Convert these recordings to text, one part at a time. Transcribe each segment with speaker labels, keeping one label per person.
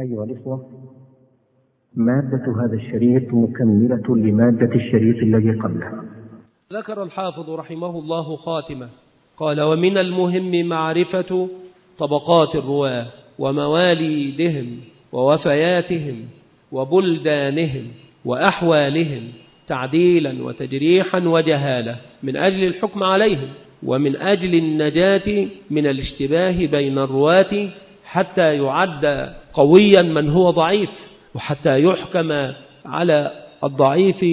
Speaker 1: أيها الإخوة، مادة هذا الشريط مكملة لمادة الشريط الذي قبله.
Speaker 2: ذكر الحافظ رحمه الله خاتمة، قال: ومن المهم معرفة طبقات الرواة ومواليدهم ووفياتهم وبلدانهم وأحوالهم تعديلا وتجريحا وجهالة، من أجل الحكم عليهم ومن أجل النجاة من الاشتباه بين الرواة، حتى يعد قويا من هو ضعيف، وحتى يحكم على الضعيف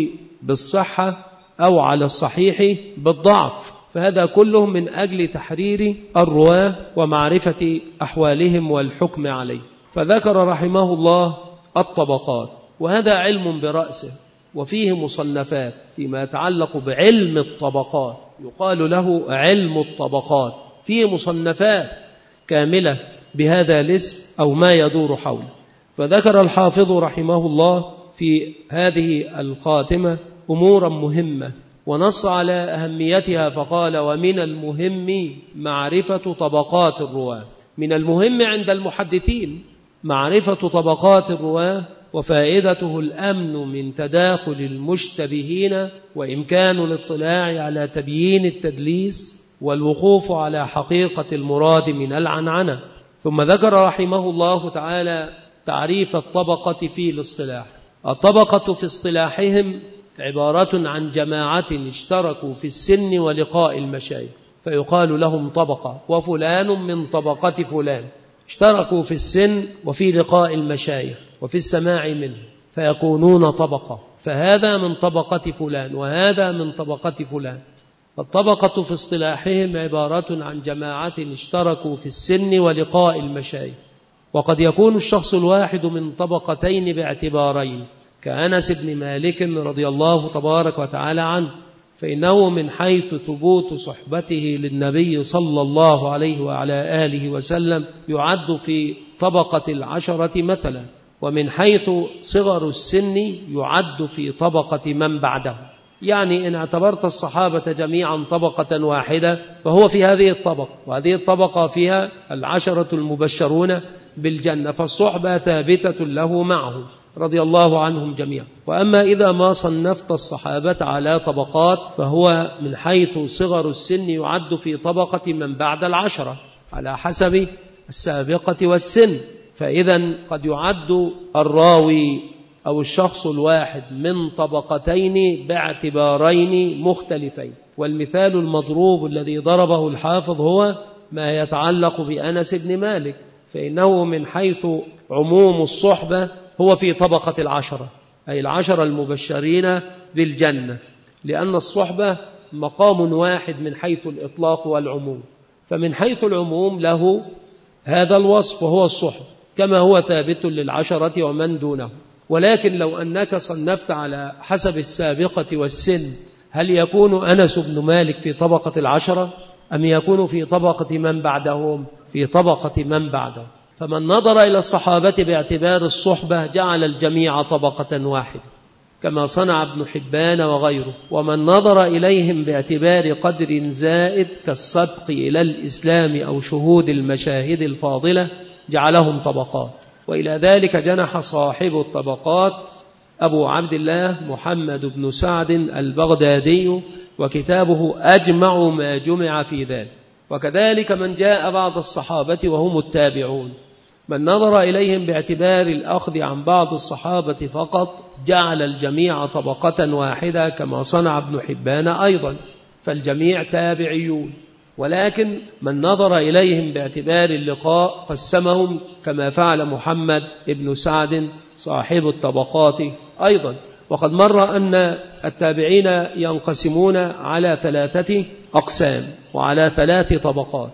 Speaker 2: بالصحة أو على الصحيح بالضعف. فهذا كله من أجل تحرير الرواة ومعرفة أحوالهم والحكم عليه. فذكر رحمه الله الطبقات، وهذا علم برأسه، وفيه مصنفات فيما يتعلق بعلم الطبقات، يقال له علم الطبقات، فيه مصنفات كاملة بهذا الاسم أو ما يدور حوله. فذكر الحافظ رحمه الله في هذه الخاتمة أمورا مهمة، ونص على أهميتها فقال: ومن المهم معرفة طبقات الرواة. من المهم عند المحدثين معرفة طبقات الرواة، وفائدته الأمن من تداخل المشتبهين، وإمكان الاطلاع على تبيين التدليس، والوقوف على حقيقة المراد من العنعنة. ثم ذكر رحمه الله تعالى تعريف الطبقة في الاصطلاح. الطبقة في اصطلاحهم عبارة عن جماعة اشتركوا في السن ولقاء المشايخ، فيقال لهم طبقة، وفلان من طبقة فلان، اشتركوا في السن وفي لقاء المشايخ وفي السماع منه، فيكونون طبقة. فهذا من طبقة فلان وهذا من طبقة فلان. الطبقة في اصطلاحهم عبارة عن جماعة اشتركوا في السن ولقاء المشايخ. وقد يكون الشخص الواحد من طبقتين باعتبارين، كأنس بن مالك رضي الله تبارك وتعالى عنه، فإنه من حيث ثبوت صحبته للنبي صلى الله عليه وعلى آله وسلم يعد في طبقة العشرة مثلا، ومن حيث صغر السن يعد في طبقة من بعده. يعني إن اعتبرت الصحابة جميعا طبقة واحدة فهو في هذه الطبقة، وهذه الطبقة فيها العشرة المبشرون بالجنة، فالصحبة ثابتة له معه رضي الله عنهم جميعا. وأما إذا ما صنفت الصحابة على طبقات فهو من حيث صغر السن يعد في طبقة من بعد العشرة على حسب السابقة والسن. فإذا قد يعد الراوي أو الشخص الواحد من طبقتين باعتبارين مختلفين. والمثال المضروب الذي ضربه الحافظ هو ما يتعلق بأنس بن مالك، فإنه من حيث عموم الصحبة هو في طبقة العشرة، أي العشرة المبشرين بالجنة، لأن الصحبة مقام واحد من حيث الإطلاق والعموم. فمن حيث العموم له هذا الوصف وهو الصحبة، كما هو ثابت للعشرة ومن دونه. ولكن لو أنك صنفت على حسب السابقة والسن، هل يكون أنس بن مالك في طبقة العشرة أم يكون في طبقة من بعدهم؟ في طبقة من بعدهم. فمن نظر إلى الصحابة باعتبار الصحبة جعل الجميع طبقة واحدة، كما صنع ابن حبان وغيره. ومن نظر إليهم باعتبار قدر زائد كالسبق إلى الإسلام أو شهود المشاهد الفاضلة جعلهم طبقات. وإلى ذلك جنح صاحب الطبقات أبو عبد الله محمد بن سعد البغدادي، وكتابه أجمع ما جمع في ذلك. وكذلك من جاء بعض الصحابة وهم التابعون، من نظر إليهم باعتبار الأخذ عن بعض الصحابة فقط جعل الجميع طبقة واحدة، كما صنع ابن حبان أيضا، فالجميع تابعيون. ولكن من نظر إليهم باعتبار اللقاء قسمهم، كما فعل محمد بن سعد صاحب الطبقات أيضا. وقد مر أن التابعين ينقسمون على 3 أقسام وعلى 3 طبقات،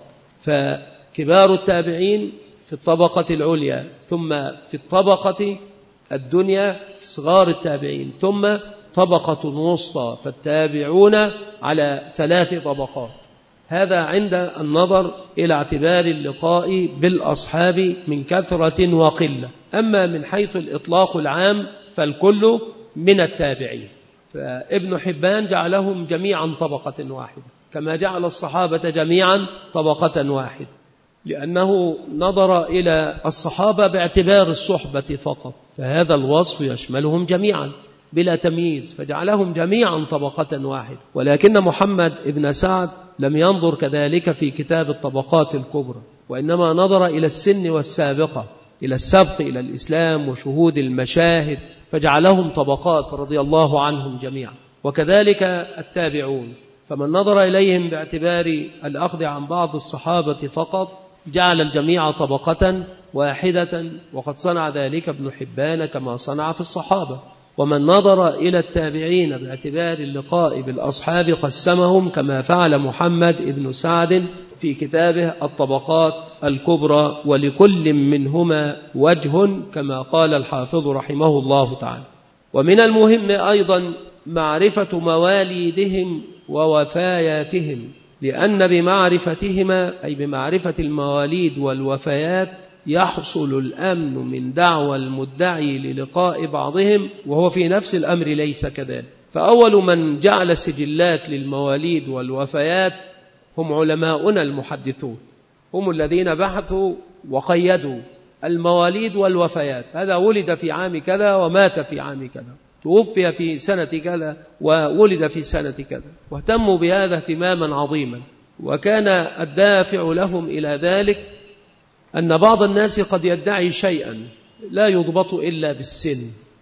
Speaker 2: فكبار التابعين في الطبقة العليا، ثم في الطبقة الدنيا صغار التابعين، ثم طبقة وسطى، فالتابعون على 3 طبقات. هذا عند النظر إلى اعتبار اللقاء بالأصحاب من كثرة وقلة. أما من حيث الإطلاق العام فالكل من التابعين. فابن حبان جعلهم جميعا طبقة واحدة، كما جعل الصحابة جميعا طبقة واحدة. لأنه نظر إلى الصحابة باعتبار الصحبة فقط، فهذا الوصف يشملهم جميعا بلا تمييز، فجعلهم جميعا طبقة واحدة. ولكن محمد بن سعد لم ينظر كذلك في كتاب الطبقات الكبرى، وإنما نظر إلى السن والسابقة، إلى السبق إلى الإسلام وشهود المشاهد، فجعلهم طبقات رضي الله عنهم جميعا. وكذلك التابعون، فمن نظر إليهم باعتبار الأخذ عن بعض الصحابة فقط جعل الجميع طبقة واحدة، وقد صنع ذلك ابن حبان كما صنع في الصحابة. ومن نظر إلى التابعين باعتبار اللقاء بالأصحاب قسمهم كما فعل محمد بن سعد في كتابه الطبقات الكبرى، ولكل منهما وجه كما قال الحافظ رحمه الله تعالى. ومن المهم أيضا معرفة مواليدهم ووفياتهم، لأن بمعرفتهما أي بمعرفة المواليد والوفيات يحصل الأمن من دعوى المدعي للقاء بعضهم، وهو في نفس الأمر ليس كذلك. فأول من جعل سجلات للمواليد والوفيات هم علماؤنا المحدثون، هم الذين بحثوا وقيدوا المواليد والوفيات، هذا ولد في عام كذا ومات في عام كذا، توفي في سنة كذا وولد في سنة كذا، واهتموا بهذا اهتماما عظيما. وكان الدافع لهم إلى ذلك أن بعض الناس قد يدعي شيئا لا يضبط إلا بالسن،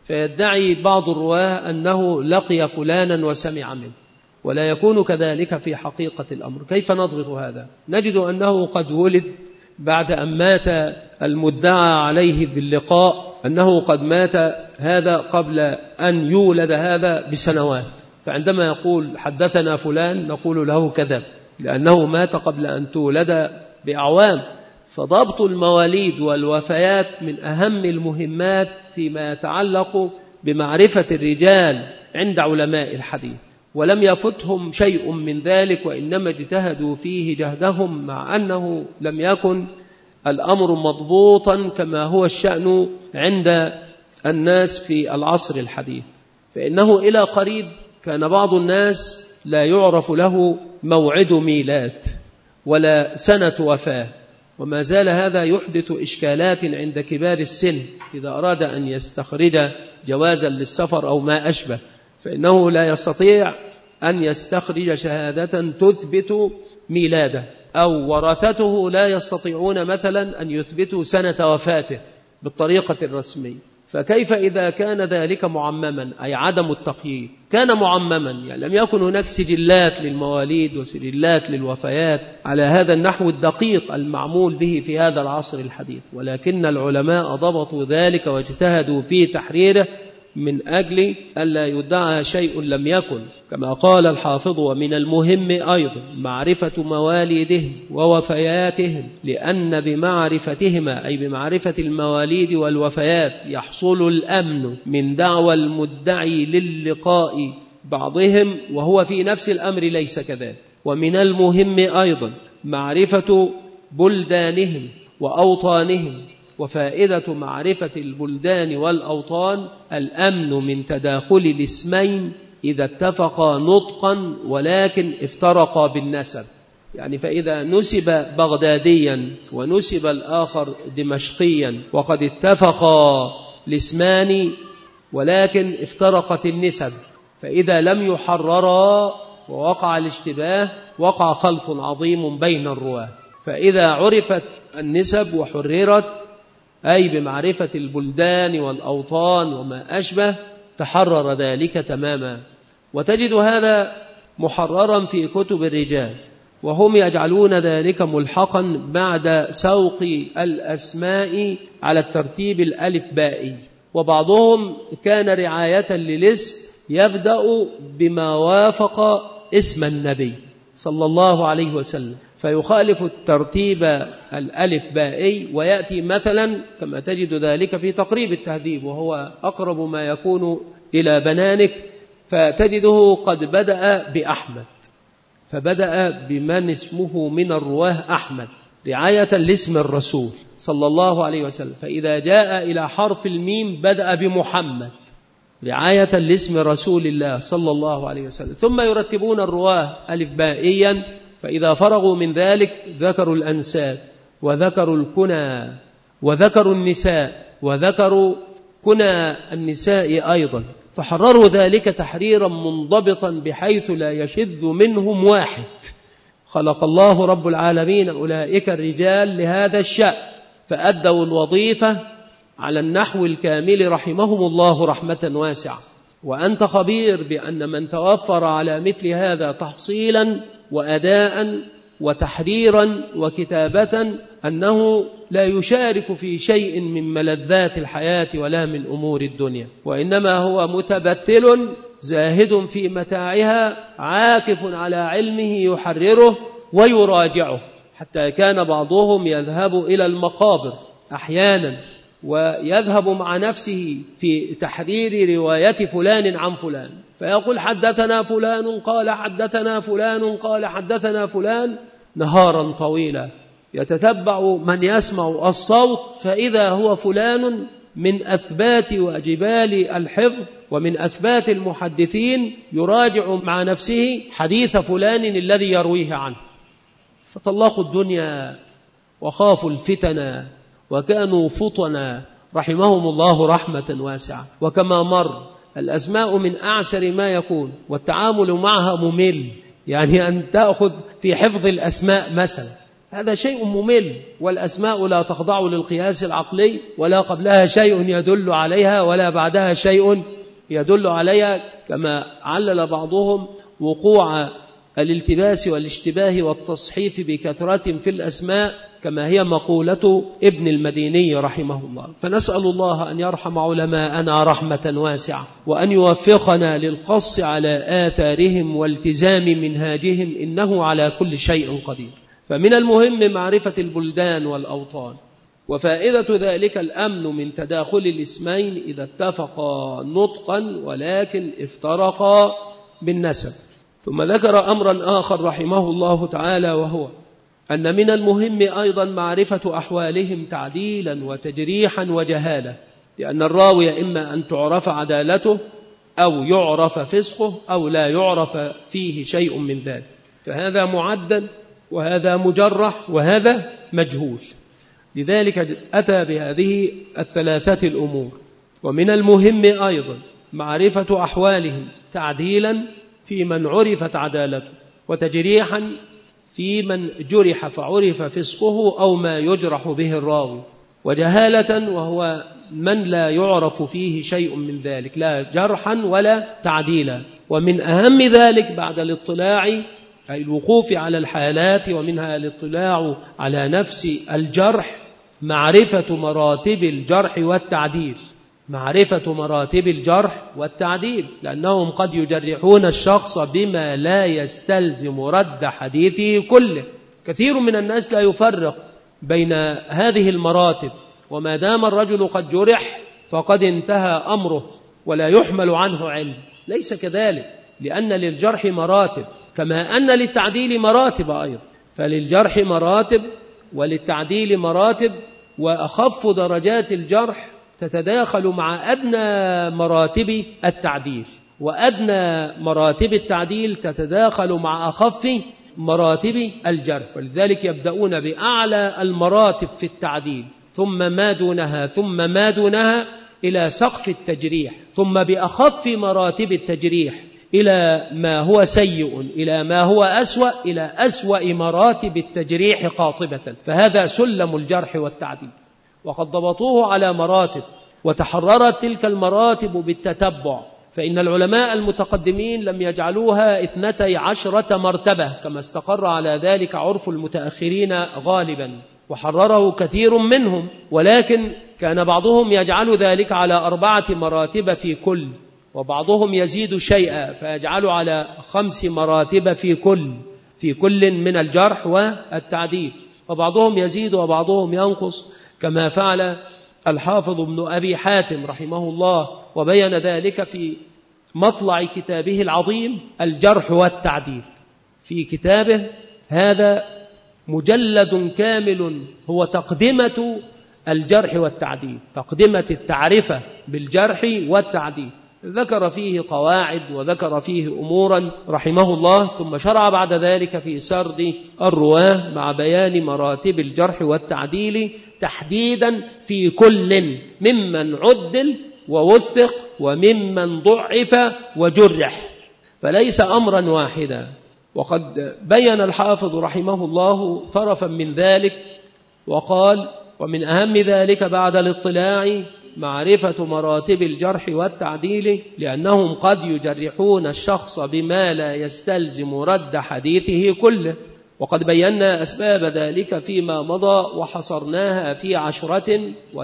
Speaker 2: فيدعي بعض الرواه أنه لقي فلانا وسمع منه، ولا يكون كذلك في حقيقة الأمر. كيف نضبط هذا؟ نجد أنه قد ولد بعد أن مات المدعى عليه باللقاء، أنه قد مات هذا قبل أن يولد هذا بسنوات، فعندما يقول حدثنا فلان نقول له كذب، لأنه مات قبل أن تولد بأعوام. فضبط المواليد والوفيات من أهم المهمات فيما يتعلق بمعرفة الرجال عند علماء الحديث، ولم يفتهم شيء من ذلك، وإنما اجتهدوا فيه جهدهم، مع أنه لم يكن الأمر مضبوطا كما هو الشأن عند الناس في العصر الحديث. فإنه إلى قريب كان بعض الناس لا يعرف له موعد ميلاد ولا سنة وفاة، وما زال هذا يحدث إشكالات عند كبار السن إذا أراد أن يستخرج جوازا للسفر أو ما أشبه، فإنه لا يستطيع أن يستخرج شهادة تثبت ميلاده، أو ورثته لا يستطيعون مثلا أن يثبتوا سنة وفاته بالطريقة الرسمية. فكيف إذا كان ذلك معمما، أي عدم التقييد كان معمما، يعني لم يكن هناك سجلات للمواليد وسجلات للوفيات على هذا النحو الدقيق المعمول به في هذا العصر الحديث، ولكن العلماء ضبطوا ذلك واجتهدوا في تحريره من أجل ألا يدعى شيء لم يكن، كما قال الحافظ: ومن المهم أيضا معرفة مواليدهم ووفياتهم، لأن بمعرفتهما أي بمعرفة المواليد والوفيات يحصل الأمن من دعوى المدعي للقاء بعضهم، وهو في نفس الأمر ليس كذلك. ومن المهم أيضا معرفة بلدانهم وأوطانهم، وفائدة معرفة البلدان والأوطان الأمن من تداخل الاسمين إذا اتفقا نطقا ولكن افترقا بالنسب، يعني فإذا نسب بغداديا ونسب الآخر دمشقيا وقد اتفقا الاسمان ولكن افترقت النسب، فإذا لم يحررا ووقع الاشتباه وقع خلط عظيم بين الرواة. فإذا عرفت النسب وحررت أي بمعرفة البلدان والأوطان وما أشبه تحرر ذلك تماما. وتجد هذا محررا في كتب الرجال، وهم يجعلون ذلك ملحقا بعد سوق الأسماء على الترتيب الألف بائي. وبعضهم كان رعاية للاسم يبدأ بما وافق اسم النبي صلى الله عليه وسلم، فيخالف الترتيب الألف بائي ويأتي مثلا كما تجد ذلك في تقريب التهذيب، وهو أقرب ما يكون إلى بنانك، فتجده قد بدأ بأحمد، فبدأ بمن اسمه من الرواه أحمد رعاية لاسم الرسول صلى الله عليه وسلم. فإذا جاء إلى حرف الميم بدأ بمحمد رعاية لاسم رسول الله صلى الله عليه وسلم، ثم يرتبون الرواه ألف بائيا، فإذا فرغوا من ذلك ذكروا الأنساب وذكروا الكنى وذكروا النساء وذكروا كنى النساء أيضا، فحرروا ذلك تحريرا منضبطا بحيث لا يشذ منهم واحد. خلق الله رب العالمين أولئك الرجال لهذا الشأن، فأدوا الوظيفة على النحو الكامل رحمهم الله رحمة واسعة. وأنت خبير بأن من توفر على مثل هذا تحصيلا وأداء وتحريرا وكتابة أنه لا يشارك في شيء من ملذات الحياة ولا من أمور الدنيا، وإنما هو متبتل زاهد في متاعها عاكف على علمه يحرره ويراجعه، حتى كان بعضهم يذهب إلى المقابر أحيانا ويذهب مع نفسه في تحرير رواية فلان عن فلان، فيقول حدثنا فلان قال حدثنا فلان قال حدثنا فلان نهارا طويلا، يتتبع من يسمع الصوت فإذا هو فلان من أثبات وجبال الحفظ ومن أثبات المحدثين يراجع مع نفسه حديث فلان الذي يرويه عنه. فطلقوا الدنيا وخافوا الفتن وكانوا فطنا رحمهم الله رحمة واسعة. وكما مر الأسماء من أعسر ما يكون والتعامل معها ممل، يعني أن تأخذ في حفظ الأسماء مثلا هذا شيء ممل، والأسماء لا تخضع للقياس العقلي، ولا قبلها شيء يدل عليها ولا بعدها شيء يدل عليها، كما علل بعضهم وقوع الالتباس والاشتباه والتصحيف بكثرة في الأسماء كما هي مقولة ابن المديني رحمه الله. فنسأل الله أن يرحم علماءنا رحمة واسعة، وأن يوفقنا للقص على آثارهم والتزام منهاجهم، إنه على كل شيء قدير. فمن المهم معرفة البلدان والأوطان، وفائدة ذلك الأمن من تداخل الاسمين إذا اتفقا نطقا ولكن افترقا بالنسب. ثم ذكر أمرا آخر رحمه الله تعالى، وهو أن من المهم أيضا معرفة أحوالهم تعديلا وتجريحا وجهالة، لأن الراوي إما أن تعرف عدالته أو يعرف فسقه أو لا يعرف فيه شيء من ذلك، فهذا معدل وهذا مجرح وهذا مجهول. لذلك أتى بهذه الثلاثة الأمور. ومن المهم أيضا معرفة أحوالهم تعديلا في من عرفت عدالته، وتجريحا في من جرح فعرف فسقه أو ما يجرح به الراوي، وجهالة وهو من لا يعرف فيه شيء من ذلك لا جرحا ولا تعديلا. ومن أهم ذلك بعد الاطلاع أي الوقوف على الحالات ومنها الاطلاع على نفس الجرح معرفة مراتب الجرح والتعديل، معرفة مراتب الجرح والتعديل، لأنهم قد يجرحون الشخص بما لا يستلزم رد حديثه كله. كثير من الناس لا يفرق بين هذه المراتب، وما دام الرجل قد جرح فقد انتهى أمره ولا يحمل عنه علم. ليس كذلك، لأن للجرح مراتب كما أن للتعديل مراتب أيضا، فللجرح مراتب وللتعديل مراتب، وأخف درجات الجرح تتداخل مع أدنى مراتب التعديل، وأدنى مراتب التعديل تتداخل مع أخف مراتب الجرح. ولذلك يبدأون بأعلى المراتب في التعديل ثم ما دونها ثم ما دونها إلى سقف التجريح، ثم بأخف مراتب التجريح إلى ما هو سيء، إلى ما هو أسوأ، إلى أسوأ مراتب التجريح قاطبة. فهذا سلم الجرح والتعديل، وقد ضبطوه على مراتب، وتحررت تلك المراتب بالتتبع. فإن العلماء المتقدمين لم يجعلوها 12 مرتبة كما استقر على ذلك عرف المتأخرين غالبا، وحرره كثير منهم، ولكن كان بعضهم يجعل ذلك على 4 مراتب في كل، وبعضهم يزيد شيئا فيجعل على 5 مراتب في كل من الجرح والتعديل، وبعضهم يزيد وبعضهم ينقص كما فعل الحافظ ابن أبي حاتم رحمه الله، وبين ذلك في مطلع كتابه العظيم الجرح والتعديل. في كتابه هذا مجلد كامل هو تقدمة الجرح والتعديل، تقدمة التعرفة بالجرح والتعديل، ذكر فيه قواعد وذكر فيه أمورا رحمه الله، ثم شرع بعد ذلك في سرد الرواة مع بيان مراتب الجرح والتعديل تحديدا في كل ممن عدل ووثق وممن ضعف وجرح، فليس أمرا واحدا. وقد بين الحافظ رحمه الله طرفا من ذلك وقال: ومن أهم ذلك بعد الاطلاع معرفة مراتب الجرح والتعديل، لأنهم قد يجرحون الشخص بما لا يستلزم رد حديثه كله، وقد بينا أسباب ذلك فيما مضى وحصرناها في 10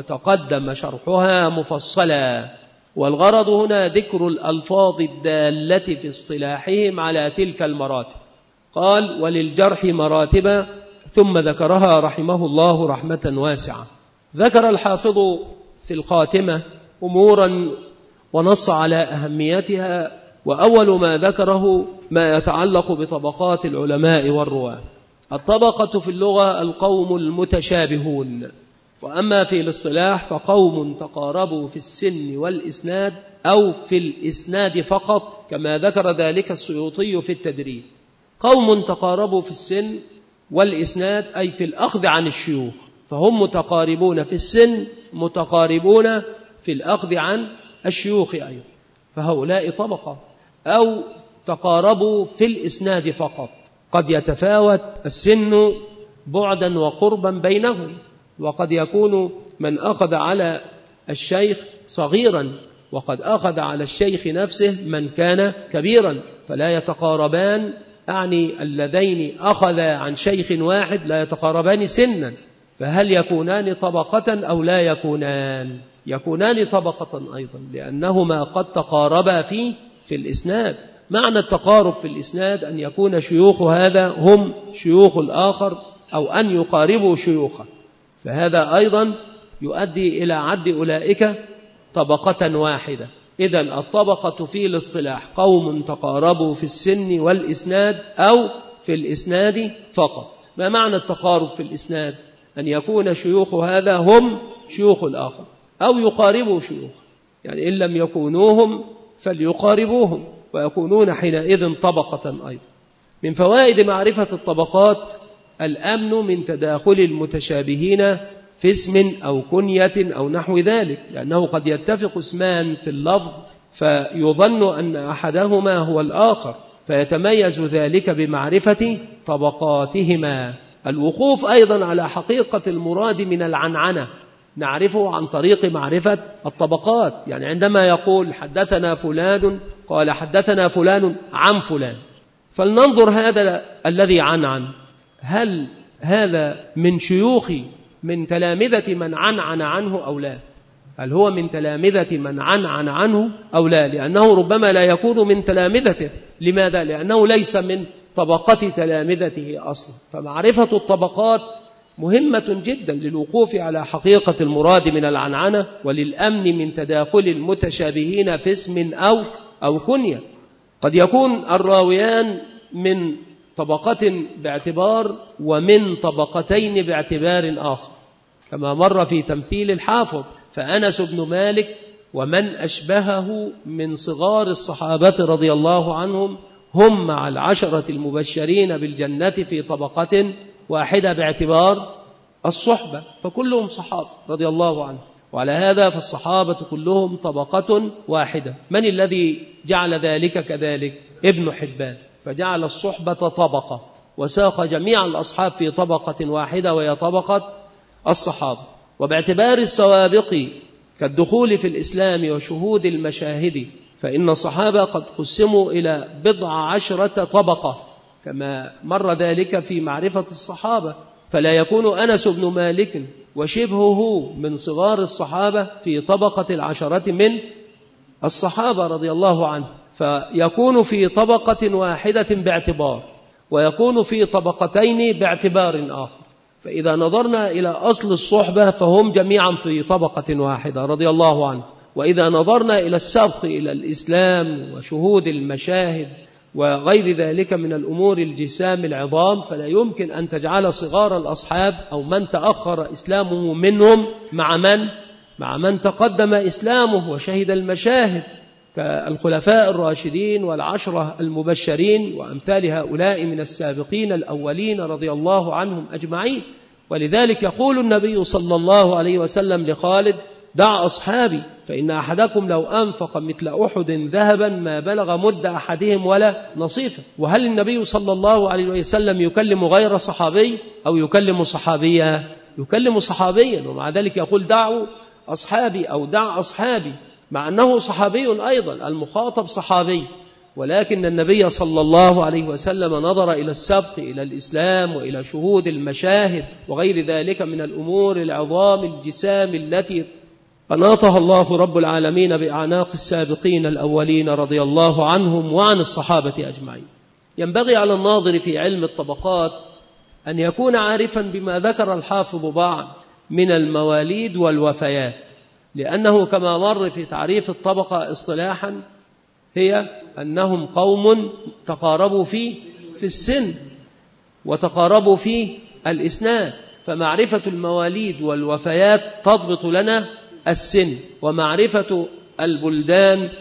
Speaker 2: وتقدم شرحها مفصلا. والغرض هنا ذكر الألفاظ الدالة في اصطلاحهم على تلك المراتب. قال: وللجرح مراتب، ثم ذكرها رحمه الله رحمة واسعة. ذكر الحافظ في الخاتمة أمورا ونص على أهميتها، وأول ما ذكره ما يتعلق بطبقات العلماء والرواة. الطبقة في اللغة القوم المتشابهون، وأما في الاصطلاح فقوم تقاربوا في السن والإسناد أو في الإسناد فقط، كما ذكر ذلك السيوطي في التدريب. قوم تقاربوا في السن والإسناد أي في الأخذ عن الشيوخ، فهم متقاربون في السن متقاربون في الأخذ عن الشيوخ أيضا، فهؤلاء طبقة. أو تقاربوا في الإسناد فقط، قد يتفاوت السن بعدا وقربا بينهم، وقد يكون من أخذ على الشيخ صغيرا وقد أخذ على الشيخ نفسه من كان كبيرا، فلا يتقاربان، أعني اللذين أخذ عن شيخ واحد لا يتقاربان سنا، فهل يكونان طبقة أو لا يكونان؟ يكونان طبقة أيضا، لأنهما قد تقاربا في الإسناد. معنى التقارب في الإسناد أن يكون شيوخ هذا هم شيوخ الآخر، أو أن يقاربوا شيوخه، فهذا أيضا يؤدي إلى عد أولئك طبقة واحدة. إذن الطبقة في الاصطلاح قوم تقاربوا في السن والإسناد أو في الإسناد فقط. ما معنى التقارب في الإسناد؟ أن يكون شيوخ هذا هم شيوخ الآخر أو يقاربوا شيوخ، يعني إن لم يكونوهم فليقاربوهم، ويكونون حينئذ طبقة أيضا. من فوائد معرفة الطبقات الأمن من تداخل المتشابهين في اسم أو كنية أو نحو ذلك، لأنه قد يتفق اسمان في اللفظ فيظن أن أحدهما هو الآخر، فيتميز ذلك بمعرفة طبقاتهما. الوقوف أيضا على حقيقة المراد من العنعنة نعرفه عن طريق معرفة الطبقات، يعني عندما يقول حدثنا فلان قال حدثنا فلان عن فلان، فلننظر هذا الذي عنعن، هل هذا من شيوخي من تلامذة من عنعن عنه أو لا؟ هل هو من تلامذة من عنعن عنه أو لا؟ لأنه ربما لا يكون من تلامذته. لماذا؟ لأنه ليس من طبقة تلامذته أصلا. فمعرفة الطبقات مهمة جدا للوقوف على حقيقة المراد من العنعنة، وللأمن من تداخل المتشابهين في اسم أو كنية. قد يكون الراويان من طبقة باعتبار ومن طبقتين باعتبار آخر، كما مر في تمثيل الحافظ: فأنس بن مالك ومن أشبهه من صغار الصحابة رضي الله عنهم هم مع 10 المبشرين بالجنة في طبقة واحدة باعتبار الصحبة، فكلهم صحابة رضي الله عنهم. وعلى هذا فالصحابة كلهم طبقة واحدة. من الذي جعل ذلك كذلك؟ ابن حبان، فجعل الصحبة طبقة وساق جميع الأصحاب في طبقة واحدة وهي طبقة الصحابة. وباعتبار السوابق كالدخول في الإسلام وشهود المشاهد، فإن الصحابة قد قسموا إلى 10 طبقة كما مر ذلك في معرفة الصحابة، فلا يكون أنس بن مالك وشبهه من صغار الصحابة في طبقة 10 من الصحابة رضي الله عنه، فيكون في طبقة واحدة باعتبار، ويكون في طبقتين باعتبار آخر. فإذا نظرنا إلى أصل الصحبة فهم جميعا في طبقة واحدة رضي الله عنه. وإذا نظرنا إلى السبق إلى الإسلام وشهود المشاهد وغير ذلك من الأمور الجسام العظام، فلا يمكن أن تجعل صغار الأصحاب أو من تأخر إسلامه منهم مع من تقدم إسلامه وشهد المشاهد. كالخلفاء الراشدين والعشرة المبشرين وأمثال هؤلاء من السابقين الأولين رضي الله عنهم أجمعين. ولذلك يقول النبي صلى الله عليه وسلم لخالد: دع أصحابي فإن أحدكم لو أنفق مثل أحد ذهبا ما بلغ مد أحدهم ولا نصيفه. وهل النبي صلى الله عليه وسلم يكلم غير صحابي أو يكلم صحابيا؟ يكلم صحابيا، ومع ذلك يقول دعوا أصحابي أو دع أصحابي، مع أنه صحابي أيضا، المخاطب صحابي، ولكن النبي صلى الله عليه وسلم نظر إلى السبق إلى الإسلام وإلى شهود المشاهد وغير ذلك من الأمور العظام الجسام التي أناطها الله رب العالمين بأعناق السابقين الأولين رضي الله عنهم وعن الصحابة أجمعين. ينبغي على الناظر في علم الطبقات أن يكون عارفا بما ذكر الحافظ بعض من المواليد والوفيات، لأنه كما مر في تعريف الطبقة اصطلاحا هي أنهم قوم تقاربوا في السن وتقاربوا في الإسناد، فمعرفة المواليد والوفيات تضبط لنا السن، ومعرفة البلدان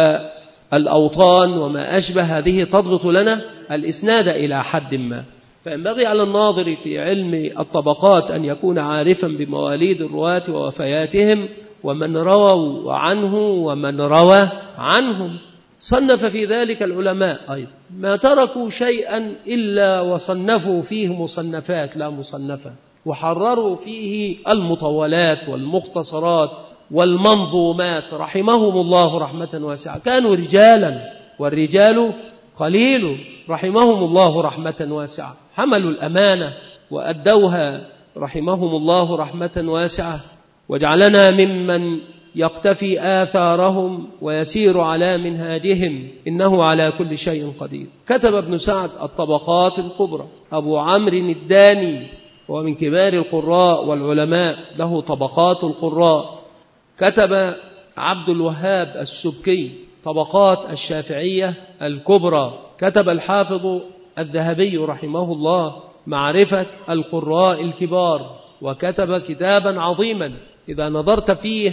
Speaker 2: والأوطان وما أشبه هذه تضبط لنا الإسناد إلى حد ما. فينبغي على الناظر في علم الطبقات أن يكون عارفا بمواليد الرواة ووفياتهم ومن رووا عنه ومن روى عنهم. صنف في ذلك العلماء أيضا، ما تركوا شيئا إلا وصنفوا فيه مصنفات لا مصنفة، وحرروا فيه المطولات والمختصرات والمنظومات رحمهم الله رحمة واسعة. كانوا رجالا والرجال قليل رحمهم الله رحمة واسعة، حملوا الأمانة وأدوها رحمهم الله رحمة واسعة، وجعلنا ممن يقتفي آثارهم ويسير على منهاجهم، إنه على كل شيء قدير. كتب ابن سعد الطبقات الكبرى. أبو عمرو الداني ومن كبار القراء والعلماء له طبقات القراء. كتب عبد الوهاب السبكي طبقات الشافعية الكبرى. كتب الحافظ الذهبي رحمه الله معرفة القراء الكبار، وكتب كتابا عظيما إذا نظرت فيه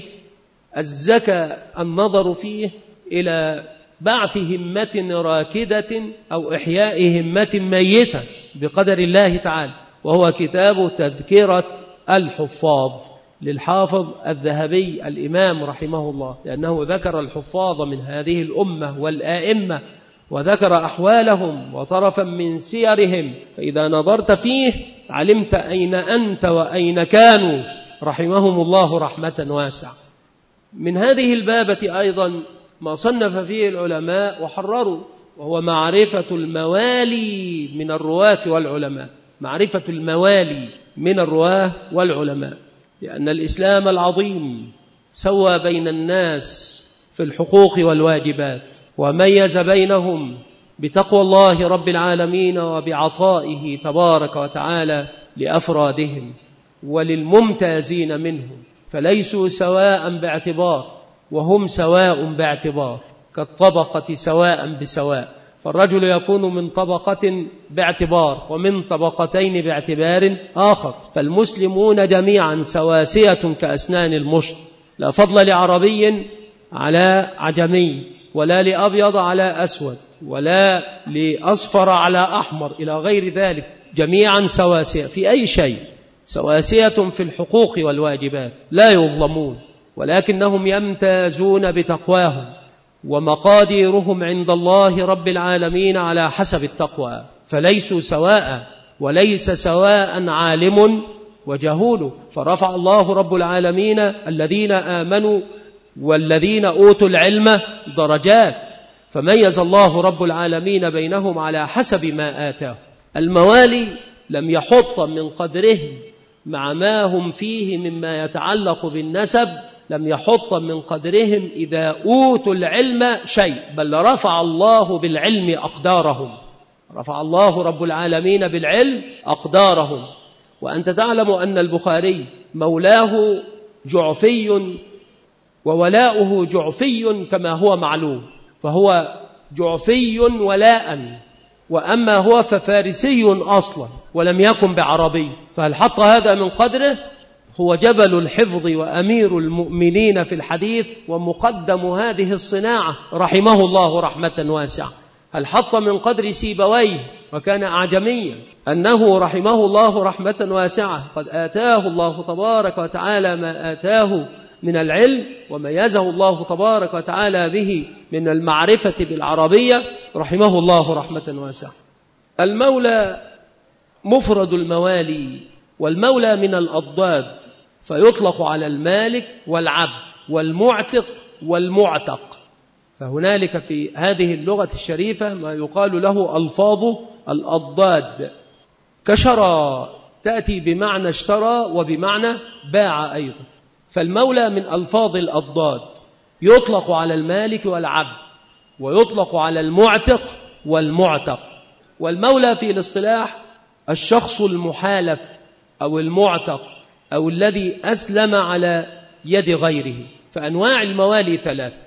Speaker 2: الزكى النظر فيه إلى بعث همة راكدة أو إحياء همة ميتة بقدر الله تعالى، وهو كتاب تذكرة الحفاظ للحافظ الذهبي الإمام رحمه الله، لأنه ذكر الحفاظ من هذه الأمة والآئمة وذكر أحوالهم وطرفا من سيرهم، فإذا نظرت فيه علمت أين أنت وأين كانوا رحمهم الله رحمة واسعة. من هذه البابة أيضا ما صنف فيه العلماء وحرروا، وهو معرفة الموالي من الرواة والعلماء. معرفة الموالي من الرواة والعلماء، لأن الإسلام العظيم سوى بين الناس في الحقوق والواجبات، وميز بينهم بتقوى الله رب العالمين وبعطائه تبارك وتعالى لأفرادهم وللممتازين منهم، فليسوا سواء باعتبار وهم سواء باعتبار، كالطبقة سواء بسواء، فالرجل يكون من طبقة باعتبار ومن طبقتين باعتبار آخر. فالمسلمون جميعا سواسية كأسنان المشط، لا فضل لعربي على عجمي، ولا لأبيض على أسود، ولا لأصفر على أحمر إلى غير ذلك، جميعا سواسية في أي شيء، سواسية في الحقوق والواجبات، لا يظلمون، ولكنهم يمتازون بتقواهم، ومقاديرهم عند الله رب العالمين على حسب التقوى، فليسوا سواء، وليس سواء عالم وجهول. فرفع الله رب العالمين الذين آمنوا والذين أوتوا العلم درجات، فميز الله رب العالمين بينهم على حسب ما آتاه. الموالي لم يحط من قدرهم مع ما هم فيه مما يتعلق بالنسب، لم يحط من قدرهم إذا أوتوا العلم شيء، بل رفع الله بالعلم أقدارهم، رفع الله رب العالمين بالعلم أقدارهم. وأنت تعلم أن البخاري مولاه جعفي وولاؤه جعفي كما هو معلوم، فهو جعفي ولاء، وأما هو ففارسي أصلا ولم يكن بعربي، فهل حط هذا من قدره؟ هو جبل الحفظ وأمير المؤمنين في الحديث ومقدم هذه الصناعة رحمه الله رحمة واسعة. هل حط من قدر سيبويه وكان أعجميا أنه رحمه الله رحمة واسعة قد آتاه الله تبارك وتعالى ما آتاه من العلم وميزه الله تبارك وتعالى به من المعرفة بالعربية رحمه الله رحمة واسعة. المولى مفرد الموالي، والمولى من الأضداد، فيطلق على المالك والعبد والمعتق والمعتق. فهنالك في هذه اللغة الشريفة ما يقال له ألفاظ الأضداد، كشرى تأتي بمعنى اشترى وبمعنى باع أيضا. فالمولى من ألفاظ الأضداد، يطلق على المالك والعبد ويطلق على المعتق والمعتق. والمولى في الاصطلاح الشخص المحالف أو المعتق أو الذي أسلم على يد غيره. فأنواع الموالي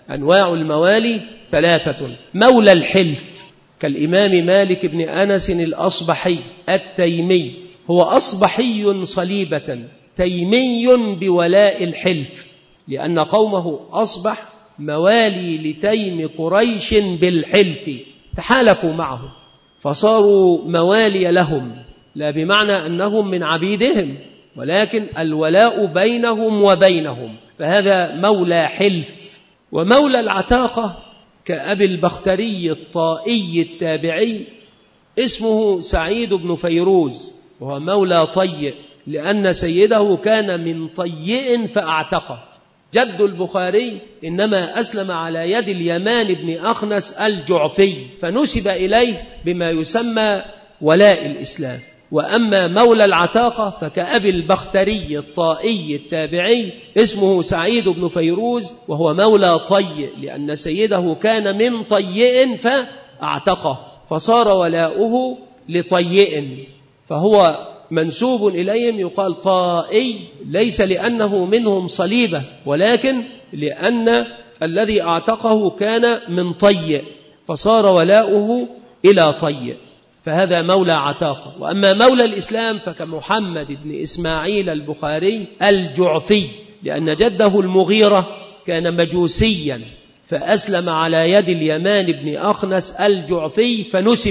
Speaker 2: ثلاثة. مولى الحلف كالإمام مالك بن أنس الأصبحي التيمي، هو أصبحي صليبة تيمي بولاء الحلف، لأن قومه أصبح موالي لتيم قريش بالحلف، تحالفوا معه فصاروا موالي لهم، لا بمعنى أنهم من عبيدهم، ولكن الولاء بينهم وبينهم، فهذا مولى حلف. ومولى العتاقة كأبي البختري الطائي التابعي اسمه سعيد بن فيروز، وهو مولى طيء لأن سيده كان من طيء فأعتقه. جد البخاري إنما أسلم على يد اليمان بن أخنس الجعفي، فنسب إليه بما يسمى ولاء الإسلام. وأما مولى العتاقة فكأبي البختري الطائي التابعي اسمه سعيد بن فيروز، وهو مولى طيء لأن سيده كان من طيء فأعتقه، فصار ولاؤه لطيء، فهو منسوب إليهم يقال طائي، ليس لأنه منهم صليبة، ولكن لأن الذي أعتقه كان من طيء فصار ولاؤه إلى طيء، فهذا مولى عتاقة. وأما مولى الإسلام فكمحمد بن إسماعيل البخاري الجعفي، لأن جده المغيرة كان مجوسيا فأسلم على يد اليمان بن أخنس الجعفي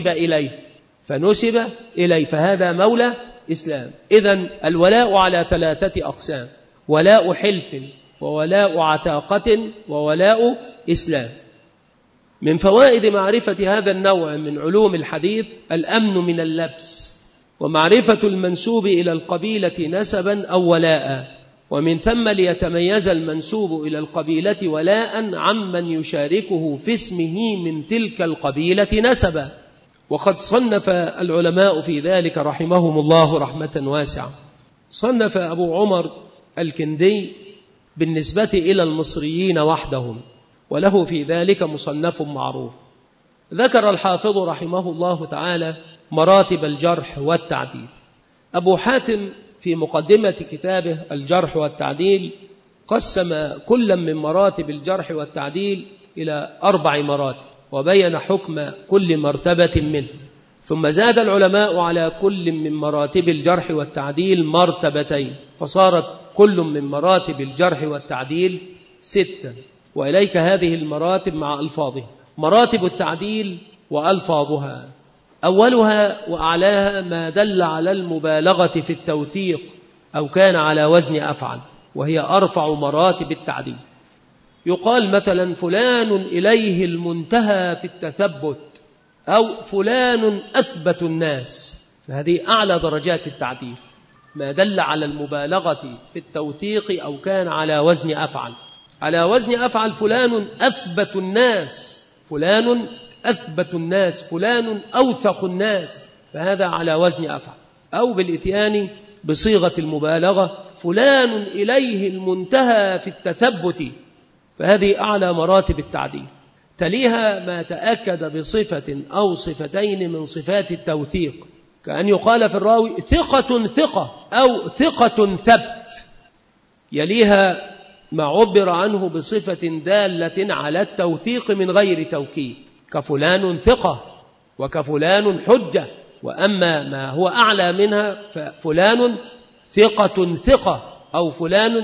Speaker 2: فنسب إليه، فهذا مولى إسلام. إذن الولاء على ثلاثة أقسام: ولاء حلف وولاء عتاقة وولاء إسلام. من فوائد معرفة هذا النوع من علوم الحديث الأمن من اللبس، ومعرفة المنسوب إلى القبيلة نسبا أو ولاء، ومن ثم ليتميز المنسوب إلى القبيلة ولاء عمن يشاركه في اسمه من تلك القبيلة نسبا. وقد صنف العلماء في ذلك رحمهم الله رحمة واسعة. صنف أبو عمر الكندي بالنسبة إلى المصريين وحدهم، وله في ذلك مصنف معروف. ذكر الحافظ رحمه الله تعالى مراتب الجرح والتعديل. أبو حاتم في مقدمة كتابه الجرح والتعديل قسم كل من مراتب الجرح والتعديل إلى 4 مراتب، وبين حكم كل مرتبة منه، ثم زاد العلماء على كل من مراتب الجرح والتعديل مرتبتين، فصارت كل من مراتب الجرح والتعديل 6. وإليك هذه المراتب مع ألفاظها. مراتب التعديل وألفاظها: أولها وأعلاها ما دل على المبالغة في التوثيق أو كان على وزن أفعل، وهي أرفع مراتب التعديل. يقال مثلا فلان إليه المنتهى في التثبت، أو فلان أثبت الناس، فهذه أعلى درجات التعديل، ما دل على المبالغة في التوثيق أو كان على وزن أفعل. على وزن أفعل فلان أثبت الناس، فلان أثبت الناس، فلان أوثق الناس، فهذا على وزن أفعل. أو بالإتيان بصيغة المبالغة فلان إليه المنتهى في التثبت، فهذه أعلى مراتب التعديل. تليها ما تأكد بصفة أو صفتين من صفات التوثيق، كأن يقال في الراوي ثقة ثقة أو ثقة ثبت. يليها ما عبر عنه بصفة دالة على التوثيق من غير توكيد، كفلان ثقة وكفلان حجة. وأما ما هو أعلى منها ففلان ثقة ثقة أو فلان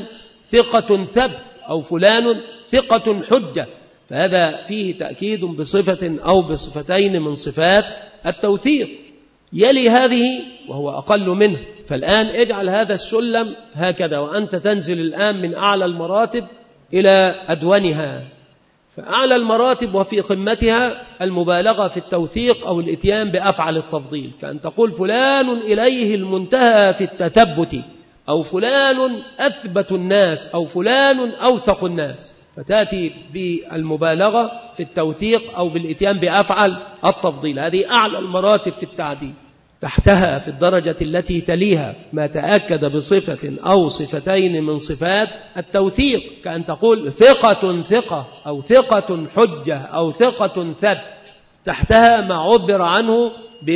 Speaker 2: ثقة ثبت، أو فلان ثقة حجة، فهذا فيه تأكيد بصفة أو بصفتين من صفات التوثيق. يلي هذه وهو أقل منه. فالآن اجعل هذا السلم هكذا، وأنت تنزل الآن من أعلى المراتب إلى أدونها. فأعلى المراتب وفي قمتها المبالغة في التوثيق أو الإتيان بأفعل التفضيل، كأن تقول فلان إليه المنتهى في التثبت، أو فلان أثبت الناس، أو فلان أوثق الناس، فتأتي بالمبالغة في التوثيق أو بالإتيان بأفعل التفضيل. هذه أعلى المراتب في التعديل. تحتها في الدرجة التي تليها ما تأكد بصفة أو صفتين من صفات التوثيق، كأن تقول ثقة ثقة، أو ثقة حجة، أو ثقة ثبت. تحتها ما عبر عنه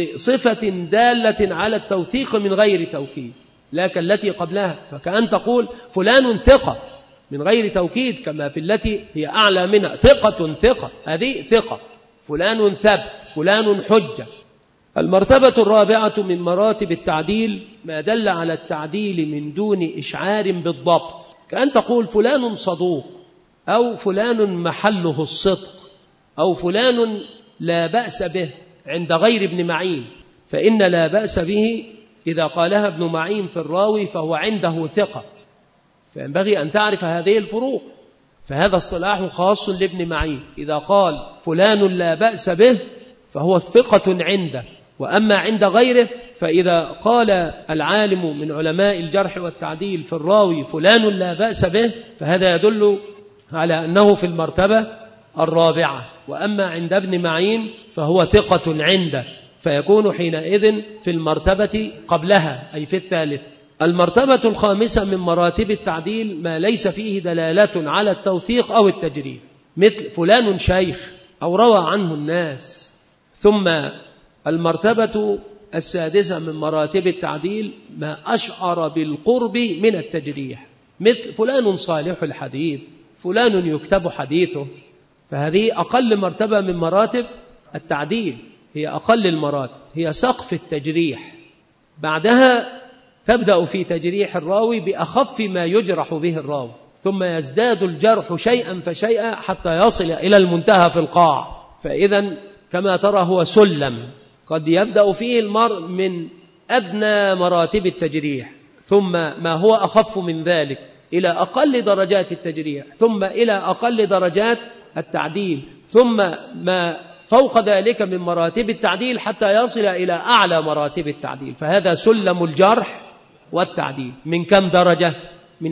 Speaker 2: بصفة دالة على التوثيق من غير توكيد، لكن التي قبلها، فكأن تقول فلان ثقة من غير توكيد، كما في التي هي أعلى منها ثقة ثقة، هذه ثقة. فلان ثبت، فلان حجة. المرتبة الرابعة من مراتب التعديل ما دل على التعديل من دون إشعار بالضبط، كأن تقول فلان صدوق، أو فلان محله الصدق، أو فلان لا بأس به عند غير ابن معين، فإن لا بأس به إذا قالها ابن معين في الراوي فهو عنده ثقة، فينبغي أن تعرف هذه الفروق. فهذا اصطلاح خاص لابن معين، إذا قال فلان لا بأس به فهو ثقة عنده. وأما عند غيره فإذا قال العالم من علماء الجرح والتعديل في الراوي فلان لا بأس به، فهذا يدل على أنه في المرتبة الرابعة. وأما عند ابن معين فهو ثقة عنده، فيكون حينئذ في المرتبة قبلها، أي في الثالث. المرتبة الخامسة من مراتب التعديل ما ليس فيه دلالة على التوثيق أو التجريح، مثل فلان شيخ أو روى عنه الناس. ثم المرتبة السادسة من مراتب التعديل ما أشعر بالقرب من التجريح، مثل فلان صالح الحديث، فلان يكتب حديثه، فهذه أقل مرتبة من مراتب التعديل، هي أقل المراتب، هي سقف التجريح. بعدها تبدأ في تجريح الراوي بأخف ما يجرح به الراوي، ثم يزداد الجرح شيئا فشيئا حتى يصل إلى المنتهى في القاع. فإذا كما ترى هو سلم قد يبدأ فيه المرء من أدنى مراتب التجريح، ثم ما هو أخف من ذلك إلى أقل درجات التجريح، ثم إلى أقل درجات التعديل، ثم ما فوق ذلك من مراتب التعديل حتى يصل إلى أعلى مراتب التعديل. فهذا سلم الجرح والتعديل. من كم درجة؟ من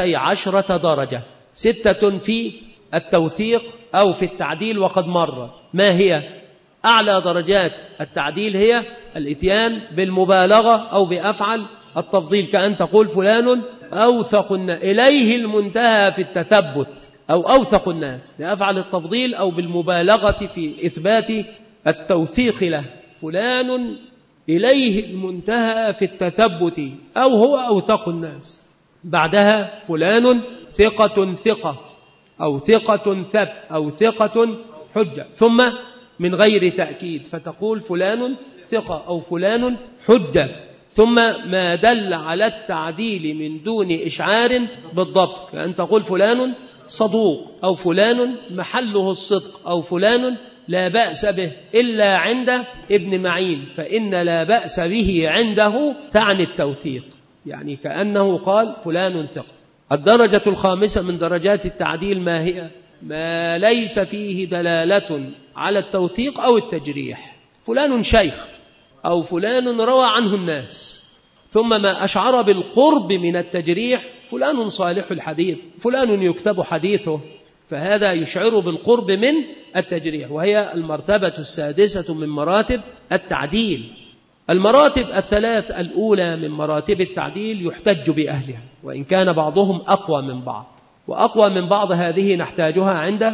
Speaker 2: 12 درجة، 6 في التوثيق أو في التعديل وقد مر. ما هي أعلى درجات التعديل؟ هي الإتيان بالمبالغة أو بأفعل التفضيل، كأن تقول فلان أوثق إليه المنتهى في التثبت، أو أوثق الناس، بأفعل التفضيل أو بالمبالغة في إثبات التوثيق له. فلان إليه المنتهى في التثبت، أو هو أوثق الناس. بعدها فلان ثقة ثقة، أو ثقة ثبت، أو ثقة حجة، ثم من غير تأكيد فتقول فلان ثقة أو فلان حجة، ثم ما دل على التعديل من دون إشعار بالضبط، كأن تقول فلان صدوق، أو فلان محله الصدق، أو فلان لا بأس به إلا عند ابن معين، فإن لا بأس به عنده تعني التوثيق، يعني كأنه قال فلان ثقة. الدرجة الخامسة من درجات التعديل ما هي؟ ما ليس فيه دلالة على التوثيق أو التجريح، فلان شيخ أو فلان روى عنه الناس، ثم ما أشعر بالقرب من التجريح، فلان صالح الحديث، فلان يكتب حديثه، فهذا يشعر بالقرب من التجريح، وهي المرتبة السادسة من مراتب التعديل. المراتب الثلاث الأولى من مراتب التعديل يحتج بأهلها، وإن كان بعضهم أقوى من بعض، وأقوى من بعض هذه نحتاجها عند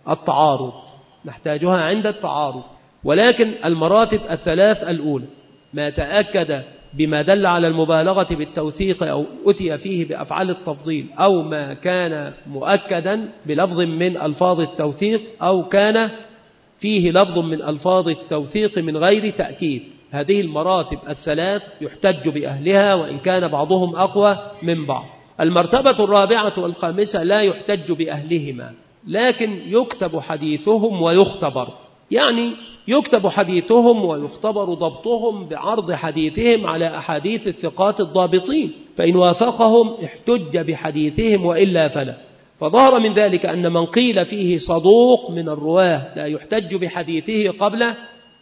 Speaker 2: التعارض، ولكن المراتب الثلاث الأولى ما تأكد بما دل على المبالغة بالتوثيق أو أتي فيه بأفعال التفضيل، أو ما كان مؤكدا بلفظ من ألفاظ التوثيق، أو كان فيه لفظ من ألفاظ التوثيق من غير تأكيد. هذه المراتب الثلاث يحتج بأهلها وإن كان بعضهم أقوى من بعض. المرتبة الرابعة والخامسة لا يحتج بأهلهما، لكن يكتب حديثهم ويختبر، يعني يكتب حديثهم ويختبر ضبطهم بعرض حديثهم على أحاديث الثقات الضابطين، فإن وافقهم احتج بحديثهم وإلا فلا. فظهر من ذلك أن من قيل فيه صدوق من الرواه لا يحتج بحديثه قبل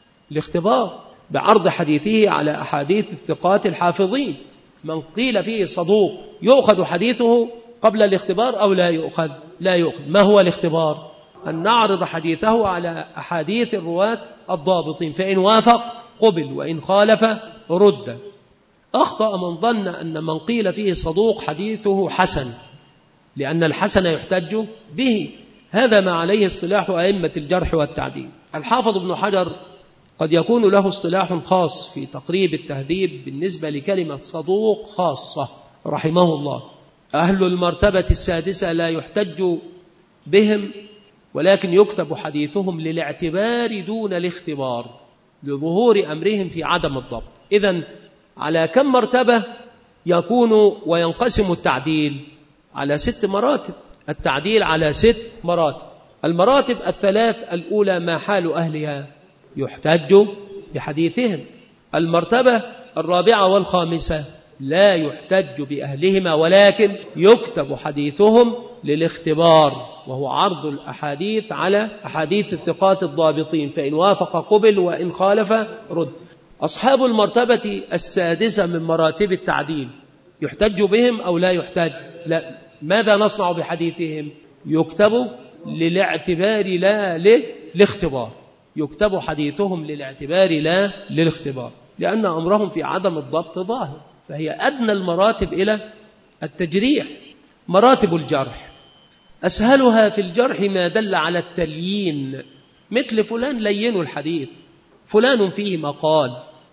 Speaker 2: الاختبار بعرض حديثه على أحاديث الثقات الحافظين. من قيل فيه صدوق يؤخذ حديثه قبل الاختبار أو لا يؤخذ؟ لا يؤخذ. ما هو الاختبار؟ أن نعرض حديثه على أحاديث الرواة الضابطين، فإن وافق قبل وإن خالف رد. أخطأ من ظن أن من قيل فيه صدوق حديثه حسن، لأن الحسن يحتج به. هذا ما عليه اصطلاح أئمة الجرح والتعديل. الحافظ ابن حجر قد يكون له اصطلاح خاص في تقريب التهذيب بالنسبة لكلمة صدوق خاصة رحمه الله. أهل المرتبة السادسة لا يحتج بهم، ولكن يكتب حديثهم للاعتبار دون الاختبار لظهور أمرهم في عدم الضبط. إذن على كم مرتبة يكون وينقسم التعديل؟ على 6 مراتب. التعديل على 6 مراتب. المراتب الثلاث الأولى ما حال أهلها يحتج بحديثهم. المرتبة الرابعة والخامسة لا يحتج بأهلهما، ولكن يكتب حديثهم للاختبار، وهو عرض الأحاديث على أحاديث الثقات الضابطين، فإن وافق قبل وإن خالف رد. أصحاب المرتبة السادسة من مراتب التعديل يحتج بهم أو لا يحتج؟ لا. ماذا نصنع بحديثهم؟ يكتب للاعتبار لا للاختبار. يكتب حديثهم للاعتبار لا للاختبار، لأن أمرهم في عدم الضبط ظاهر، فهي أدنى المراتب إلى التجريح. مراتب الجرح أسهلها في الجرح ما دل على التليين، مثل فلان لين الحديث، فلان فيه مقال.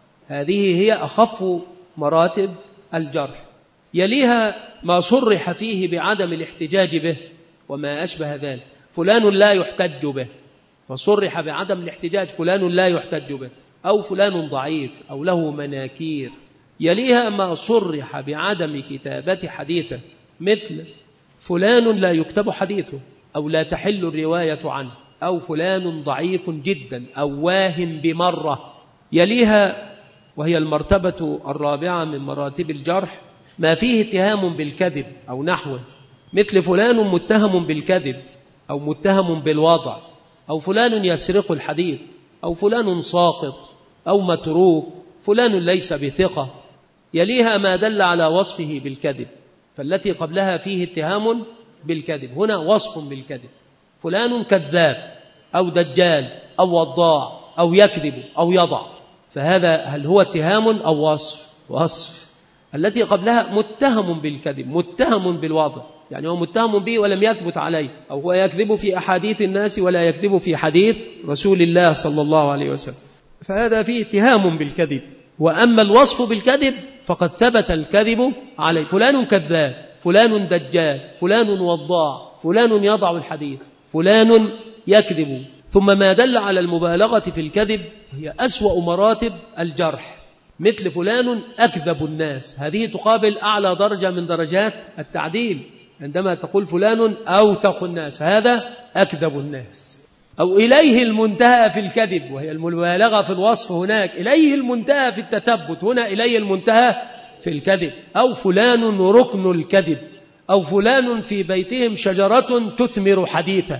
Speaker 2: هذه هي أخف مراتب الجرح. يليها ما صرح فيه بعدم الاحتجاج به وما أشبه ذلك. فلان لا يحتج به، فصرح بعدم الاحتجاج، فلان لا يحتج به، أو فلان ضعيف أو له مناكير. يليها ما صرح بعدم كتابة حديثه، مثل فلان لا يكتب حديثه أو لا تحل الرواية عنه، أو فلان ضعيف جدا أو واهم بمرة. يليها وهي المرتبة الرابعة من مراتب الجرح ما فيه اتهام بالكذب أو نحوه، مثل فلان متهم بالكذب أو متهم بالوضع، أو فلان يسرق الحديث، أو فلان ساقط أو متروك، فلان ليس بثقة. يليها ما دل على وصفه بالكذب، فالتي قبلها فيه اتهام بالكذب، هنا وصف بالكذب. فلان كذاب أو دجال أو وضاع أو يكذب أو يضع، فهذا هل هو اتهام أو وصف؟ وصف. التي قبلها متهم بالكذب، متهم بالوضع، يعني هو متهم به ولم يثبت عليه، أو هو يكذب في أحاديث الناس ولا يكذب في حديث رسول الله صلى الله عليه وسلم، فهذا فيه اتهام بالكذب. وأما الوصف بالكذب فقد ثبت الكذب عليه، فلان كذاب، فلان دجال، فلان وضاع، فلان يضع الحديث، فلان يكذب. ثم ما دل على المبالغة في الكذب هي أسوأ مراتب الجرح، مثل فلان أكذب الناس. هذه تقابل أعلى درجة من درجات التعديل، عندما تقول فلان أوثق الناس، هذا أكذب الناس. أو إليه المنتهى في الكذب، وهي المبالغة في الوصف هناك، إليه المنتهى في التثبت، هنا إليه المنتهى في الكذب. أو فلان ركن الكذب، أو فلان في بيتهم شجرة تثمر حديثا.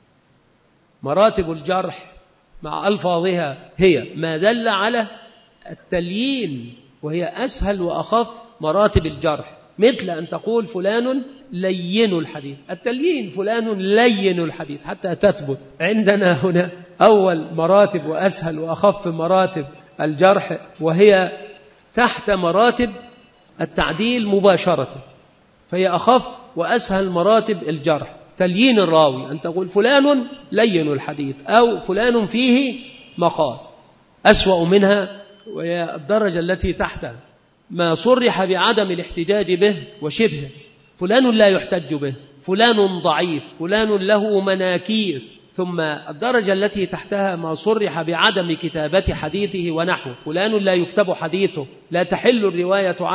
Speaker 2: مراتب الجرح مع ألفاظها هي ما دل على التليين، وهي أسهل وأخف مراتب الجرح، مثل أن تقول فلان لين الحديث. التليين فلان لين الحديث حتى تثبت. عندنا هنا أول مراتب وأسهل وأخف مراتب الجرح، وهي تحت مراتب التعديل مباشرة، فهي أخف وأسهل مراتب الجرح. تليين الراوي أن تقول فلان لين الحديث أو فلان فيه مقال. أسوأ منها وهي الدرجة التي تحتها ما صرح بعدم الاحتجاج به وشبهه، فلان لا يحتج به، فلان ضعيف، فلان له مناكير. ثم الدرجة التي تحتها ما صرح بعدم كتابة حديثه ونحوه، فلان لا يكتب حديثه، لا تحل الرواية عنه،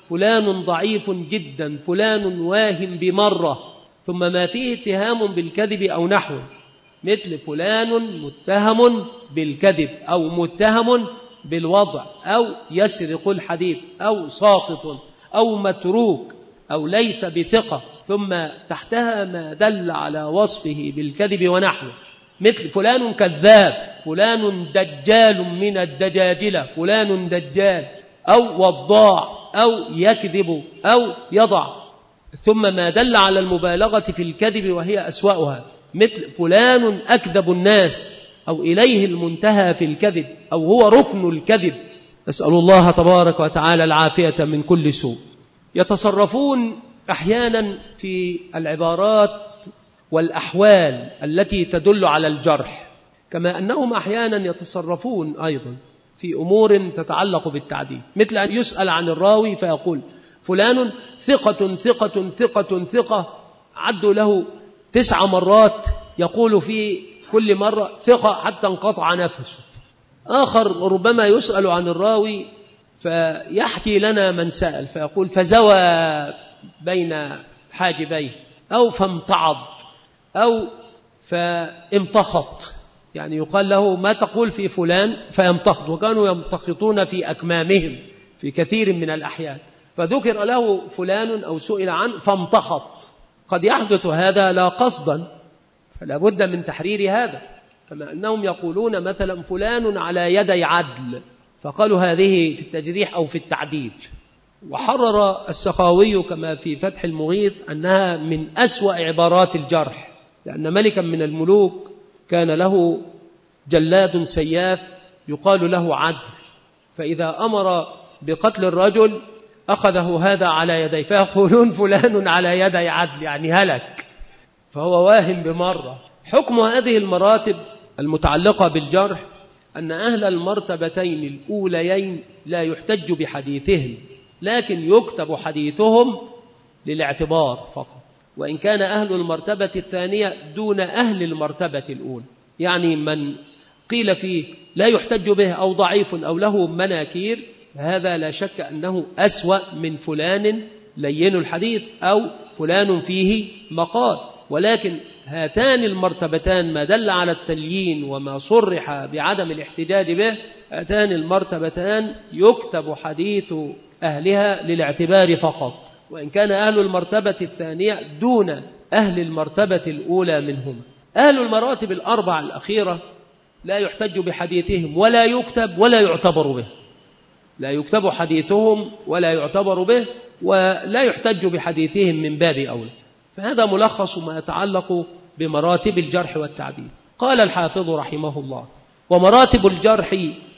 Speaker 2: فلان ضعيف جدا، فلان واهم بمرة، ثم ما فيه اتهام بالكذب أو نحوه، مثل فلان متهم بالكذب أو متهم بالوضع أو يسرق الحديث أو ساقط أو متروك أو ليس بثقة، ثم تحتها ما دل على وصفه بالكذب ونحوه، مثل فلان كذاب، فلان دجال من الدجاجلة، فلان دجال أو وضاع أو يكذب أو يضع، ثم ما دل على المبالغة في الكذب وهي أسوأها، مثل فلان أكذب الناس أو إليه المنتهى في الكذب أو هو ركن الكذب. نسأل الله تبارك وتعالى العافية من كل سوء. يتصرفون أحيانا في العبارات والأحوال التي تدل على الجرح، كما أنهم أحيانا يتصرفون أيضا في أمور تتعلق بالتعديل، مثل أن يسأل عن الراوي فيقول فلان ثقة ثقة ثقة ثقة، عدوا له 9 مرات يقول في كل مرة ثقة حتى انقطع نفسه. آخر ربما يسأل عن الراوي فيحكي لنا من سأل فيقول فزوى بين حاجبيه أو فامتعض أو فامتخط، يعني يقال له ما تقول في فلان فيمتخط، وكانوا يمتخطون في أكمامهم في كثير من الأحيان، فذكر له فلان أو سئل عنه فامتخط. قد يحدث هذا لا قصدا، فلا بد من تحرير هذا، كما أنهم يقولون مثلا فلان على يدي عدل، فقالوا هذه في التجريح أو في التعديل. وحرر السخاوي كما في فتح المغيث أنها من أسوأ عبارات الجرح، لأن ملكا من الملوك كان له جلاد سياف يقال له عدل، فإذا أمر بقتل الرجل أخذه هذا على يديه، فيقولون فلان على يدي عدل، يعني هلك، فهو واهم بمرة. حكم هذه المراتب المتعلقة بالجرح أن أهل المرتبتين الأوليين لا يحتج بحديثهم، لكن يكتب حديثهم للاعتبار فقط، وإن كان أهل المرتبة الثانية دون أهل المرتبة الأولى، يعني من قيل فيه لا يحتج به أو ضعيف أو له مناكير، هذا لا شك أنه أسوأ من فلان لين الحديث أو فلان فيه مقال. ولكن هاتان المرتبتان ما دل على التليين وما صرح بعدم الاحتجاج به، هاتان المرتبتان يكتب حديث أهلها للاعتبار فقط، وإن كان أهل المرتبة الثانية دون أهل المرتبة الأولى منهم. أهل المراتب الأربع الأخيرة لا يحتج بحديثهم ولا يكتب ولا يعتبر به، لا يكتب حديثهم ولا يعتبر به ولا يحتج بحديثهم من باب أولى. فهذا ملخص ما يتعلق بمراتب الجرح والتعديل. قال الحافظ رحمه الله: ومراتب الجرح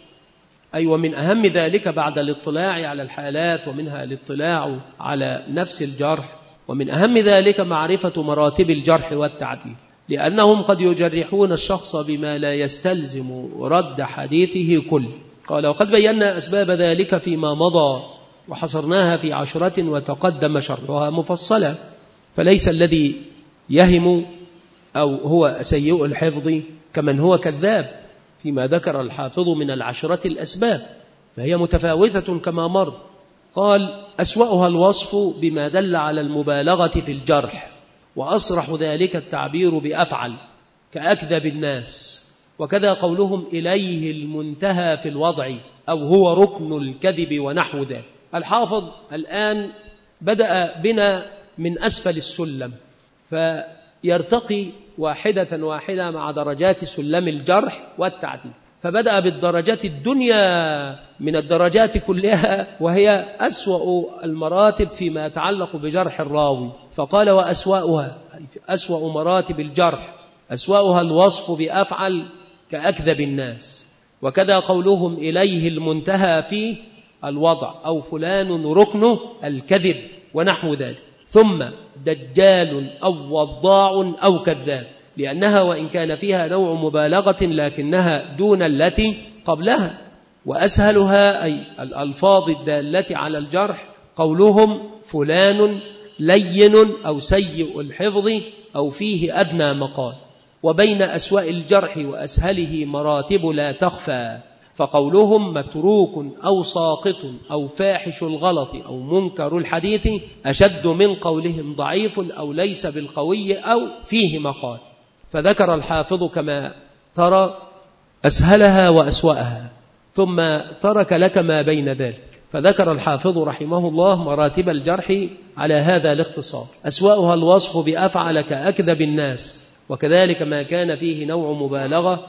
Speaker 2: أي ومن أهم ذلك بعد الاطلاع على الحالات ومنها الاطلاع على نفس الجرح، ومن أهم ذلك معرفة مراتب الجرح والتعديل، لأنهم قد يجرحون الشخص بما لا يستلزم رد حديثه كله. قال: وقد بينا أسباب ذلك فيما مضى وحصرناها في 10 وتقدم شرحها مفصلا، فليس الذي يهم أو هو سيء الحفظ كمن هو كذاب فيما ذكر الحافظ من 10 الأسباب، فهي متفاوتة كما مر. قال: أسوأها الوصف بما دل على المبالغة في الجرح، وأصرح ذلك التعبير بأفعل كأكذب الناس، وكذا قولهم إليه المنتهى في الوضع أو هو ركن الكذب ونحو ذلك. الحافظ الآن بدأ بنا من أسفل السلم، فيرتقي واحدة واحدة مع درجات سلم الجرح والتعديل، فبدأ بالدرجات الدنيا من الدرجات كلها، وهي أسوأ المراتب فيما يتعلق بجرح الراوي، فقال: وأسوأها أسوأ مراتب الجرح، أسوأها الوصف بأفعل كأكذب الناس، وكذا قولهم إليه المنتهى في الوضع أو فلان ركنه الكذب ونحو ذلك. ثم دجال أو وضاع أو كذاب، لأنها وإن كان فيها نوع مبالغة لكنها دون التي قبلها. وأسهلها أي الألفاظ الدالة على الجرح قولهم فلان لين أو سيء الحفظ أو فيه أدنى مقال. وبين أسوأ الجرح وأسهله مراتب لا تخفى، فقولهم متروك أو ساقط أو فاحش الغلط أو منكر الحديث أشد من قولهم ضعيف أو ليس بالقوي أو فيه مقال. فذكر الحافظ كما ترى أسهلها وأسوأها، ثم ترك لك ما بين ذلك. فذكر الحافظ رحمه الله مراتب الجرح على هذا الاختصار. أسوأها الوصف بأفعل كأكذب الناس، وكذلك ما كان فيه نوع مبالغة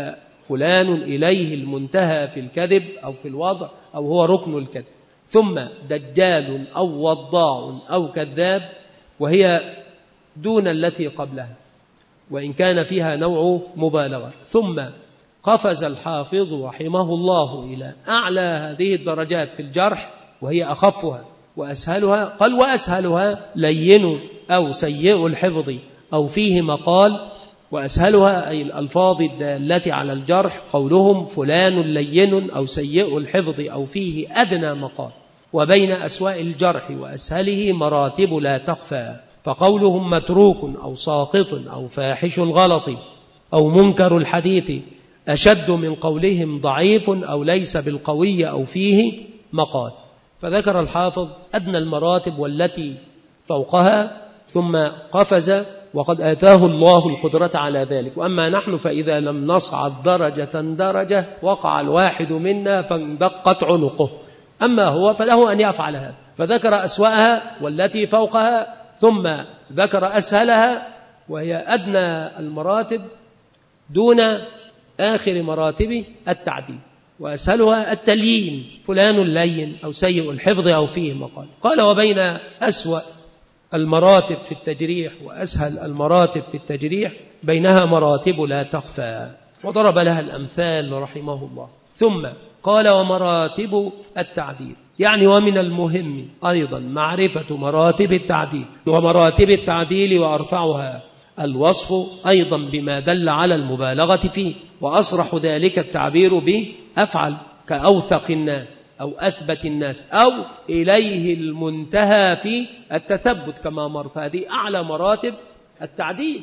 Speaker 2: كفلان إليه المنتهى في الكذب أو في الوضع أو هو ركن الكذب. ثم دجال أو وضاع أو كذاب، وهي دون التي قبلها وإن كان فيها نوع مبالغة. ثم قفز الحافظ رحمه الله إلى أعلى هذه الدرجات في الجرح، وهي أخفها وأسهلها. قال وأسهلها لين أو سيء الحفظ أو فيه مقال. وأسهلها أي الألفاظ الدالة على الجرح قولهم فلان لين أو سيء الحفظ أو فيه أدنى مقال. وبين أسواء الجرح وأسهله مراتب لا تخفى، فقولهم متروك أو ساقط أو فاحش الغلط أو منكر الحديث أشد من قولهم ضعيف أو ليس بالقوي أو فيه مقال. فذكر الحافظ أدنى المراتب والتي فوقها، ثم قفز وقد آتاه الله القدرة على ذلك. وأما نحن فإذا لم نصعد درجة وقع الواحد منا فاندقت عنقه، أما هو فله أن يفعل هذا. فذكر أسوأها والتي فوقها، ثم ذكر أسهلها وهي أدنى المراتب دون آخر مراتب التعديل. وأسهلها التليين فلان لين أو سيء الحفظ أو فيه مقال. قال وبين أسوأ المراتب في التجريح وأسهل المراتب في التجريح بينها مراتب لا تخفى، وضرب لها الأمثال رحمه الله. ثم قال ومراتب التعديل، يعني ومن المهم أيضا معرفة مراتب التعديل. ومراتب التعديل وأرفعها الوصف أيضا بما دل على المبالغة فيه، وأصرح ذلك التعبير بأفعل كأوثق الناس أو أثبت الناس أو إليه المنتهى في التثبت كما مر. فهذه أعلى مراتب التعديل.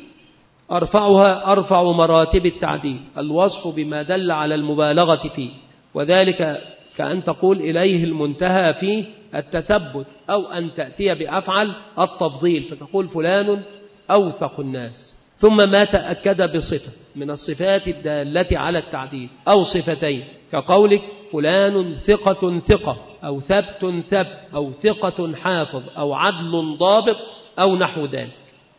Speaker 2: أرفعها أرفع مراتب التعديل الوصف بما دل على المبالغة فيه، وذلك كأن تقول إليه المنتهى في التثبت، أو أن تأتي بأفعل التفضيل فتقول فلان أوثق الناس. ثم ما تأكد بصفة من الصفات الدالة على التعديل أو صفتين، كقولك فلان ثقة ثقة أو ثبت ثبت أو ثقة حافظ أو عدل ضابط أو نحو ذلك.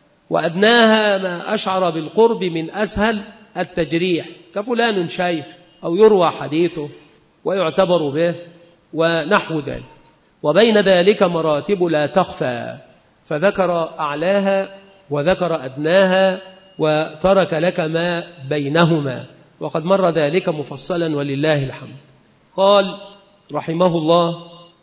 Speaker 2: وأدناها ما أشعر بالقرب من أسهل التجريح، كفلان شيخ أو يروى حديثه ويعتبر به ونحو ذلك. وبين ذلك مراتب لا تخفى، فذكر أعلاها وذكر أدناها وترك لك ما بينهما، وقد مر ذلك مفصلا ولله الحمد. قال رحمه الله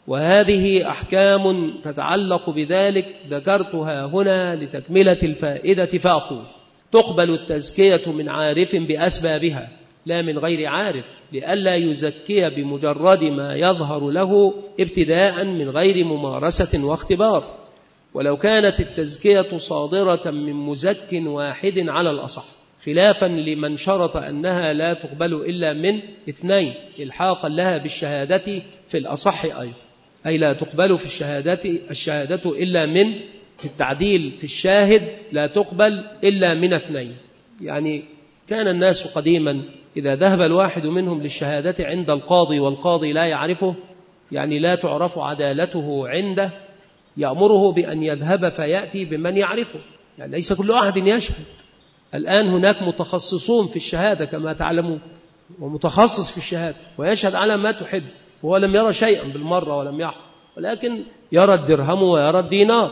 Speaker 2: وهذه أحكام تتعلق بذلك ذكرتها هنا لتكملة الفائدة، فأقول تقبل التزكية من عارف بأسبابها لا من غير عارف، لئلا يزكي بمجرد ما يظهر له ابتداء من غير ممارسة واختبار. ولو كانت التزكية صادرة من مزك واحد على الأصح، خلافا لمن شرط أنها لا تقبل إلا من اثنين إلحاقا لها بالشهادة في الأصح أيضا، أي لا تقبل في الشهادة إلا من التعديل في الشاهد لا تقبل إلا من اثنين. يعني كان الناس قديما إذا ذهب الواحد منهم للشهادة عند القاضي والقاضي لا يعرفه، يعني لا تعرف عدالته عنده، يأمره بأن يذهب فيأتي بمن يعرفه، يعني ليس كل أحد يشهد. الآن هناك متخصصون في الشهادة كما تعلمون، ومتخصص في الشهادة ويشهد على ما تحب، وهو لم يرى شيئا بالمرة ولم يحضر، ولكن يرى الدرهم ويرى الدينار.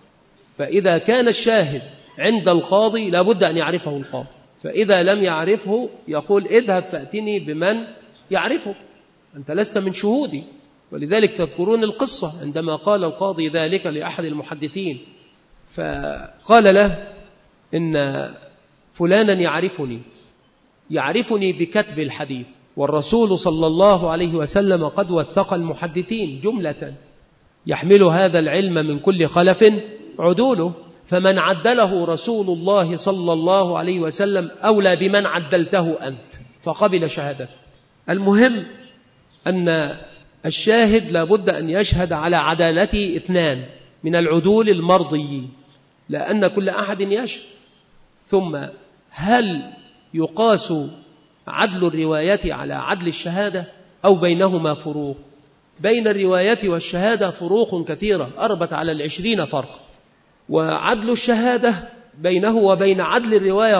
Speaker 2: فإذا كان الشاهد عند القاضي لابد أن يعرفه القاضي، فإذا لم يعرفه يقول اذهب فأتني بمن يعرفه، أنت لست من شهودي. ولذلك تذكرون القصة عندما قال القاضي ذلك لأحد المحدثين، فقال له إن فلانا يعرفني بكتب الحديث، والرسول صلى الله عليه وسلم قد وثق المحدثين جملة، يحمل هذا العلم من كل خلف عدوله، فمن عدله رسول الله صلى الله عليه وسلم أولى بمن عدلته أنت. فقبل شهادته. المهم أن الشاهد لابد أن يشهد على عدالته 2 من العدول المرضيين، لأن كل أحد يشهد. ثم هل يقاس عدل الرواية على عدل الشهادة أو بينهما فروق؟ بين الرواية والشهادة فروق كثيرة أربت على 20 فرق، وعدل الشهادة بينه وبين عدل الرواية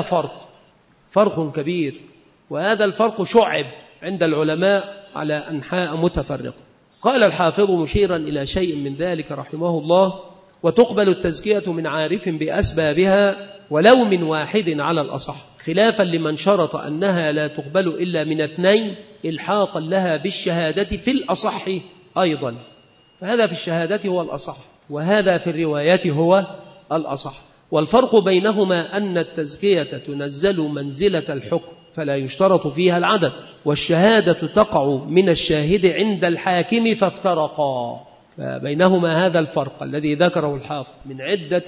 Speaker 2: فرق كبير، وهذا الفرق شعب عند العلماء على أنحاء متفرقة. قال الحافظ مشيرا إلى شيء من ذلك رحمه الله: وتقبل التزكية من عارف بأسبابها ولو من واحد على الأصح، خلافا لمن شرط أنها لا تقبل إلا من 2 إلحاقا لها بالشهادة في الأصح أيضا. فهذا في الشهادة هو الأصح، وهذا في الرواية هو الأصح. والفرق بينهما أن التزكية تنزل منزلة الحكم فلا يشترط فيها العدد، والشهادة تقع من الشاهد عند الحاكم فافترقا. فبينهما هذا الفرق الذي ذكره الحافظ من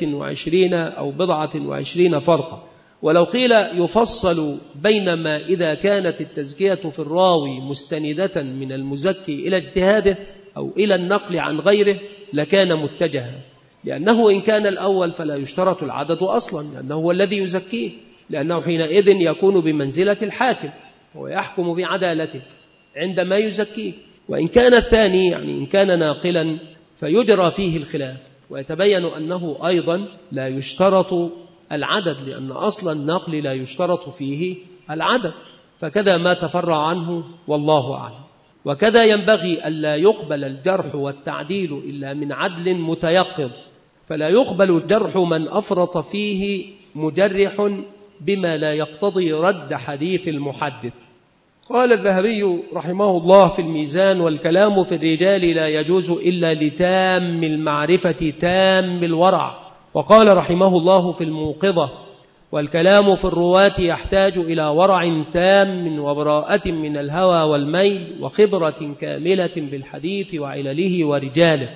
Speaker 2: 21 أو 27 فرقا. ولو قيل يفصل بينما إذا كانت التزكية في الراوي مستندة من المزكي إلى اجتهاده أو إلى النقل عن غيره لكان متجها، لأنه إن كان الأول فلا يشترط العدد أصلا، لأنه هو الذي يزكيه، لأنه حينئذ يكون بمنزلة الحاكم ويحكم بعدالته عندما يزكيه. وإن كان الثاني يعني إن كان ناقلا فيجرى فيه الخلاف، ويتبين أنه أيضا لا يشترط العدد، لأن أصل النقل لا يشترط فيه العدد، فكذا ما تفرع عنه والله أعلم. وكذا ينبغي ألا يقبل الجرح والتعديل إلا من عدل متيقظ، فلا يقبل الجرح من أفرط فيه مجرح بما لا يقتضي رد حديث المحدث. قال الذهبي رحمه الله في الميزان: والكلام في الرجال لا يجوز إلا لتام المعرفة تام الورع. وقال رحمه الله في الموقظة: والكلام في الرواة يحتاج إلى ورع تام وبراءة من الهوى والميل وخبرة كاملة بالحديث وعلله ورجاله.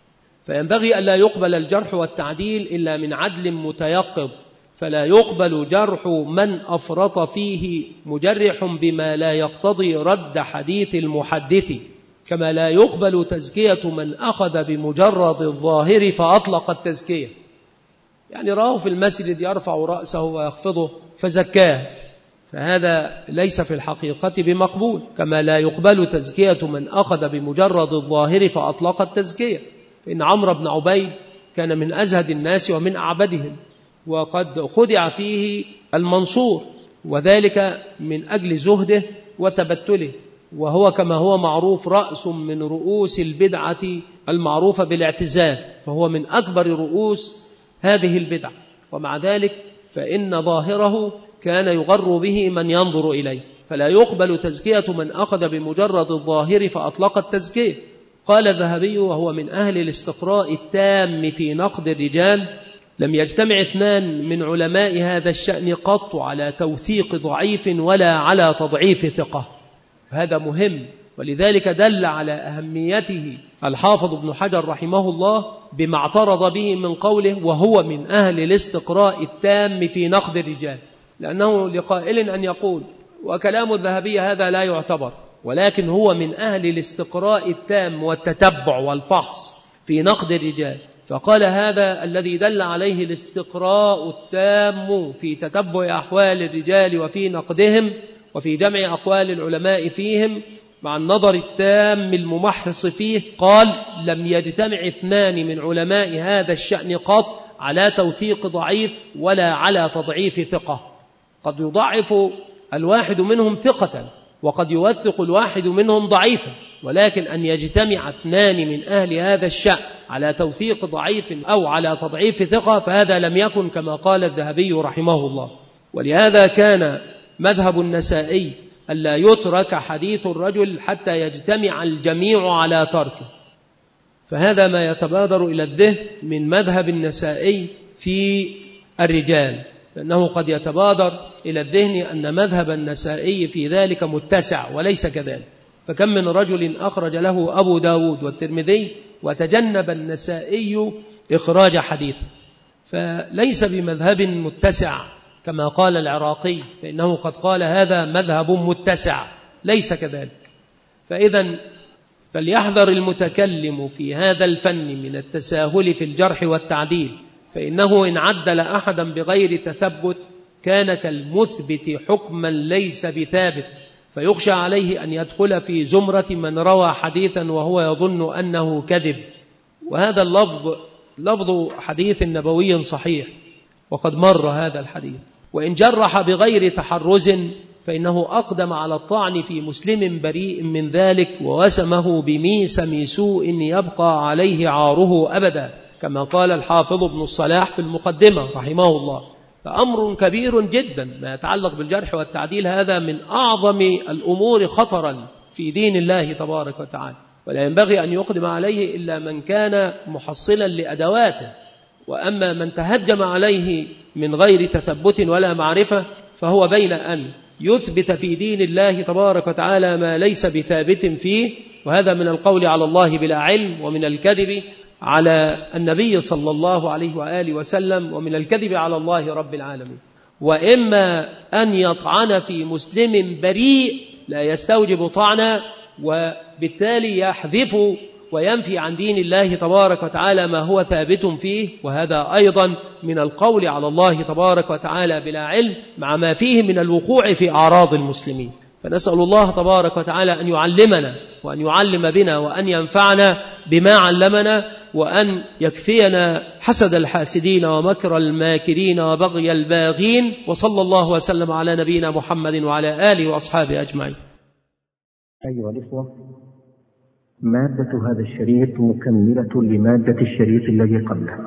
Speaker 2: فينبغي ألا يقبل الجرح والتعديل إلا من عدل متيقظ، فلا يقبل جرح من أفرط فيه مجرح بما لا يقتضي رد حديث المحدث، كما لا يقبل تزكية من أخذ بمجرد الظاهر فأطلق التزكية، يعني راه في المسجد يرفع رأسه ويخفضه فزكاه، فهذا ليس في الحقيقة بمقبول. كما لا يقبل تزكية من أخذ بمجرد الظاهر فأطلق التزكية، فإن عمرو بن عبيد كان من أزهد الناس ومن أعبدهم، وقد خدع فيه المنصور، وذلك من أجل زهده وتبتله، وهو كما هو معروف رأس من رؤوس البدعة المعروفة بالاعتزال، فهو من أكبر رؤوس هذه البدع، ومع ذلك فإن ظاهره كان يغر به من ينظر إليه، فلا يقبل تزكية من أخذ بمجرد الظاهر فأطلق التزكية. قال الذهبي وهو من أهل الاستقراء التام في نقد الرجال: لم يجتمع 2 من علماء هذا الشأن قط على توثيق ضعيف ولا على تضعيف ثقة. هذا مهم، ولذلك دل على أهميته الحافظ ابن حجر رحمه الله بما اعترض به من قوله: وهو من أهل الاستقراء التام في نقد الرجال، لأنه لقائل أن يقول وكلام الذهبي هذا لا يعتبر، ولكن هو من أهل الاستقراء التام والتتبع والفحص في نقد الرجال، فقال هذا الذي دل عليه الاستقراء التام في تتبع أحوال الرجال وفي نقدهم وفي جمع أقوال العلماء فيهم مع النظر التام الممحص فيه. قال: لم يجتمع 2 من علماء هذا الشأن قط على توثيق ضعيف ولا على تضعيف ثقة. قد يضعف الواحد منهم ثقة وقد يوثق الواحد منهم ضعيفا، ولكن أن يجتمع 2 من أهل هذا الشأن على توثيق ضعيف أو على تضعيف ثقة فهذا لم يكن كما قال الذهبي رحمه الله. ولهذا كان مذهب النسائي ألا يترك حديث الرجل حتى يجتمع الجميع على تركه، فهذا ما يتبادر إلى الذهن من مذهب النسائي في الرجال، لأنه قد يتبادر إلى الذهن أن مذهب النسائي في ذلك متسع، وليس كذلك. فكم من رجل أخرج له أبو داود والترمذي وتجنب النسائي إخراج حديثه، فليس بمذهب متسع كما قال العراقي، فإنه قد قال هذا مذهب متسع، ليس كذلك. فإذا فليحذر المتكلم في هذا الفن من التساهل في الجرح والتعديل، فإنه إن عدل أحدا بغير تثبت كان كالمثبت حكما ليس بثابت، فيخشى عليه أن يدخل في زمرة من روى حديثا وهو يظن أنه كذب. وهذا اللفظ لفظ حديث نبوي صحيح، وقد مر هذا الحديث. وإن جرح بغير تحرز فإنه أقدم على الطعن في مسلم بريء من ذلك، ووسمه بميسم سوء يبقى عليه عاره أبدا، كما قال الحافظ ابن الصلاح في المقدمة رحمه الله. فأمر كبير جدا ما يتعلق بالجرح والتعديل، هذا من أعظم الأمور خطرا في دين الله تبارك وتعالى، ولا ينبغي أن يقدم عليه إلا من كان محصلا لأدواته. وأما من تهجم عليه من غير تثبت ولا معرفة فهو بين أن يثبت في دين الله تبارك وتعالى ما ليس بثابت فيه، وهذا من القول على الله بلا علم، ومن الكذب على النبي صلى الله عليه وآله وسلم، ومن الكذب على الله رب العالمين. وإما أن يطعن في مسلم بريء لا يستوجب طعنا، وبالتالي يحذف وينفي عن دين الله تبارك وتعالى ما هو ثابت فيه، وهذا أيضا من القول على الله تبارك وتعالى بلا علم، مع ما فيه من الوقوع في أعراض المسلمين. فنسأل الله تبارك وتعالى أن يعلمنا وأن يعلم بنا وأن ينفعنا بما علمنا، وأن يكفينا حسد الحاسدين ومكر الماكرين وبغي الباغين. وصلى الله وسلم على نبينا محمد وعلى آله وأصحابه أجمعين.
Speaker 1: أيها الإخوة، مادة هذا الشريط مكملة لمادة الشريط الذي قبله.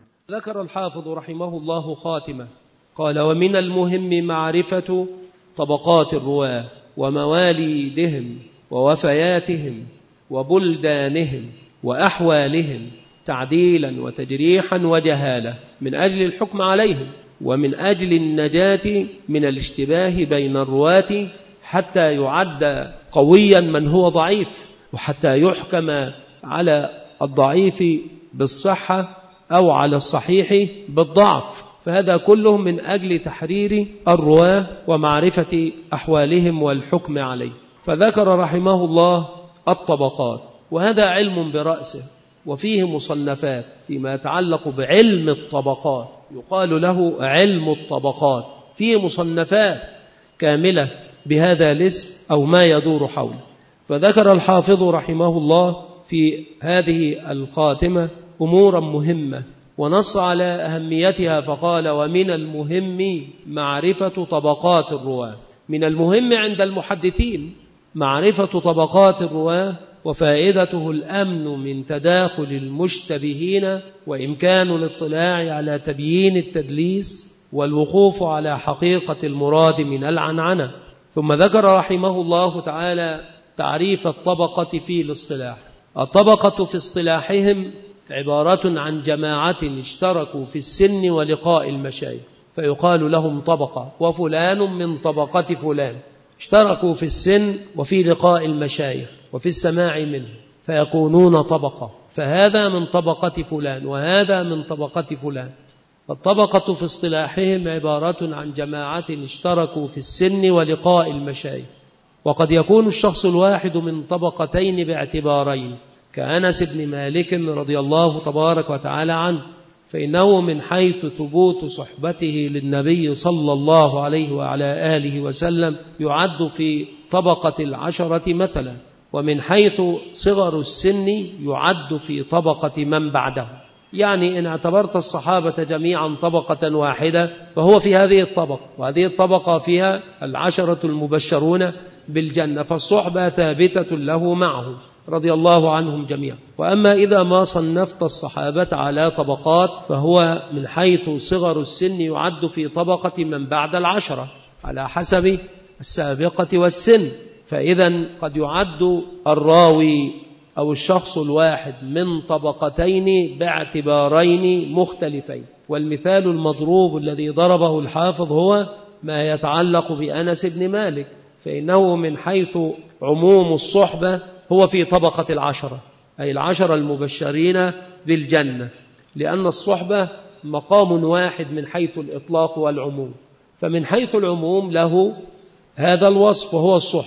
Speaker 2: ذكر الحافظ رحمه الله خاتمة، قال: ومن المهم معرفة طبقات الرواة ومواليدهم ووفياتهم وبلدانهم وأحوالهم تعديلا وتجريحا وجهالة، من أجل الحكم عليهم ومن أجل النجاة من الاشتباه بين الرواة، حتى يعد قويا من هو ضعيف، وحتى يحكم على الضعيف بالصحة أو على الصحيح بالضعف. فهذا كله من أجل تحرير الرواة ومعرفة أحوالهم والحكم عليه. فذكر رحمه الله الطبقات، وهذا علم برأسه، وفيه مصنفات فيما يتعلق بعلم الطبقات، يقال له علم الطبقات، فيه مصنفات كاملة بهذا الاسم أو ما يدور حوله. فذكر الحافظ رحمه الله في هذه الخاتمة أمورا مهمة، ونص على أهميتها فقال: ومن المهم معرفة طبقات الرواة. من المهم عند المحدثين معرفة طبقات الرواة، وفائدته الأمن من تداخل المشتبهين، وإمكان الاطلاع على تبيين التدليس، والوقوف على حقيقة المراد من العنعنة. ثم ذكر رحمه الله تعالى تعريف الطبقة في الاصطلاح. الطبقة في اصطلاحهم عبارة عن جماعة اشتركوا في السن ولقاء المشايخ، فيقال لهم طبقة، وفلان من طبقة فلان، اشتركوا في السن وفي لقاء المشايخ وفي السماع منه، فيكونون طبقة. فهذا من طبقة فلان وهذا من طبقة فلان. الطبقة في اصطلاحهم عبارة عن جماعة اشتركوا في السن ولقاء المشايخ. وقد يكون الشخص الواحد من طبقتين باعتبارين، كأنس بن مالك رضي الله تبارك وتعالى عنه، فإنه من حيث ثبوت صحبته للنبي صلى الله عليه وعلى آله وسلم يعد في طبقة العشرة مثلا، ومن حيث صغر السن يعد في طبقة من بعده. يعني إن اعتبرت الصحابة جميعا طبقة واحدة فهو في هذه الطبقة، وهذه الطبقة فيها العشرة المبشرون بالجنة، فالصحبة ثابتة له معه رضي الله عنهم جميعا. وأما إذا ما صنفت الصحابة على طبقات فهو من حيث صغر السن يعد في طبقة من بعد العشرة على حسب السابقة والسن. فإذا قد يعد الراوي أو الشخص الواحد من طبقتين باعتبارين مختلفين. والمثال المضروب الذي ضربه الحافظ هو ما يتعلق بأنس بن مالك، فإنه من حيث عموم الصحبة هو في طبقة العشرة، أي العشرة المبشرين بالجنة، لأن الصحبة مقام واحد من حيث الإطلاق والعموم. فمن حيث العموم له هذا الوصف وهو الصحبة،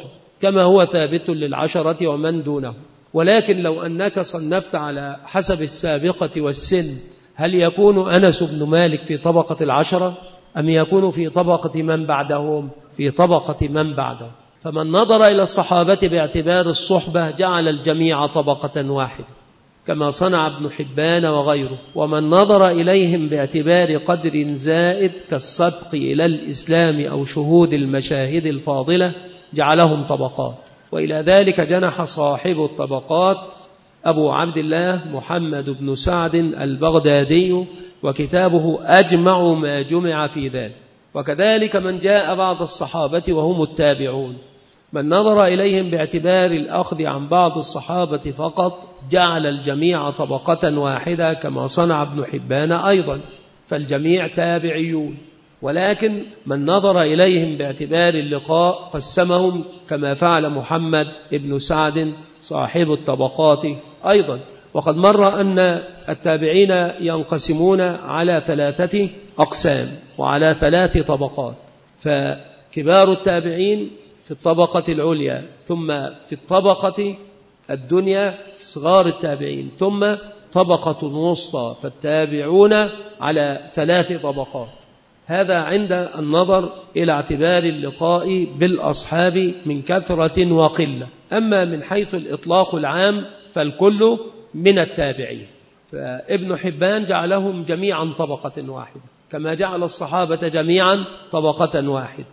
Speaker 2: كما هو ثابت للعشرة ومن دونه. ولكن لو أنك صنفت على حسب السابقة والسن، هل يكون أنس بن مالك في طبقة العشرة أم يكون في طبقة من بعدهم؟ في طبقة من بعدهم. فمن نظر إلى الصحابة باعتبار الصحبة جعل الجميع طبقة واحدة كما صنع ابن حبان وغيره، ومن نظر إليهم باعتبار قدر زائد كالسبق إلى الإسلام أو شهود المشاهد الفاضلة جعلهم طبقات. وإلى ذلك جنح صاحب الطبقات أبو عبد الله محمد بن سعد البغدادي، وكتابه أجمع ما جمع في ذلك. وكذلك من جاء بعض الصحابة وهم التابعون، من نظر إليهم باعتبار الأخذ عن بعض الصحابة فقط جعل الجميع طبقة واحدة كما صنع ابن حبان أيضا، فالجميع تابعيون. ولكن من نظر إليهم باعتبار اللقاء قسمهم كما فعل محمد بن سعد صاحب الطبقات أيضا. وقد مر أن التابعين ينقسمون على 3 أقسام وعلى 3 طبقات، فكبار التابعين في الطبقة العليا، ثم في الطبقة الدنيا صغار التابعين، ثم طبقة وسطى، فالتابعون على 3 طبقات. هذا عند النظر إلى اعتبار اللقاء بالأصحاب من كثرة وقلة. أما من حيث الإطلاق العام فالكل من التابعين، فابن حبان جعلهم جميعا طبقة واحدة كما جعل الصحابة جميعا طبقة واحدة،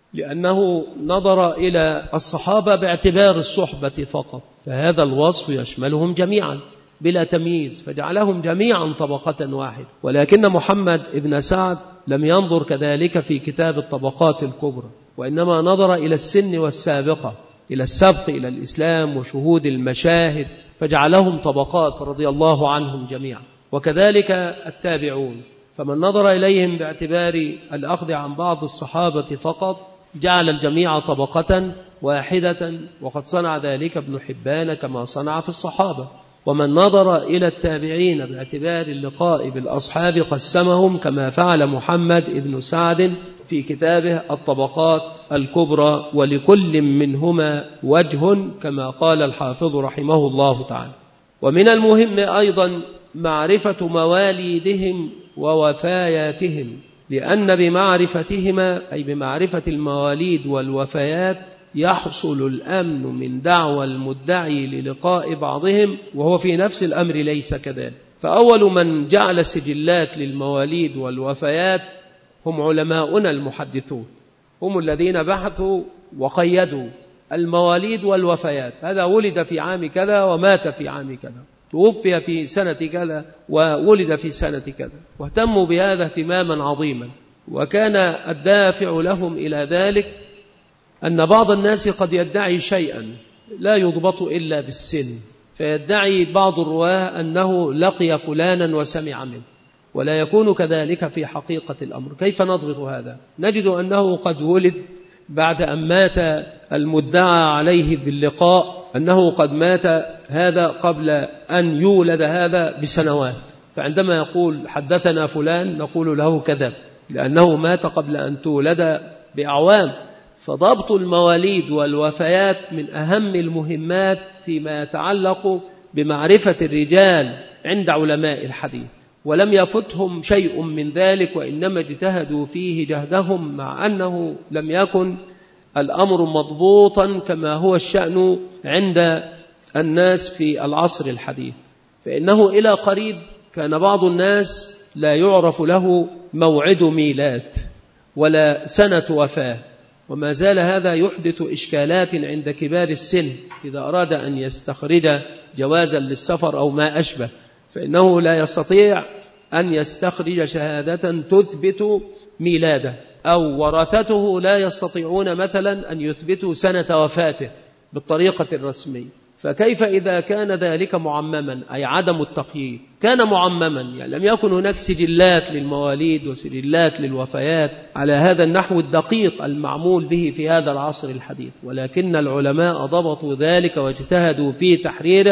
Speaker 2: لأنه نظر إلى الصحابة باعتبار الصحبة فقط، فهذا الوصف يشملهم جميعا بلا تمييز، فجعلهم جميعا طبقة واحدة. ولكن محمد بن سعد لم ينظر كذلك في كتاب الطبقات الكبرى، وإنما نظر إلى السن والسابقة، إلى السبق إلى الإسلام وشهود المشاهد، فجعلهم طبقات رضي الله عنهم جميعا. وكذلك التابعون، فمن نظر إليهم باعتبار الأخذ عن بعض الصحابة فقط جعل الجميع طبقة واحدة، وقد صنع ذلك ابن حبان كما صنع في الصحابة. ومن نظر إلى التابعين باعتبار اللقاء بالأصحاب قسمهم كما فعل محمد بن سعد في كتابه الطبقات الكبرى، ولكل منهما وجه كما قال الحافظ رحمه الله تعالى. ومن المهم أيضا معرفة مواليدهم ووفياتهم، لأن بمعرفتهما أي بمعرفة المواليد والوفيات يحصل الأمن من دعوى المدعي للقاء بعضهم وهو في نفس الأمر ليس كذلك. فأول من جعل سجلات للمواليد والوفيات هم علماؤنا المحدثون، هم الذين بحثوا وقيدوا المواليد والوفيات، هذا ولد في عام كذا ومات في عام كذا، توفي في سنة كذا وولد في سنة كذا، واهتموا بهذا اهتماما عظيما. وكان الدافع لهم إلى ذلك أن بعض الناس قد يدعي شيئا لا يضبط إلا بالسن، فيدعي بعض الرواه أنه لقي فلانا وسمع منه، ولا يكون كذلك في حقيقة الأمر. كيف نضبط هذا؟ نجد أنه قد ولد بعد أن مات المدعى عليه باللقاء، أنه قد مات هذا قبل أن يولد هذا بسنوات، فعندما يقول حدثنا فلان نقول له كذب، لأنه مات قبل أن تولد بأعوام. فضبط المواليد والوفيات من أهم المهمات فيما يتعلق بمعرفة الرجال عند علماء الحديث، ولم يفتهم شيء من ذلك، وإنما اجتهدوا فيه جهدهم، مع أنه لم يكن الأمر مضبوطا كما هو الشأن عند الناس في العصر الحديث. فإنه إلى قريب كان بعض الناس لا يعرف له موعد ميلاد ولا سنة وفاة، وما زال هذا يحدث إشكالات عند كبار السن إذا أراد أن يستخرج جوازا للسفر أو ما أشبه، فإنه لا يستطيع أن يستخرج شهادة تثبت ميلاده، أو ورثته لا يستطيعون مثلا أن يثبتوا سنة وفاته بالطريقة الرسمية. فكيف إذا كان ذلك معمما، أي عدم التقييد كان معمما، يعني لم يكن هناك سجلات للمواليد وسجلات للوفيات على هذا النحو الدقيق المعمول به في هذا العصر الحديث، ولكن العلماء ضبطوا ذلك واجتهدوا في تحريره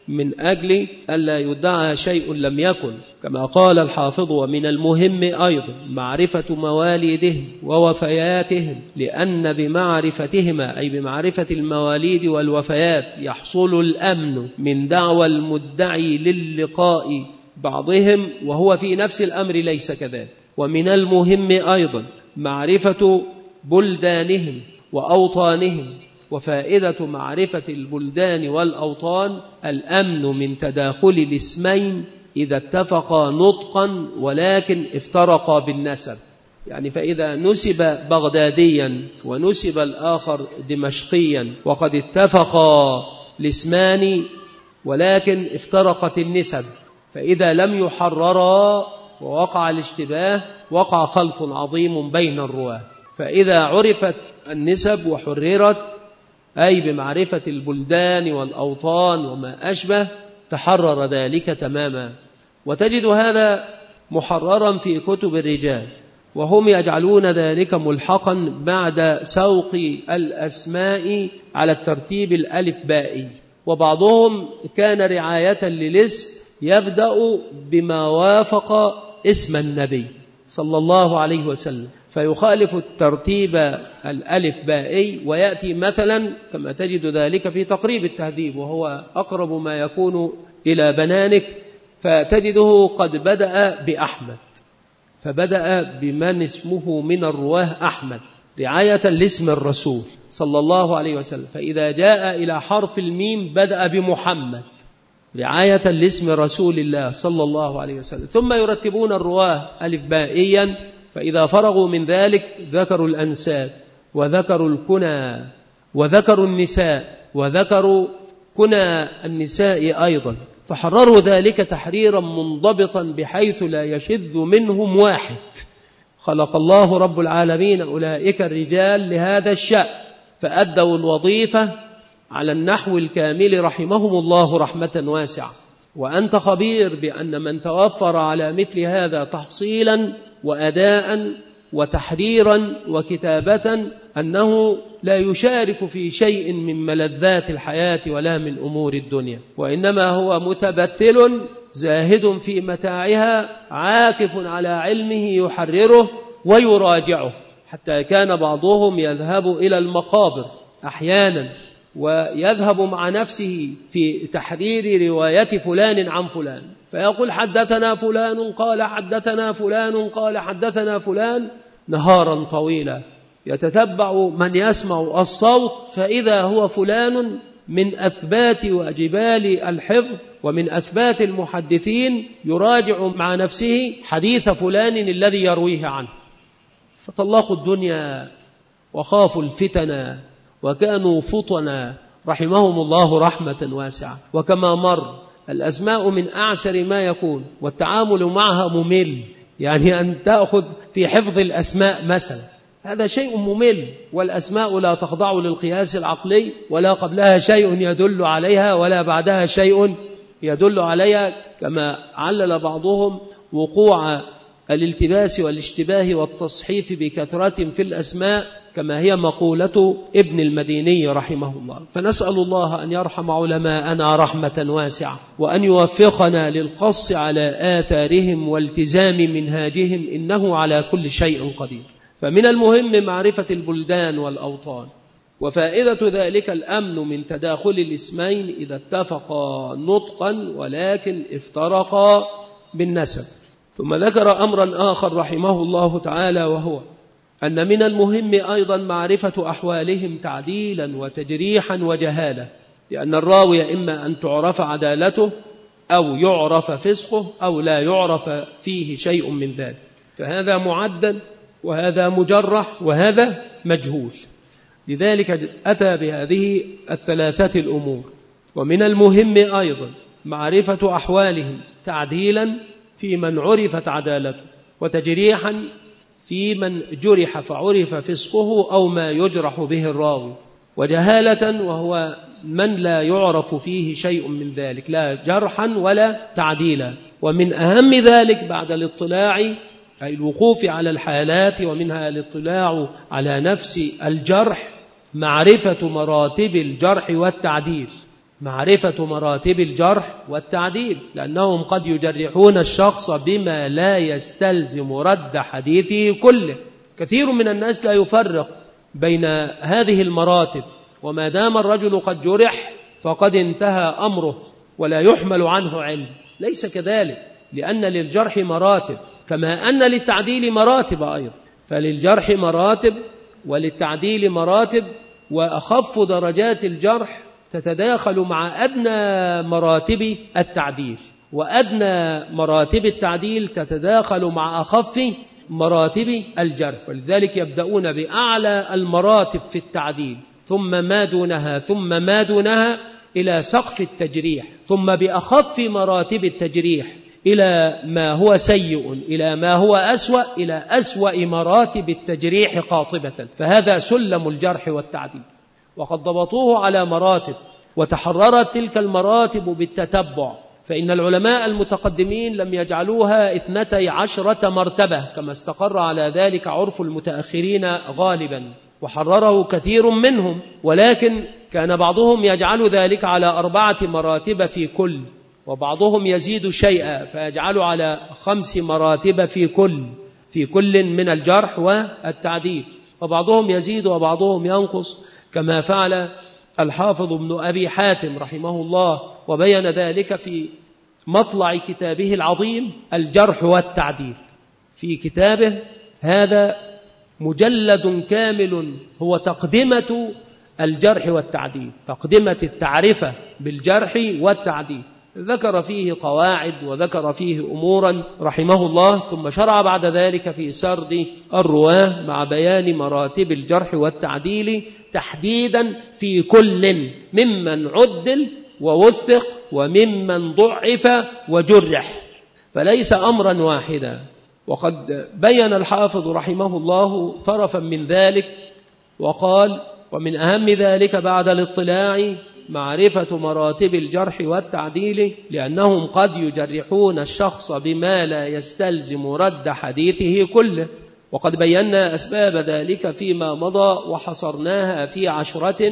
Speaker 2: من أجل ألا يدعى شيء لم يكن. كما قال الحافظ: ومن المهم أيضا معرفة مواليدهم ووفياتهم، لأن بمعرفتهما أي بمعرفة المواليد والوفيات يحصل الأمن من دعوى المدعي للقاء بعضهم وهو في نفس الأمر ليس كذلك. ومن المهم أيضا معرفة بلدانهم وأوطانهم، وفائدة معرفة البلدان والأوطان الأمن من تداخل الاسمين إذا اتفقا نطقا ولكن افترقا بالنسب. يعني فإذا نسب بغداديا ونسب الآخر دمشقيا وقد اتفقا الاسمان ولكن افترقت النسب، فإذا لم يحررا ووقع الاشتباه وقع خلط عظيم بين الرواة. فإذا عرفت النسب وحررت أي بمعرفة البلدان والأوطان وما أشبه تحرر ذلك تماما. وتجد هذا محررا في كتب الرجال، وهم يجعلون ذلك ملحقا بعد سوق الأسماء على الترتيب الألف بائي. وبعضهم كان رعاية للاسم يبدأ بما وافق اسم النبي صلى الله عليه وسلم، فيخالف الترتيب الألف بائي ويأتي مثلا كما تجد ذلك في تقريب التهذيب، وهو أقرب ما يكون إلى بنانك، فتجده قد بدأ بأحمد، فبدأ بمن اسمه من الرواه أحمد رعاية لاسم الرسول صلى الله عليه وسلم. فإذا جاء إلى حرف الميم بدأ بمحمد رعاية لاسم رسول الله صلى الله عليه وسلم. ثم يرتبون الرواه ألف بائيا، فإذا فرغوا من ذلك ذكروا الأنساب وذكروا الكنى وذكروا النساء وذكروا كنى النساء أيضا، فحرروا ذلك تحريرا منضبطا بحيث لا يشذ منهم واحد. خلق الله رب العالمين أولئك الرجال لهذا الشأن، فأدوا الوظيفة على النحو الكامل رحمهم الله رحمة واسعة. وأنت خبير بأن من توفر على مثل هذا تحصيلا وأداء وتحريرا وكتابة أنه لا يشارك في شيء من ملذات الحياة ولا من أمور الدنيا، وإنما هو متبتل زاهد في متاعها عاكف على علمه يحرره ويراجعه، حتى كان بعضهم يذهب إلى المقابر أحيانا ويذهب مع نفسه في تحرير رواية فلان عن فلان، فيقول حدثنا فلان قال حدثنا فلان قال حدثنا فلان نهارا طويلا، يتتبع من يسمع الصوت فإذا هو فلان من أثبات وجبال الحفظ ومن أثبات المحدثين يراجع مع نفسه حديث فلان الذي يرويه عنه. فطلقوا الدنيا وخافوا الفتن وكانوا فطنا رحمهم الله رحمة واسعة. وكما مر الأسماء من أعسر ما يكون والتعامل معها ممل، يعني أن تأخذ في حفظ الأسماء مثلا هذا شيء ممل، والأسماء لا تخضع للقياس العقلي، ولا قبلها شيء يدل عليها ولا بعدها شيء يدل عليها، كما علل بعضهم وقوع الالتباس والاشتباه والتصحيف بكثرة في الأسماء كما هي مقولة ابن المديني رحمه الله. فنسأل الله أن يرحم علماءنا رحمة واسعة، وأن يوفقنا للقص على آثارهم والتزام منهاجهم، إنه على كل شيء قدير. فمن المهم معرفة البلدان والأوطان، وفائدة ذلك الأمن من تداخل الاسمين إذا اتفقا نطقا ولكن افترقا بالنسب. ثم ذكر أمرا آخر رحمه الله تعالى، وهو أن من المهم أيضا معرفة أحوالهم تعديلا وتجريحا وجهالة، لأن الراوي إما أن تعرف عدالته أو يعرف فسقه أو لا يعرف فيه شيء من ذلك، فهذا معدل وهذا مجرح وهذا مجهول. لذلك أتى بهذه الثلاثة الأمور. ومن المهم أيضا معرفة أحوالهم تعديلا في من عرفت عدالته، وتجريحا في من جرح فعرف فسقه أو ما يجرح به الراوي، وجهالة وهو من لا يعرف فيه شيء من ذلك لا جرحا ولا تعديلا. ومن أهم ذلك بعد الاطلاع أي الوقوف على الحالات ومنها الاطلاع على نفس الجرح معرفة مراتب الجرح والتعديل، معرفة مراتب الجرح والتعديل، لأنهم قد يجرحون الشخص بما لا يستلزم رد حديثه كله. كثير من الناس لا يفرق بين هذه المراتب، وما دام الرجل قد جرح فقد انتهى أمره ولا يحمل عنه علم. ليس كذلك، لأن للجرح مراتب كما أن للتعديل مراتب أيضا، فللجرح مراتب وللتعديل مراتب، وأخف درجات الجرح تتداخل مع أدنى مراتب التعديل، وأدنى مراتب التعديل تتداخل مع أخف مراتب الجرح. ولذلك يبدأون بأعلى المراتب في التعديل، ثم ما دونها، ثم ما دونها إلى سقف التجريح، ثم بأخف مراتب التجريح إلى ما هو سيء، إلى ما هو أسوأ، إلى أسوأ مراتب التجريح قاطبة. فهذا سلم الجرح والتعديل، وقد ضبطوه على مراتب، وتحررت تلك المراتب بالتتبع. فإن العلماء المتقدمين لم يجعلوها 12 مرتبة كما استقر على ذلك عرف المتأخرين غالبا، وحرره كثير منهم، ولكن كان بعضهم يجعل ذلك على 4 مراتب في كل، وبعضهم يزيد شيئا فيجعل على 5 مراتب في كل من الجرح والتعديل، وبعضهم يزيد وبعضهم ينقص، كما فعل الحافظ ابن أبي حاتم رحمه الله، وبين ذلك في مطلع كتابه العظيم الجرح والتعديل. في كتابه هذا مجلد كامل هو تقدمة الجرح والتعديل، تقدمة التعرفة بالجرح والتعديل، ذكر فيه قواعد وذكر فيه أمورا رحمه الله، ثم شرع بعد ذلك في سرد الرواه مع بيان مراتب الجرح والتعديل تحديدا في كل ممن عدل ووثق وممن ضعف وجرح، فليس أمرا واحدا. وقد بين الحافظ رحمه الله طرفا من ذلك وقال: ومن أهم ذلك بعد الاطلاع معرفة مراتب الجرح والتعديل، لأنهم قد يجرحون الشخص بما لا يستلزم رد حديثه كله. وقد بينا أسباب ذلك فيما مضى وحصرناها في 10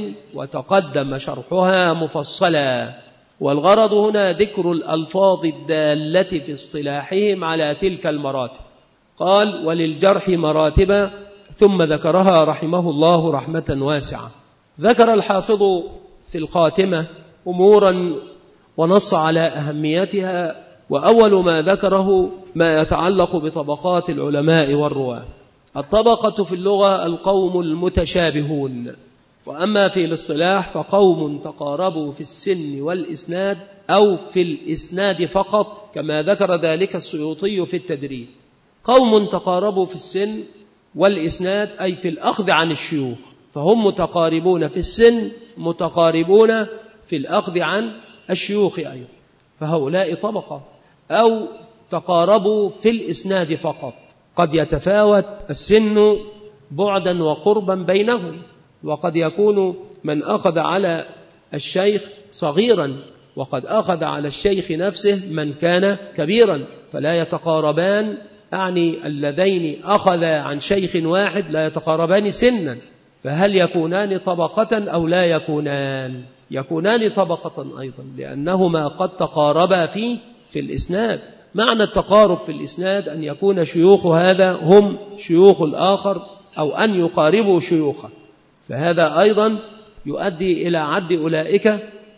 Speaker 2: وتقدم شرحها مفصلا، والغرض هنا ذكر الألفاظ الدالة في اصطلاحهم على تلك المراتب. قال: وللجرح مراتب، ثم ذكرها رحمه الله رحمة واسعة. ذكر الحافظ في الخاتمة أمورا ونص على أهميتها، وأول ما ذكره ما يتعلق بطبقات العلماء والرواة. الطبقة في اللغة القوم المتشابهون، وأما في الاصطلاح فقوم تقاربوا في السن والإسناد أو في الإسناد فقط، كما ذكر ذلك السيوطي في التدريب. قوم تقاربوا في السن والإسناد أي في الأخذ عن الشيوخ، فهم متقاربون في السن، متقاربون في الأخذ عن الشيوخ أيضا، فهؤلاء طبقة. أو تقاربوا في الإسناد فقط، قد يتفاوت السن بعدا وقربا بينهم، وقد يكون من أخذ على الشيخ صغيرا، وقد أخذ على الشيخ نفسه من كان كبيرا، فلا يتقاربان، أعني اللذين أخذ عن شيخ واحد لا يتقاربان سنا، فهل يكونان طبقة أو لا يكونان؟ يكونان طبقة أيضا، لأنهما قد تقاربا في الإسناد. معنى التقارب في الإسناد أن يكون شيوخ هذا هم شيوخ الآخر، أو أن يقاربوا شيوخه، فهذا أيضا يؤدي إلى عد أولئك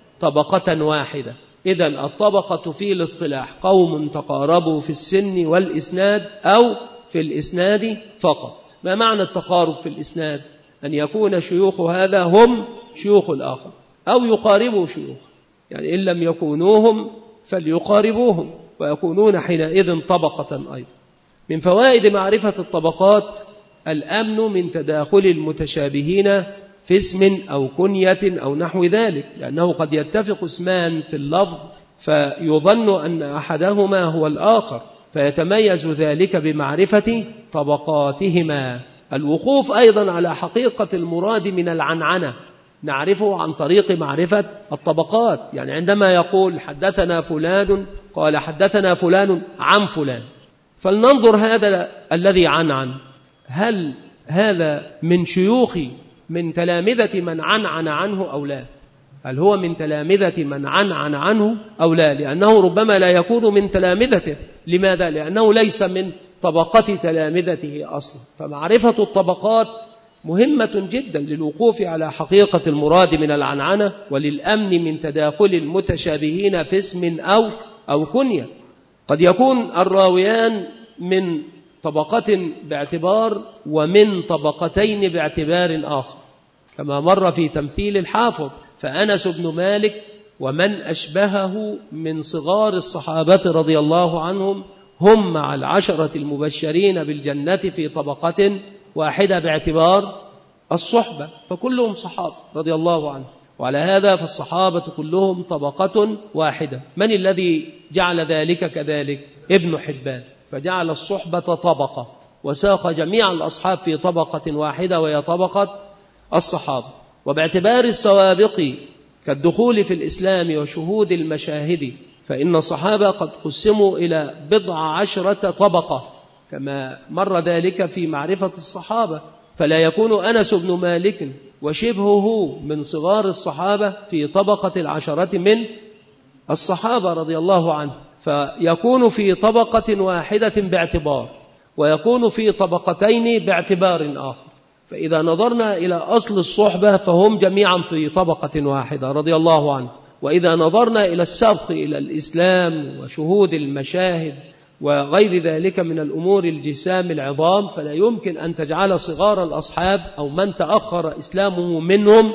Speaker 2: طبقة واحدة. إذن الطبقة في الاصطلاح قوم تقاربوا في السن والإسناد أو في الإسناد فقط. ما معنى التقارب في الإسناد؟ أن يكون شيوخ هذا هم شيوخ الآخر أو يقاربوا شيوخ، يعني إن لم يكونوهم فليقاربوهم، ويكونون حينئذ طبقة أيضا. من فوائد معرفة الطبقات الأمن من تداخل المتشابهين في اسم أو كنية أو نحو ذلك، لأنه قد يتفق اسمان في اللفظ فيظن أن أحدهما هو الآخر، فيتميز ذلك بمعرفة طبقاتهما. الوقوف أيضا على حقيقة المراد من العنعنة نعرفه عن طريق معرفة الطبقات، يعني عندما يقول حدثنا فلان، قال حدثنا فلان عن فلان، فلننظر هذا الذي عنعن، هل هذا من شيوخ من تلامذة من عنعن عنه أو لا؟ هل هو من تلامذة من عنعن عنه أو لا، لأنه ربما لا يكون من تلامذته. لماذا؟ لأنه ليس من طبقة تلامذته أصلا. فمعرفة الطبقات مهمة جدا للوقوف على حقيقة المراد من العنعنة، وللأمن من تداخل المتشابهين في اسم أو كنية. قد يكون الراويان من طبقة باعتبار ومن طبقتين باعتبار آخر، كما مر في تمثيل الحافظ، فأنس بن مالك ومن أشبهه من صغار الصحابة رضي الله عنهم هم مع العشرة المبشرين بالجنة في طبقة واحدة باعتبار الصحبة، فكلهم صحابة رضي الله عنهم. وعلى هذا فالصحابة كلهم طبقة واحدة. من الذي جعل ذلك كذلك؟ ابن حبان، فجعل الصحبة طبقة وساق جميع الأصحاب في طبقة واحدة وهي طبقة الصحابة. وباعتبار السوابق كالدخول في الإسلام وشهود المشاهد، فإن الصحابة قد قسموا إلى 17 طبقة كما مر ذلك في معرفة الصحابة. فلا يكون أنس بن مالك وشبهه من صغار الصحابة في طبقة 10 من الصحابة رضي الله عنه، فيكون في طبقة واحدة باعتبار، ويكون في طبقتين باعتبار آخر. فإذا نظرنا إلى أصل الصحبة فهم جميعا في طبقة واحدة رضي الله عنه. وإذا نظرنا إلى السبق إلى الإسلام وشهود المشاهد وغير ذلك من الأمور الجسام العظام، فلا يمكن أن تجعل صغار الأصحاب أو من تأخر إسلامه منهم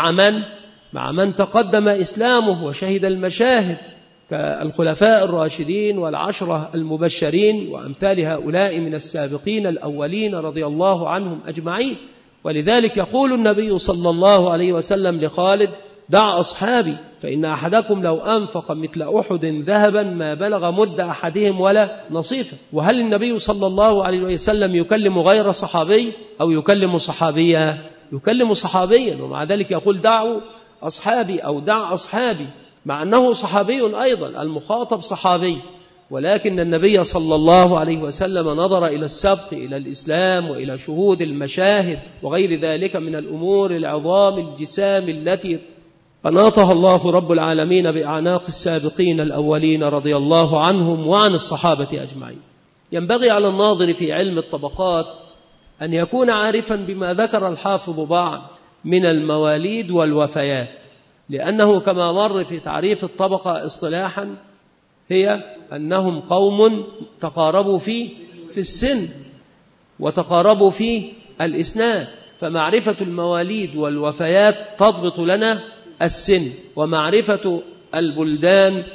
Speaker 2: مع من تقدم إسلامه وشهد المشاهد كالخلفاء الراشدين والعشرة المبشرين وأمثال هؤلاء من السابقين الأولين رضي الله عنهم أجمعين. ولذلك يقول النبي صلى الله عليه وسلم لخالد: دع أصحابي فإن أحدكم لو أنفق مثل أحد ذهبا ما بلغ مد أحدهم ولا نصيفه. وهل النبي صلى الله عليه وسلم يكلم غير صحابي أو يكلم صحابيا؟ يكلم صحابيا، ومع ذلك يقول دعوا أصحابي أو دع أصحابي، مع أنه صحابي أيضا، المخاطب صحابي، ولكن النبي صلى الله عليه وسلم نظر إلى السبق إلى الإسلام وإلى شهود المشاهد وغير ذلك من الأمور العظام الجسام التي أناطها الله رب العالمين بأعناق السابقين الأولين رضي الله عنهم وعن الصحابة أجمعين. ينبغي على الناظر في علم الطبقات أن يكون عارفا بما ذكر الحافظ بعض من المواليد والوفيات، لأنه كما مر في تعريف الطبقة اصطلاحا هي أنهم قوم تقاربوا في السن وتقاربوا في الإسناد، فمعرفة المواليد والوفيات تضبط لنا السن، ومعرفة البلدان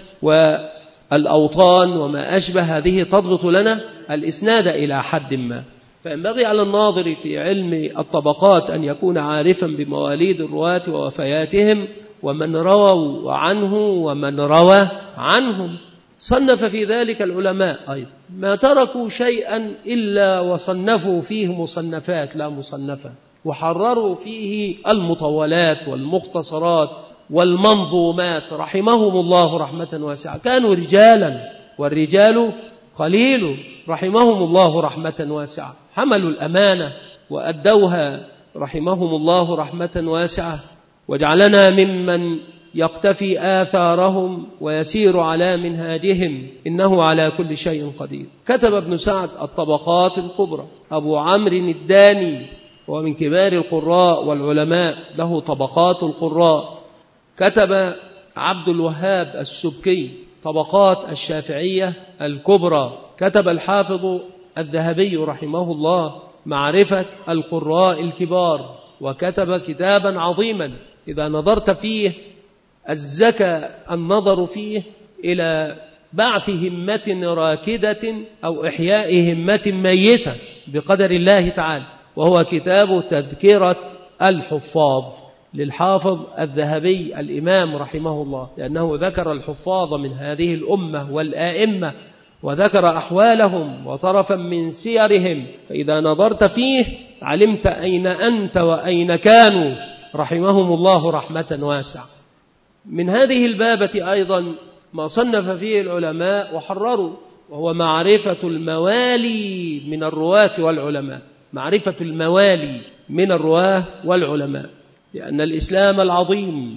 Speaker 2: والأوطان وما أشبه هذه تضبط لنا الإسناد إلى حد ما. فينبغي على الناظر في علم الطبقات أن يكون عارفا بمواليد الرواة ووفياتهم ومن رووا عنه ومن روى عنهم. صنف في ذلك العلماء أيضا، ما تركوا شيئا إلا وصنفوا فيه مصنفات لا مصنفة، وحرروا فيه المطولات والمختصرات والمنظومات رحمهم الله رحمة واسعة. كانوا رجالا والرجال قليل رحمهم الله رحمة واسعة، حملوا الأمانة وأدوها رحمهم الله رحمة واسعة، وجعلنا ممن يقتفي آثارهم ويسير على منهاجهم، إنه على كل شيء قدير. كتب ابن سعد الطبقات الكبرى. أبو عمرو الداني ومن كبار القراء والعلماء له طبقات القراء. كتب عبد الوهاب السبكي طبقات الشافعية الكبرى. كتب الحافظ الذهبي رحمه الله معرفة القراء الكبار، وكتب كتابا عظيما إذا نظرت فيه الزكى النظر فيه إلى بعث همة راكدة أو إحياء همة ميتة بقدر الله تعالى، وهو كتاب تذكرة الحفاظ للحافظ الذهبي الإمام رحمه الله، لأنه ذكر الحفاظ من هذه الأمة والآئمة وذكر أحوالهم وطرفا من سيرهم، فإذا نظرت فيه علمت أين أنت وأين كانوا رحمهم الله رحمة واسعة. من هذه البابة أيضا ما صنف فيه العلماء وحرروا، وهو معرفة الموالي من الرواة والعلماء. معرفة الموالي من الرواة والعلماء، لأن الإسلام العظيم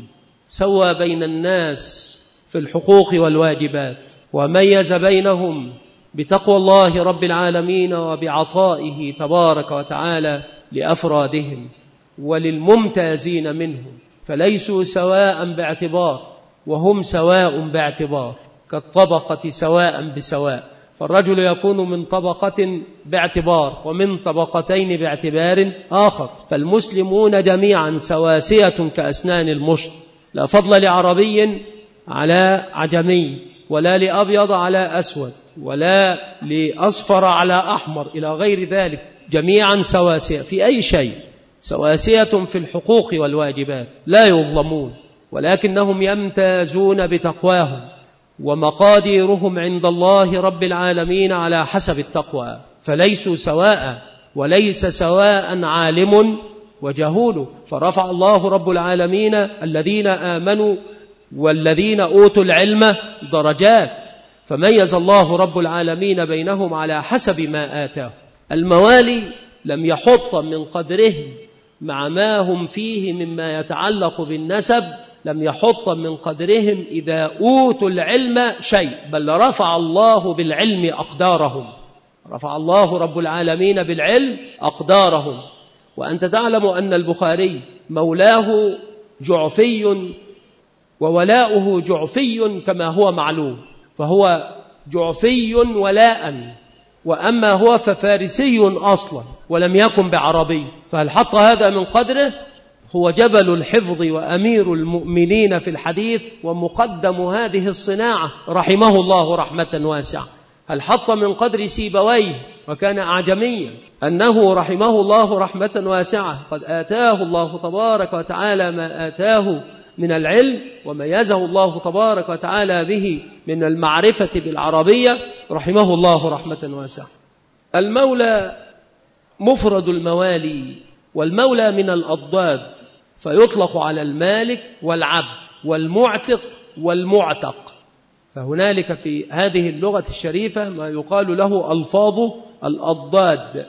Speaker 2: سوى بين الناس في الحقوق والواجبات، وميز بينهم بتقوى الله رب العالمين وبعطائه تبارك وتعالى لأفرادهم وللممتازين منهم، فليسوا سواء باعتبار وهم سواء باعتبار، كالطبقة سواء بسواء، فالرجل يكون من طبقة باعتبار ومن طبقتين باعتبار آخر، فالمسلمون جميعا سواسية كأسنان المشط، لا فضل لعربي على عجمي، ولا لأبيض على أسود، ولا لأصفر على أحمر إلى غير ذلك، جميعا سواسية في أي شيء، سواسية في الحقوق والواجبات، لا يظلمون، ولكنهم يمتازون بتقواهم، ومقاديرهم عند الله رب العالمين على حسب التقوى، فليسوا سواء، وليس سواء عالم وجهول، فرفع الله رب العالمين الذين آمنوا والذين أوتوا العلم درجات، فميز الله رب العالمين بينهم على حسب ما آتاه. الموالي لم يحط من قدرهم مع ما هم فيه مما يتعلق بالنسب، لم يحط من قدرهم إذا أوتوا العلم شيء، بل رفع الله بالعلم أقدارهم، رفع الله رب العالمين بالعلم أقدارهم. وأنت تعلم أن البخاري مولاه جعفي وولاؤه جعفي كما هو معلوم، فهو جعفي ولاء، وأما هو ففارسي أصلا ولم يكن بعربي، فهل حط هذا من قدره؟ هو جبل الحفظ وأمير المؤمنين في الحديث ومقدم هذه الصناعة رحمه الله رحمة واسعة. هل حط من قدر سيبويه وكان أعجميا أنه رحمه الله رحمة واسعة قد آتاه الله تبارك وتعالى ما آتاه من العلم، وميزه الله تبارك وتعالى به من المعرفة بالعربية رحمه الله رحمة واسعة. المولى مفرد الموالي، والمولى من الأضداد، فيطلق على المالك والعبد والمعتق والمعتق، فهنالك في هذه اللغة الشريفة ما يقال له ألفاظ الأضداد،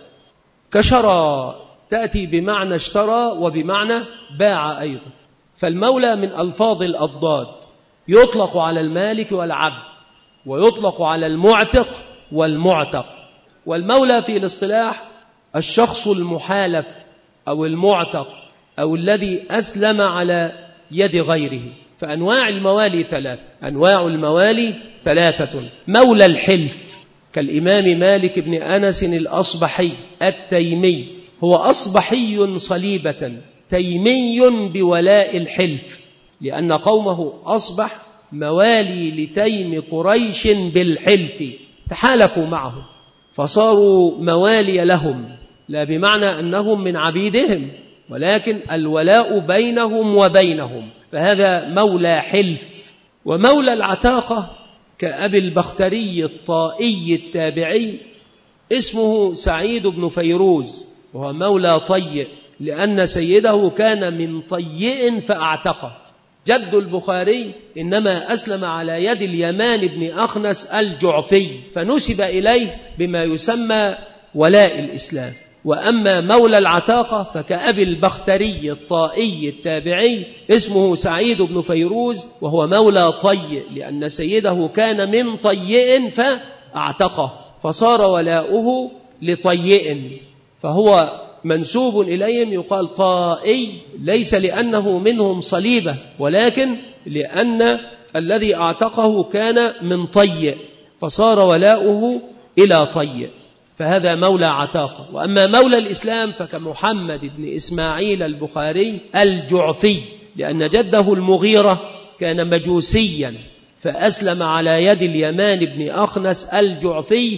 Speaker 2: كشرى تأتي بمعنى اشترى وبمعنى باع أيضا، فالمولى من ألفاظ الأضداد، يطلق على المالك والعبد، ويطلق على المعتق والمعتق. والمولى في الاصطلاح الشخص المحالف أو المعتق أو الذي أسلم على يد غيره. فأنواع الموالي ثلاث، أنواع الموالي ثلاثة: مولى الحلف كالإمام مالك بن أنس الأصبحي التيمي، هو أصبحي صليبة تيمي بولاء الحلف، لأن قومه أصبح موالي لتيم قريش بالحلف، تحالفوا معه فصاروا موالي لهم، لا بمعنى أنهم من عبيدهم، ولكن الولاء بينهم وبينهم، فهذا مولى حلف. ومولى العتاقة كأبي البختري الطائي التابعي، اسمه سعيد بن فيروز، وهو مولى طيء، لأن سيده كان من طيء فأعتقه. جد البخاري إنما أسلم على يد اليمان بن أخنس الجعفي، فنسب إليه بما يسمى ولاء الإسلام. وأما مولى العتاقة فكأبي البختري الطائي التابعي، اسمه سعيد بن فيروز، وهو مولى طيء، لأن سيده كان من طيء فأعتقه، فصار ولاؤه لطيء، فهو منسوب إليهم، يقال طائي، ليس لأنه منهم صليبة، ولكن لأن الذي أعتقه كان من طيء، فصار ولاؤه إلى طيء، فهذا مولى عتاقة. وأما مولى الإسلام فكمحمد بن إسماعيل البخاري الجعفي، لأن جده المغيرة كان مجوسيا فأسلم على يد اليمان بن أخنس الجعفي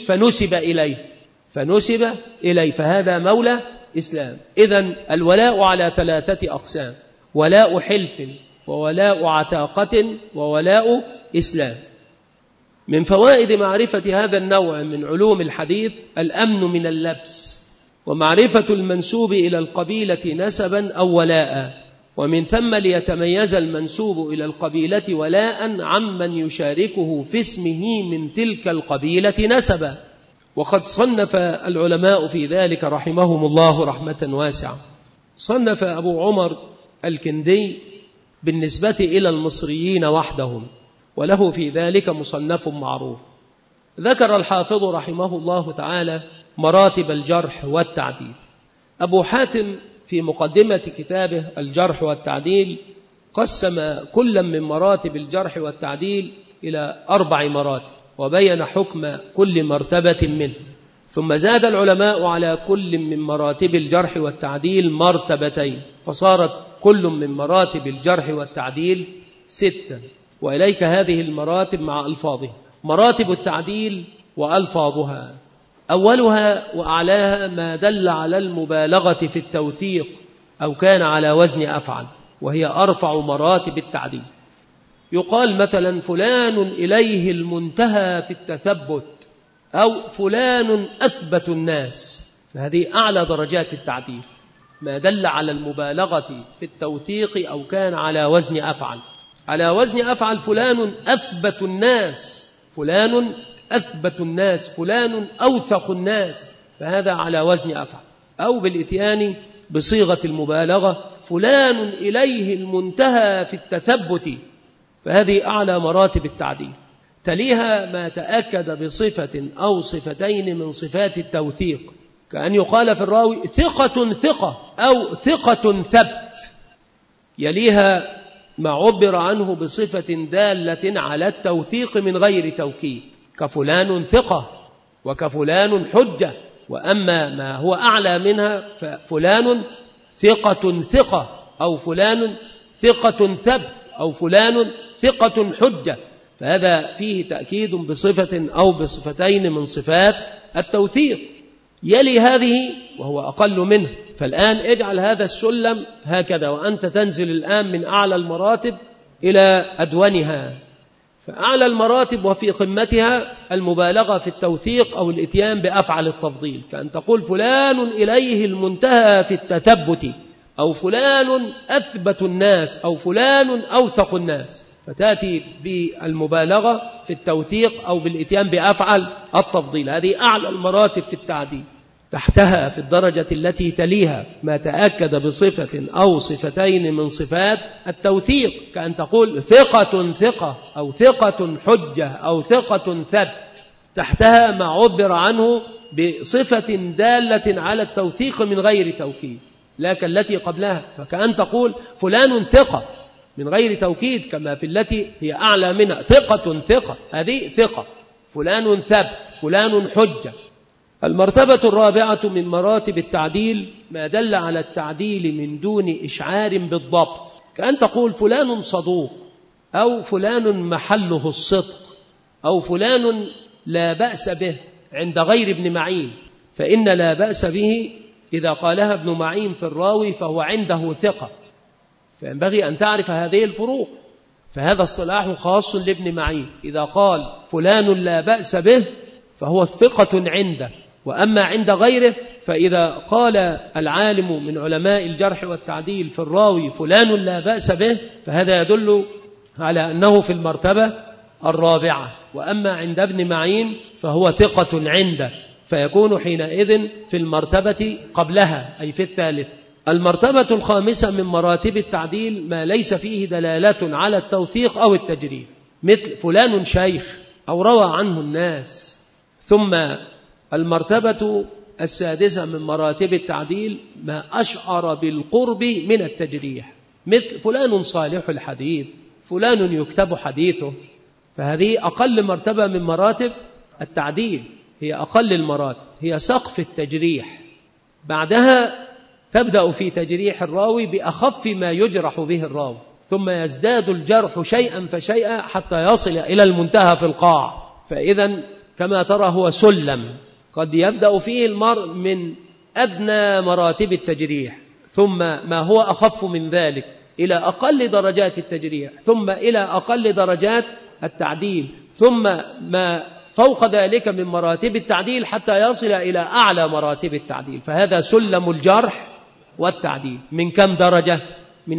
Speaker 2: فنسب إليه، فهذا مولى إسلام. إذن الولاء على ثلاثة أقسام: ولاء حلف، وولاء عتاقة، وولاء إسلام. من فوائد معرفة هذا النوع من علوم الحديث الأمن من اللبس، ومعرفة المنسوب إلى القبيلة نسبا أو ولاء، ومن ثم ليتميز المنسوب إلى القبيلة ولاء عمن يشاركه في اسمه من تلك القبيلة نسبا. وقد صنف العلماء في ذلك رحمهم الله رحمة واسعة. صنف أبو عمر الكندي بالنسبة إلى المصريين وحدهم، وله في ذلك مصنف معروف. ذكر الحافظ رحمه الله تعالى مراتب الجرح والتعديل. أبو حاتم في مقدمة كتابه الجرح والتعديل قسم كل من مراتب الجرح والتعديل إلى 4 مراتب، وبين حكم كل مرتبة منه، ثم زاد العلماء على كل من مراتب الجرح والتعديل مرتبتين، فصارت كل من مراتب الجرح والتعديل 6. وإليك هذه المراتب مع ألفاظها. مراتب التعديل وألفاظها: أولها وأعلاها ما دل على المبالغة في التوثيق أو كان على وزن أفعل، وهي أرفع مراتب التعديل. يقال مثلا فلان إليه المنتهى في التثبت، أو فلان أثبت الناس، فهذه أعلى درجات التعديل، ما دل على المبالغة في التوثيق أو كان على وزن أفعل. على وزن أفعل فلان أثبت الناس، فلان أثبت الناس، فلان أوثق الناس، فهذا على وزن أفعل. أو بالإتيان بصيغة المبالغة فلان إليه المنتهى في التثبت، فهذه أعلى مراتب التعديل. تليها ما تأكد بصفة أو صفتين من صفات التوثيق، كأن يقال في الراوي ثقة ثقة أو ثقة ثبت. يليها ما عبر عنه بصفة دالة على التوثيق من غير توكيد، كفلان ثقة وكفلان حجة. وأما ما هو أعلى منها ففلان ثقة ثقة أو فلان ثقة ثبت أو فلان ثقة حجة، فهذا فيه تأكيد بصفة أو بصفتين من صفات التوثيق. يلي هذه وهو أقل منه. فالآن اجعل هذا السلم هكذا، وأنت تنزل الآن من أعلى المراتب إلى أدونها. فأعلى المراتب وفي قمتها المبالغة في التوثيق أو الإتيان بأفعل التفضيل، كأن تقول فلان إليه المنتهى في التثبت، أو فلان أثبت الناس، أو فلان أوثق الناس، فتأتي بالمبالغة في التوثيق أو بالإتيان بأفعل التفضيل. هذه أعلى المراتب في التعديل. تحتها في الدرجة التي تليها ما تأكد بصفة أو صفتين من صفات التوثيق، كأن تقول ثقة ثقة أو ثقة حجة أو ثقة ثبت. تحتها ما عبر عنه بصفة دالة على التوثيق من غير توكيد، لكن التي قبلها، فكأن تقول فلان ثقة من غير توكيد، كما في التي هي أعلى منها ثقة ثقة، هذه ثقة. فلان ثبت، فلان حجة. المرتبة الرابعة من مراتب التعديل ما دل على التعديل من دون إشعار بالضبط، كأن تقول فلان صدوق، أو فلان محله الصدق، أو فلان لا بأس به عند غير ابن معين، فإن لا بأس به إذا قالها ابن معين في الراوي فهو عنده ثقة، فينبغي أن تعرف هذه الفروق. فهذا اصطلاح خاص لابن معين، إذا قال فلان لا بأس به فهو ثقة عنده. وأما عند غيره فإذا قال العالم من علماء الجرح والتعديل في الراوي فلان لا بأس به، فهذا يدل على أنه في المرتبة الرابعة. وأما عند ابن معين فهو ثقة عنده، فيكون حينئذ في المرتبة قبلها، أي في الثالث. المرتبة الخامسة من مراتب التعديل ما ليس فيه دلالة على التوثيق أو التجريح، مثل فلان شيخ أو روى عنه الناس. ثم المرتبة السادسة من مراتب التعديل ما أشعر بالقرب من التجريح، مثل فلان صالح الحديث، فلان يكتب حديثه، فهذه أقل مرتبة من مراتب التعديل، هي أقل المراتب، هي سقف التجريح. بعدها تبدأ في تجريح الراوي بأخف ما يجرح به الراوي، ثم يزداد الجرح شيئا فشيئا حتى يصل إلى المنتهى في القاع. فإذا كما ترى هو سلم، قد يبدأ فيه المرء من أدنى مراتب التجريح، ثم ما هو أخف من ذلك إلى أقل درجات التجريح، ثم إلى أقل درجات التعديل، ثم ما فوق ذلك من مراتب التعديل حتى يصل إلى أعلى مراتب التعديل. فهذا سلم الجرح والتعديل. من كم درجة؟ من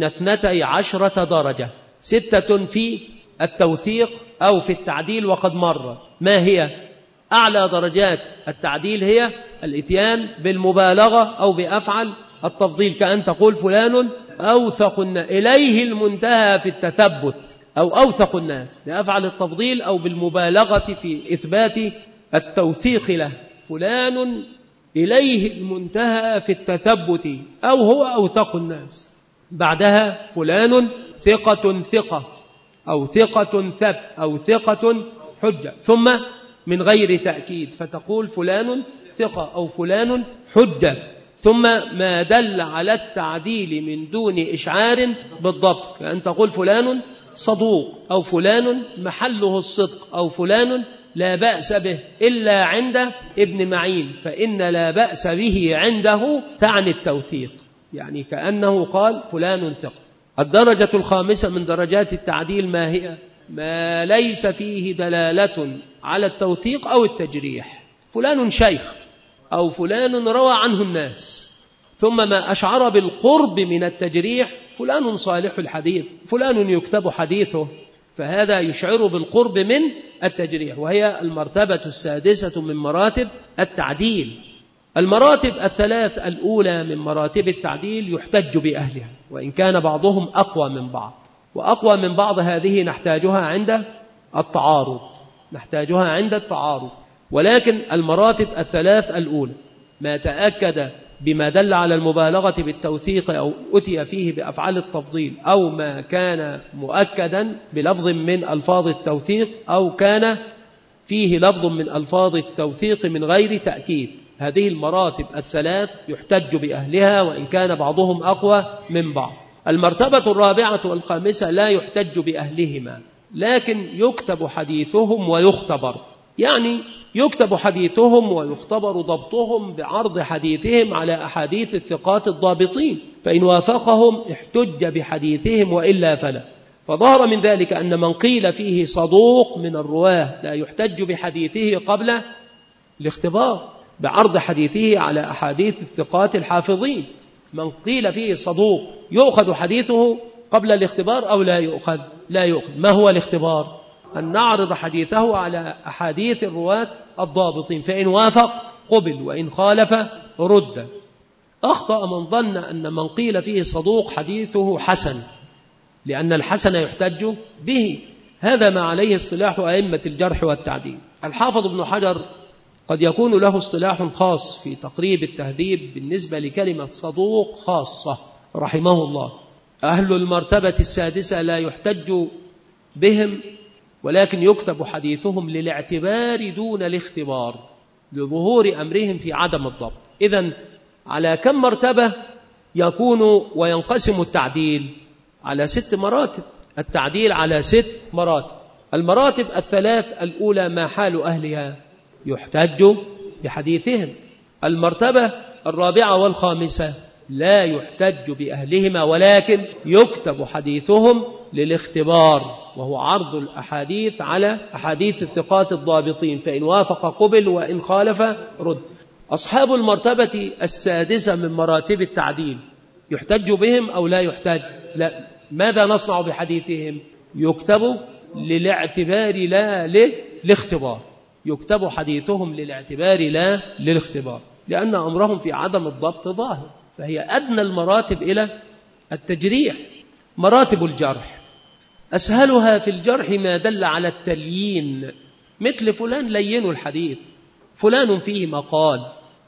Speaker 2: 12 درجة، 6 في التوثيق أو في التعديل وقد مر. ما هي أعلى درجات التعديل؟ هي الإتيان بالمبالغة أو بأفعل التفضيل، كأن تقول فلان إليه المنتهى في التثبت أو أوثق الناس، لأفعل التفضيل أو بالمبالغة في إثبات التوثيق له. فلان إليه المنتهى في التثبت أو هو أوثق الناس. بعدها فلان ثقة ثقة أو ثقة ثبت أو ثقة حجة، ثم من غير تأكيد فتقول فلان ثقة أو فلان حجة، ثم ما دل على التعديل من دون إشعار بالضبط، كأن تقول فلان صدوق أو فلان محله الصدق أو فلان لا بأس به إلا عند ابن معين، فإن لا بأس به عنده تعني التوثيق، يعني كأنه قال فلان ثقة. الدرجة الخامسة من درجات التعديل ما هي؟ ما ليس فيه دلالة على التوثيق أو التجريح. فلان شيخ أو فلان روى عنه الناس، ثم ما أشعر بالقرب من التجريح، فلان صالح الحديث، فلان يكتب حديثه، فهذا يشعر بالقرب من التجريح، وهي المرتبة السادسة من مراتب التعديل. المراتب الثلاث الأولى من مراتب التعديل يحتج بأهلها، وإن كان بعضهم أقوى من بعض، وأقوى من بعض هذه نحتاجها عند التعارض، ولكن المراتب الثلاث الأولى ما تأكد بما دل على المبالغة بالتوثيق أو أتي فيه بأفعال التفضيل، أو ما كان مؤكدا بلفظ من ألفاظ التوثيق، أو كان فيه لفظ من ألفاظ التوثيق من غير تأكيد. هذه المراتب الثلاث يحتج بأهلها وإن كان بعضهم أقوى من بعض. المرتبة الرابعة والخامسة لا يحتج بأهلهما، لكن يكتب حديثهم ويختبر، يعني يكتب حديثهم ويختبر ضبطهم بعرض حديثهم على أحاديث الثقات الضابطين، فإن وافقهم احتج بحديثهم وإلا فلا. فظهر من ذلك أن من قيل فيه صدوق من الرواه لا يحتج بحديثه قبل الاختبار بعرض حديثه على أحاديث الثقات الحافظين. من قيل فيه صدوق يؤخذ حديثه قبل الاختبار أو لا يؤخذ؟ لا يؤخذ. ما هو الاختبار؟ أن نعرض حديثه على أحاديث الرواة الضابطين، فإن وافق قبل وإن خالف رد. أخطأ من ظن أن من قيل فيه صدوق حديثه حسن، لأن الحسن يحتج به، هذا ما عليه اصطلاح أئمة الجرح والتعديل. الحافظ ابن حجر قد يكون له اصطلاح خاص في تقريب التهذيب بالنسبة لكلمة صدوق خاصة رحمه الله. أهل المرتبة السادسة لا يحتج بهم، ولكن يكتب حديثهم للاعتبار دون الاختبار لظهور أمرهم في عدم الضبط. إذن على كم مرتبة يكون وينقسم التعديل؟ على 6 مراتب. التعديل على 6 مراتب. المراتب الثلاث الأولى ما حال أهلها؟ يحتج بحديثهم. المرتبة الرابعة والخامسة لا يحتج بأهلهما، ولكن يكتب حديثهم للاختبار، وهو عرض الأحاديث على أحاديث الثقات الضابطين، فإن وافق قبل وإن خالف رد. أصحاب المرتبة السادسة من مراتب التعديل يحتج بهم أو لا يحتج؟ لا. ماذا نصنع بحديثهم؟ يكتب للاعتبار لا للاختبار. يكتب حديثهم للاعتبار لا للاختبار، لأن أمرهم في عدم الضبط ظاهر، فهي أدنى المراتب إلى التجريح. مراتب الجرح أسهلها في الجرح ما دل على التليين، مثل فلان لين الحديث، فلان فيه مقال،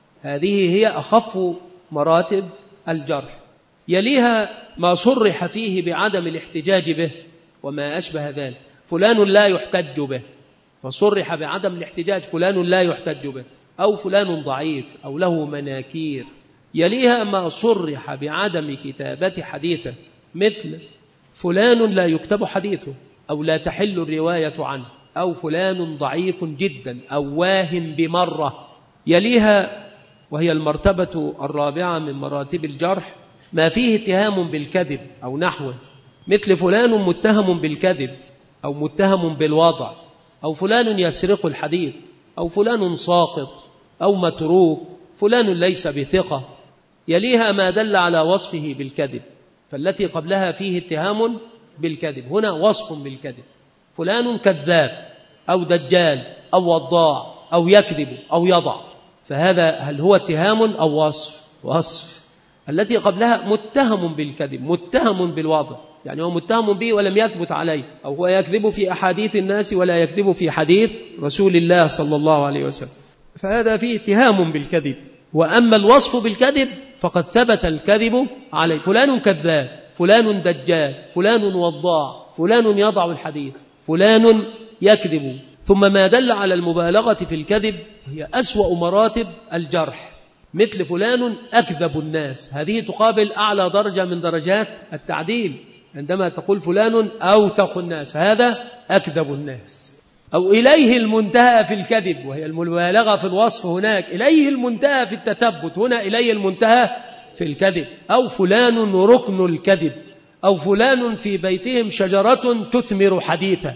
Speaker 2: هذه هي أخف مراتب الجرح. يليها ما صرح فيه بعدم الاحتجاج به وما أشبه ذلك، فلان لا يحتج به، فصرح بعدم الاحتجاج، فلان لا يحتج به، أو فلان ضعيف أو له مناكير. يليها ما صرح بعدم كتابة حديثه، مثل فلان لا يكتب حديثه أو لا تحل الرواية عنه، أو فلان ضعيف جدا أو واهن بمرة. يليها وهي المرتبة الرابعة من مراتب الجرح ما فيه اتهام بالكذب أو نحوه، مثل فلان متهم بالكذب أو متهم بالوضع، أو فلان يسرق الحديث، أو فلان ساقط أو متروك، فلان ليس بثقة. يليها ما دل على وصفه بالكذب، فالتي قبلها فيه اتهام بالكذب، هنا وصف بالكذب، فلان كذاب أو دجال أو وضاع أو يكذب أو يضع، فهذا هل هو اتهام أو وصف؟ وصف. التي قبلها متهم بالكذب، متهم بالوضع، يعني هو متهم به ولم يثبت عليه، أو هو يكذب في أحاديث الناس ولا يكذب في حديث رسول الله صلى الله عليه وسلم، فهذا فيه اتهام بالكذب. وأما الوصف بالكذب فقد ثبت الكذب عليه، فلان كذاب، فلان دجال، فلان وضاع، فلان يضع الحديث، فلان يكذب. ثم ما دل على المبالغة في الكذب هي أسوأ مراتب الجرح، مثل فلان أكذب الناس، هذه تقابل أعلى درجة من درجات التعديل، عندما تقول فلان أوثق الناس، هذا أكذب الناس. أو إليه المنتهى في الكذب، وهي المبالغة في الوصف هناك، إليه المنتهى في التثبت، هنا إليه المنتهى في الكذب. أو فلان ركن الكذب، أو فلان في بيتهم شجرة تثمر حديثا.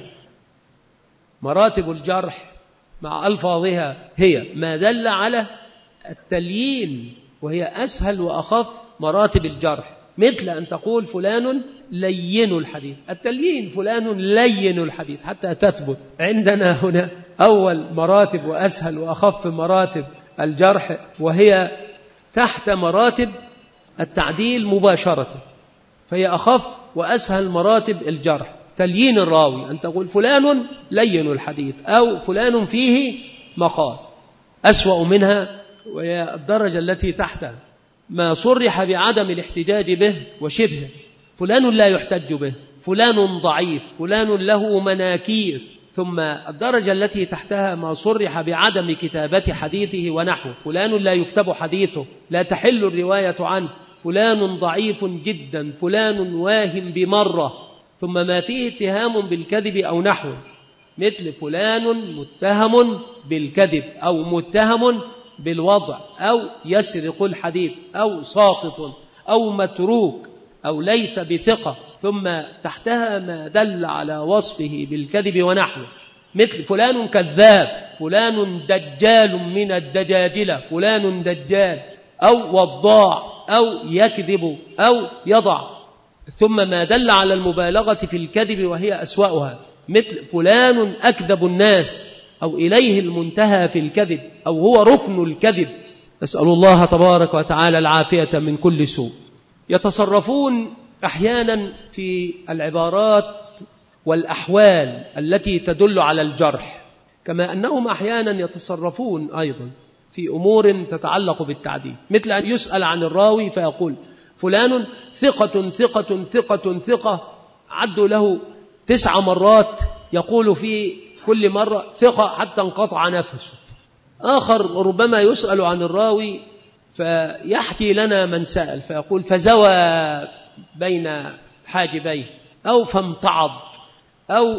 Speaker 2: مراتب الجرح مع ألفاظها هي ما دل على التليين، وهي أسهل وأخف مراتب الجرح، مثل أن تقول فلان لين الحديث، التليين فلان لين الحديث حتى تثبت. عندنا هنا أول مراتب وأسهل وأخف مراتب الجرح، وهي تحت مراتب التعديل مباشرة، فهي أخف وأسهل مراتب الجرح. تليين الراوي أن تقول فلان لين الحديث، أو فلان فيه مقال. أسوأ منها وهي الدرجة التي تحتها ما صرح بعدم الاحتجاج به وشبهه، فلان لا يحتج به، فلان ضعيف، فلان له مناكير. ثم الدرجة التي تحتها ما صرح بعدم كتابة حديثه ونحوه، فلان لا يكتب حديثه، لا تحل الرواية عنه، فلان ضعيف جدا، فلان واهم بمرة. ثم ما فيه اتهام بالكذب أو نحوه، مثل فلان متهم بالكذب، أو متهم بالوضع، أو يسرق الحديث، أو ساقط، أو متروك، أو ليس بثقة. ثم تحتها ما دل على وصفه بالكذب ونحوه، مثل فلان كذاب، فلان دجال من الدجاجلة، فلان دجال، أو وضاع، أو يكذب، أو يضع. ثم ما دل على المبالغة في الكذب وهي أسوأها، مثل فلان أكذب الناس، أو إليه المنتهى في الكذب، أو هو ركن الكذب. نسأل الله تبارك وتعالى العافية من كل سوء. يتصرفون أحيانا في العبارات والأحوال التي تدل على الجرح، كما أنهم أحيانا يتصرفون أيضا في أمور تتعلق بالتعديل، مثل أن يسأل عن الراوي فيقول فلان ثقة ثقة ثقة ثقة، عدوا له 9 مرات يقول في كل مرة ثقة حتى انقطع نفسه. آخر ربما يسأل عن الراوي فيحكي لنا من سأل فيقول فزوى بين حاجبيه، أو فامتعض، أو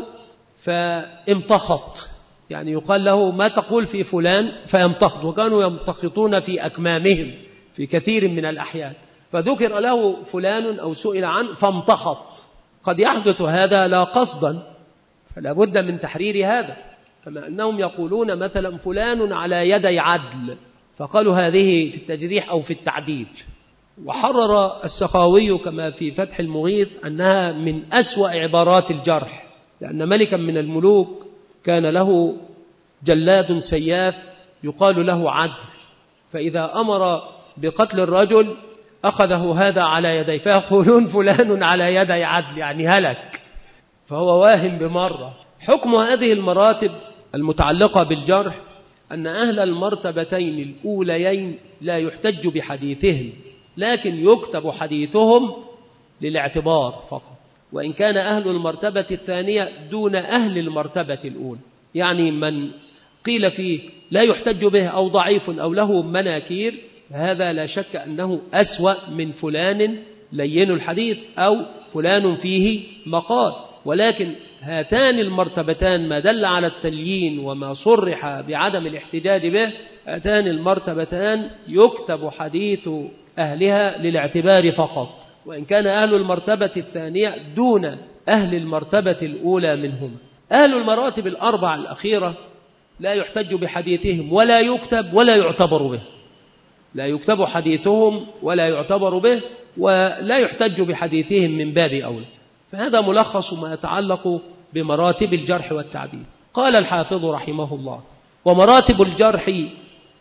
Speaker 2: فامتخط، يعني يقال له ما تقول في فلان فيمتخط، وكانوا يمتخطون في أكمامهم في كثير من الأحيان، فذكر له فلان أو سئل عنه فامتخط. قد يحدث هذا لا قصدا، فلا بد من تحرير هذا. كما أنهم يقولون مثلا فلان على يدي عدل، فقالوا هذه في التجريح أو في التعديل. وحرر السخاوي كما في فتح المغيث أنها من أسوأ عبارات الجرح، لأن ملكا من الملوك كان له جلاد سياف يقال له عدل، فإذا أمر بقتل الرجل أخذه هذا على يديه، فيقولون فلان على يدي عدل، يعني هلك، فهو واهم بمرة. حكم هذه المراتب المتعلقة بالجرح أن أهل المرتبتين الأوليين لا يحتج بحديثهم، لكن يكتب حديثهم للاعتبار فقط، وإن كان أهل المرتبة الثانية دون أهل المرتبة الأولى، يعني من قيل فيه لا يحتج به أو ضعيف أو له مناكير، هذا لا شك أنه أسوأ من فلان لين الحديث أو فلان فيه مقال. ولكن هاتان المرتبتان ما دل على التليين وما صرح بعدم الاحتجاج به، هاتان المرتبتان يكتب حديث أهلها للاعتبار فقط، وإن كان أهل المرتبة الثانية دون أهل المرتبة الأولى منهم. أهل المراتب الأربع الأخيرة لا يحتج بحديثهم ولا يكتب ولا يعتبر به، لا يكتب حديثهم ولا يعتبر به، ولا يحتج بحديثهم من باب أولى. فهذا ملخص ما يتعلق بمراتب الجرح والتعديل. قال الحافظ رحمه الله: ومراتب الجرح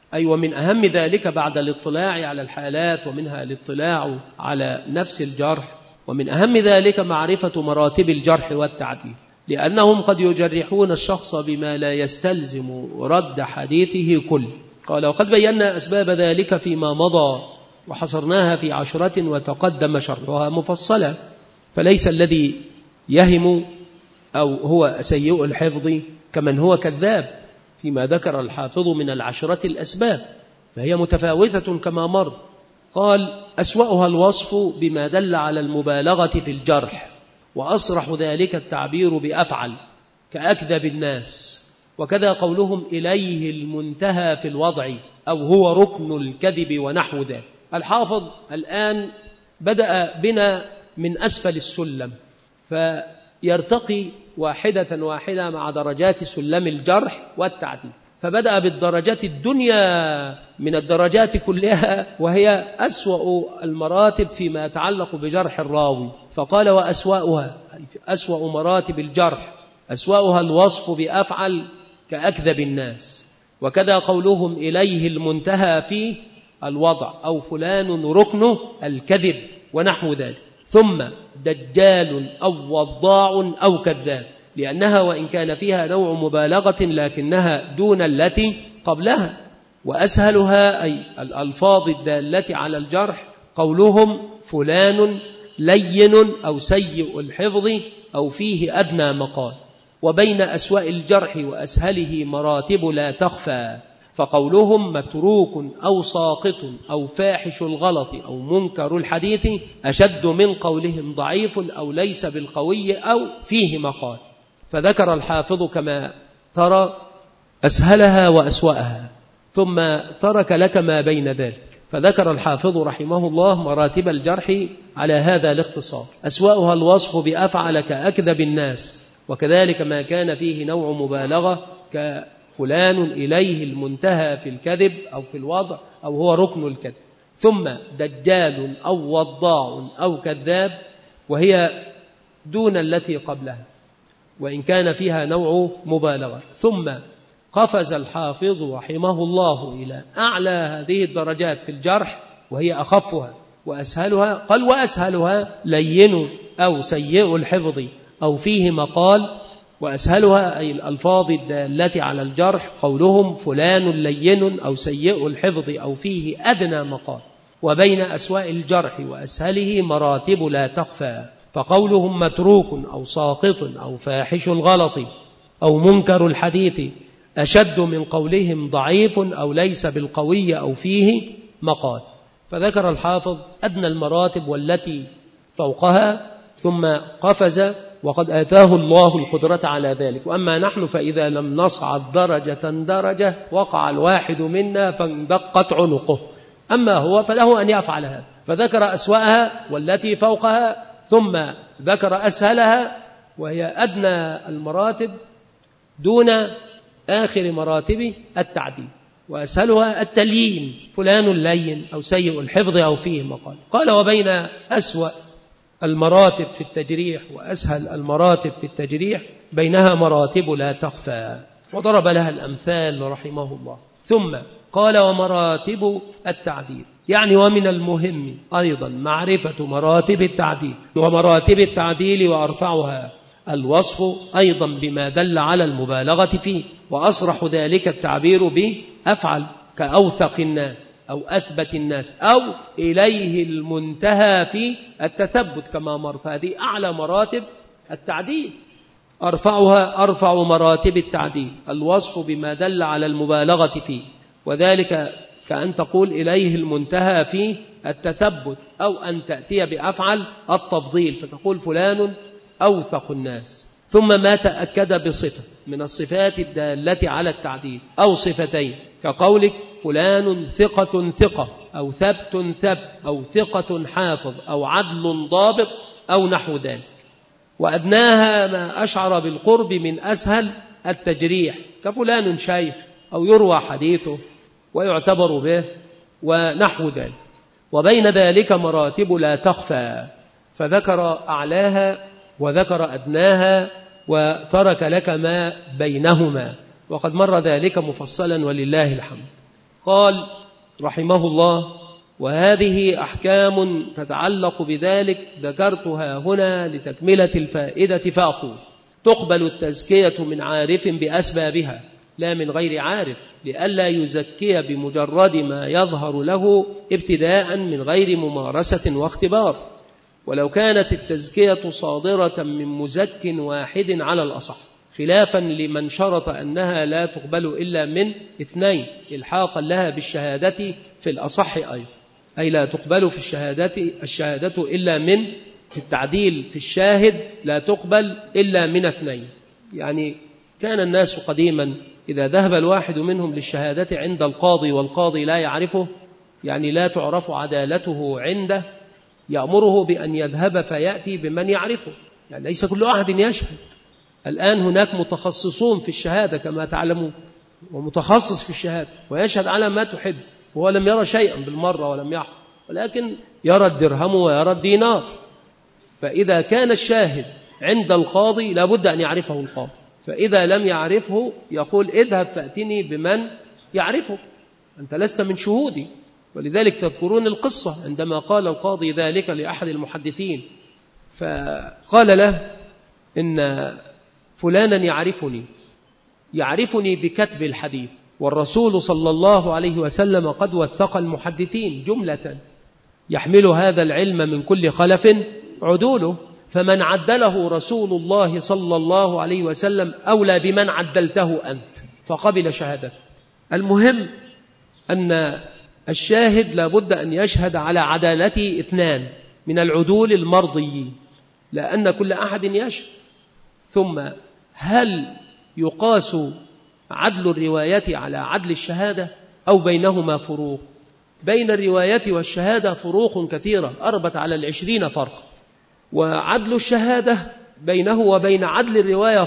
Speaker 2: أي ومن أهم ذلك بعد الاطلاع على الحالات ومنها الاطلاع على نفس الجرح، ومن أهم ذلك معرفة مراتب الجرح والتعديل، لأنهم قد يجرحون الشخص بما لا يستلزم رد حديثه كله. قال وقد بينا أسباب ذلك فيما مضى وحصرناها في 10 وتقدم شرحها مفصلا، فليس الذي يهم أو هو سيء الحفظ كمن هو كذاب فيما ذكر الحافظ من 10 الأسباب، فهي متفاوتة كما مر. قال أسوأها الوصف بما دل على المبالغة في الجرح، وأصرح ذلك التعبير بأفعل كأكذب الناس، وكذا قولهم إليه المنتهى في الوضع أو هو ركن الكذب ونحو ذلك. الحافظ الآن بدأ بنا من أسفل السلم، فيرتقي واحدة واحدة مع درجات سلم الجرح والتعديل، فبدأ بالدرجات الدنيا من الدرجات كلها، وهي أسوأ المراتب فيما يتعلق بجرح الراوي، فقال وأسوأها أسوأ مراتب الجرح أسوأها الوصف بأفعل كأكذب الناس، وكذا قولهم إليه المنتهى في الوضع أو فلان ركنه الكذب ونحو ذلك. ثم دجال أو وضاع أو كذاب، لأنها وإن كان فيها نوع مبالغة لكنها دون التي قبلها. وأسهلها أي الألفاظ الدالة على الجرح قولهم فلان لين أو سيء الحفظ أو فيه أدنى مقال. وبين أسوأ الجرح وأسهله مراتب لا تخفى، فقولهم متروك أو ساقط أو فاحش الغلط أو منكر الحديث أشد من قولهم ضعيف أو ليس بالقوي أو فيه مقال. فذكر الحافظ كما ترى أسهلها وأسوأها، ثم ترك لك ما بين ذلك، فذكر الحافظ رحمه الله مراتب الجرح على هذا الاختصار. أسوأها الوصف بأفعل كأكذب الناس، وكذلك ما كان فيه نوع مبالغة كفلان إليه المنتهى في الكذب أو في الوضع أو هو ركن الكذب. ثم دجال أو وضاع أو كذاب، وهي دون التي قبلها وإن كان فيها نوع مبالغة. ثم قفز الحافظ رحمه الله إلى أعلى هذه الدرجات في الجرح، وهي أخفها وأسهلها. قال وأسهلها لين أو سيء الحفظ أو فيه مقال. وأسهلها أي الألفاظ الدالة على الجرح قولهم فلان لين أو سيء الحفظ أو فيه أدنى مقال. وبين أسواء الجرح وأسهله مراتب لا تخفى، فقولهم متروك أو ساقط أو فاحش الغلط أو منكر الحديث أشد من قولهم ضعيف أو ليس بالقوي أو فيه مقال. فذكر الحافظ أدنى المراتب والتي فوقها، ثم قفز وقد آتاه الله القدرة على ذلك. وأما نحن فإذا لم نصعد درجة وقع الواحد منا فاندقت عنقه، أما هو فله أن يفعل هذا. فذكر أسوأها والتي فوقها، ثم ذكر أسهلها وهي أدنى المراتب دون آخر مراتب التعديل. وأسهلها التليين فلان لين أو سيء الحفظ أو فيه مقال. قال وبين أسوأ المراتب في التجريح وأسهل المراتب في التجريح بينها مراتب لا تخفى، وضرب لها الأمثال رحمه الله. ثم قال ومراتب التعديل، يعني ومن المهم أيضا معرفة مراتب التعديل. ومراتب التعديل وأرفعها الوصف أيضا بما دل على المبالغة فيه، وأصرح ذلك التعبير بأفعل كأوثق الناس أو أثبت الناس أو إليه المنتهى في التثبت كما مر. فهذه أعلى مراتب التعديل. أرفعها أرفع مراتب التعديل الوصف بما دل على المبالغة فيه، وذلك كأن تقول إليه المنتهى في التثبت، أو أن تأتي بأفعل التفضيل فتقول فلان أوثق الناس. ثم ما تأكد بصفة من الصفات الدالة على التعديل أو صفتين كقولك فلان ثقة ثقة أو ثبت ثبت أو ثقة حافظ أو عدل ضابط أو نحو ذلك. وأدناها ما أشعر بالقرب من أسهل التجريح كفلان شيخ أو يروى حديثه ويعتبر به ونحو ذلك. وبين ذلك مراتب لا تخفى، فذكر أعلاها وذكر أدناها وترك لك ما بينهما، وقد مر ذلك مفصلا ولله الحمد. قال رحمه الله: وهذه أحكام تتعلق بذلك ذكرتها هنا لتكملة الفائدة، فأقول: تقبل التزكية من عارف بأسبابها لا من غير عارف، لئلا يزكي بمجرد ما يظهر له ابتداء من غير ممارسة واختبار، ولو كانت التزكية صادرة من مزك واحد على الأصح، خلافا لمن شرط أنها لا تقبل إلا من اثنين إلحاقا لها بالشهادة في الأصح أيضا، أي لا تقبل في الشهادة إلا من التعديل في الشاهد لا تقبل إلا من اثنين. يعني كان الناس قديما إذا ذهب الواحد منهم للشهادة عند القاضي والقاضي لا يعرفه، يعني لا تعرف عدالته عنده، يأمره بأن يذهب فيأتي بمن يعرفه، يعني ليس كل أحد يشهد. الآن هناك متخصصون في الشهادة كما تعلمون، ومتخصص في الشهادة ويشهد على ما تحب، وهو لم يرى شيئا بالمرة ولم يحضر، ولكن يرى الدرهم ويرى الدينار. فإذا كان الشاهد عند القاضي لابد أن يعرفه القاضي، فإذا لم يعرفه يقول: اذهب فأتني بمن يعرفه، أنت لست من شهودي. ولذلك تذكرون القصة عندما قال القاضي ذلك لأحد المحدثين، فقال له: إن فلانا يعرفني بكتب الحديث، والرسول صلى الله عليه وسلم قد وثق المحدثين جملة، يحمل هذا العلم من كل خلف عدوله، فمن عدله رسول الله صلى الله عليه وسلم أولى بمن عدلته أنت، فقبل شهادته. المهم أن الشاهد لابد أن يشهد على عدالته اثنان من العدول المرضيين، لأن كل أحد يشهد. ثم هل يقاس عدل الرواية على عدل الشهادة أو بينهما فروق؟ بين الرواية والشهادة فروق كثيرة، أربت على 20 فرق، وعدل الشهادة بينه وبين عدل الرواية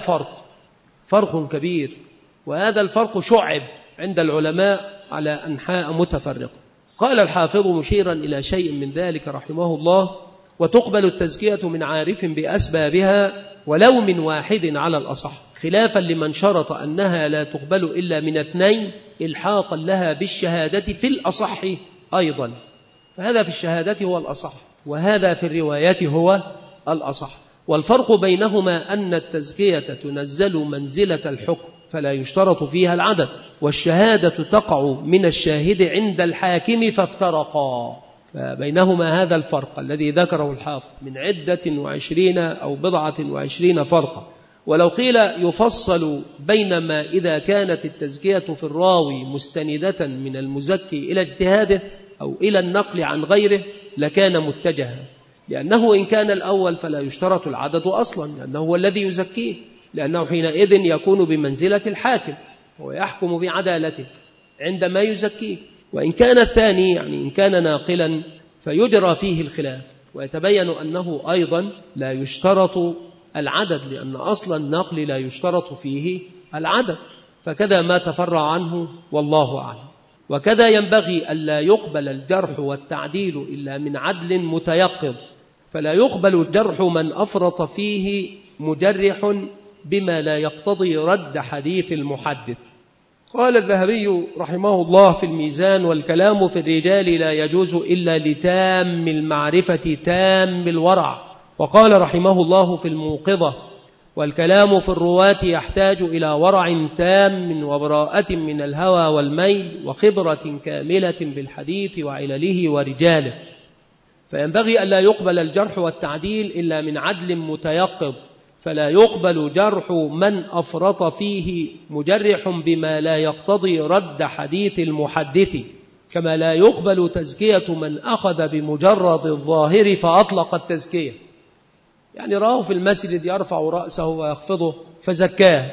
Speaker 2: فرق كبير، وهذا الفرق شعب عند العلماء على أنحاء متفرقة. قال الحافظ مشيرا إلى شيء من ذلك رحمه الله: وتقبل التزكية من عارف بأسبابها ولو من واحد على الأصح، خلافا لمن شرط أنها لا تقبل إلا من اثنين إلحاقا لها بالشهادة في الأصح أيضا. فهذا في الشهادة هو الأصح، وهذا في الروايات هو الأصح. والفرق بينهما أن التزكية تنزل منزلة الحكم فلا يشترط فيها العدد، والشهادة تقع من الشاهد عند الحاكم، فافترقا. فبينهما هذا الفرق الذي ذكره الحافظ من 21 أو 27 فرقا. ولو قيل يفصل بين ما إذا كانت التزكية في الراوي مستندة من المزكي إلى اجتهاده أو إلى النقل عن غيره لكان متجها، لأنه إن كان الأول فلا يشترط العدد أصلا، لأنه هو الذي يزكيه، لأنه حينئذ يكون بمنزلة الحاكم ويحكم بعدالته عندما يزكيه. وإن كان الثاني يعني إن كان ناقلا فيجرى فيه الخلاف، ويتبين أنه أيضا لا يشترط العدد، لأن أصل النقل لا يشترط فيه العدد، فكذا ما تفرع عنه والله أعلم. وكذا ينبغي ألا يقبل الجرح والتعديل إلا من عدل متيقظ، فلا يقبل جرح من أفرط فيه مجرح بما لا يقتضي رد حديث المحدث. قال الذهبي رحمه الله في الميزان: والكلام في الرجال لا يجوز إلا لتام المعرفة تام الورع. وقال رحمه الله في الموقظة: والكلام في الرواة يحتاج إلى ورع تام وبراءة من الهوى والميل وخبرة كاملة بالحديث وعلله ورجاله. فينبغي ألا يقبل الجرح والتعديل إلا من عدل متيقظ، فلا يقبل جرح من أفرط فيه مجرح بما لا يقتضي رد حديث المحدث، كما لا يقبل تزكية من أخذ بمجرد الظاهر فأطلق التزكية، يعني راه في المسجد يرفع رأسه ويخفضه فزكاه،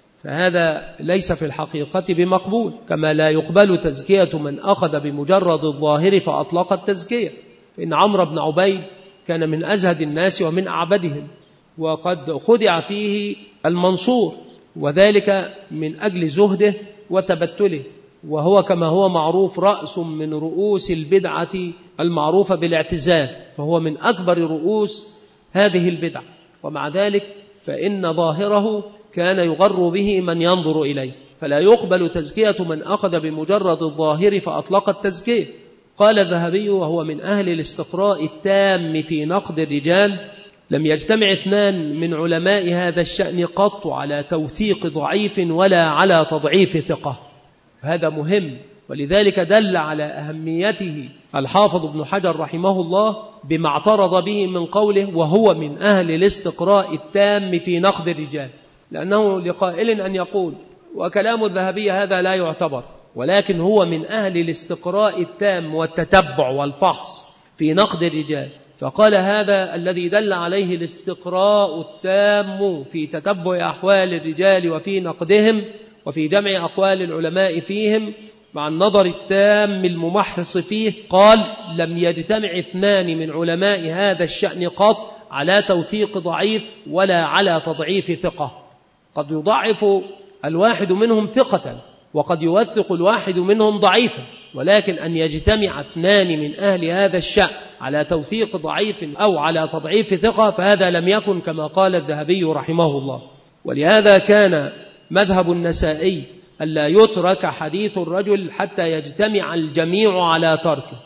Speaker 2: فهذا ليس في الحقيقة بمقبول. كما لا يقبل تزكية من أخذ بمجرد الظاهر فأطلق التزكية، فإن عمرو بن عبيد كان من أزهد الناس ومن أعبدهم، وقد خدع فيه المنصور، وذلك من أجل زهده وتبتله، وهو كما هو معروف رأس من رؤوس البدعة المعروفة بالاعتزال، فهو من أكبر رؤوس هذه البدع. ومع ذلك فإن ظاهره كان يغر به من ينظر إليه، فلا يقبل تزكية من أخذ بمجرد الظاهر فأطلق التزكية. قال الذهبي وهو من أهل الاستقراء التام في نقد الرجال: لم يجتمع اثنان من علماء هذا الشأن قط على توثيق ضعيف ولا على تضعيف ثقة. هذا مهم، ولذلك دل على أهميته الحافظ ابن حجر رحمه الله بما اعترض به من قوله وهو من أهل الاستقراء التام في نقد الرجال، لأنه لقائل أن يقول وكلام الذهبي هذا لا يعتبر، ولكن هو من أهل الاستقراء التام والتتبع والفحص في نقد الرجال، فقال هذا الذي دل عليه الاستقراء التام في تتبع أحوال الرجال وفي نقدهم وفي جمع أقوال العلماء فيهم مع النظر التام الممحص فيه. قال: لم يجتمع اثنان من علماء هذا الشأن قط على توثيق ضعيف ولا على تضعيف ثقة. قد يضعف الواحد منهم ثقة وقد يوثق الواحد منهم ضعيفا، ولكن أن يجتمع اثنان من أهل هذا الشأن على توثيق ضعيف أو على تضعيف ثقة فهذا لم يكن كما قال الذهبي رحمه الله. ولهذا كان مذهب النسائي ألا يترك حديث الرجل حتى يجتمع الجميع على تركه،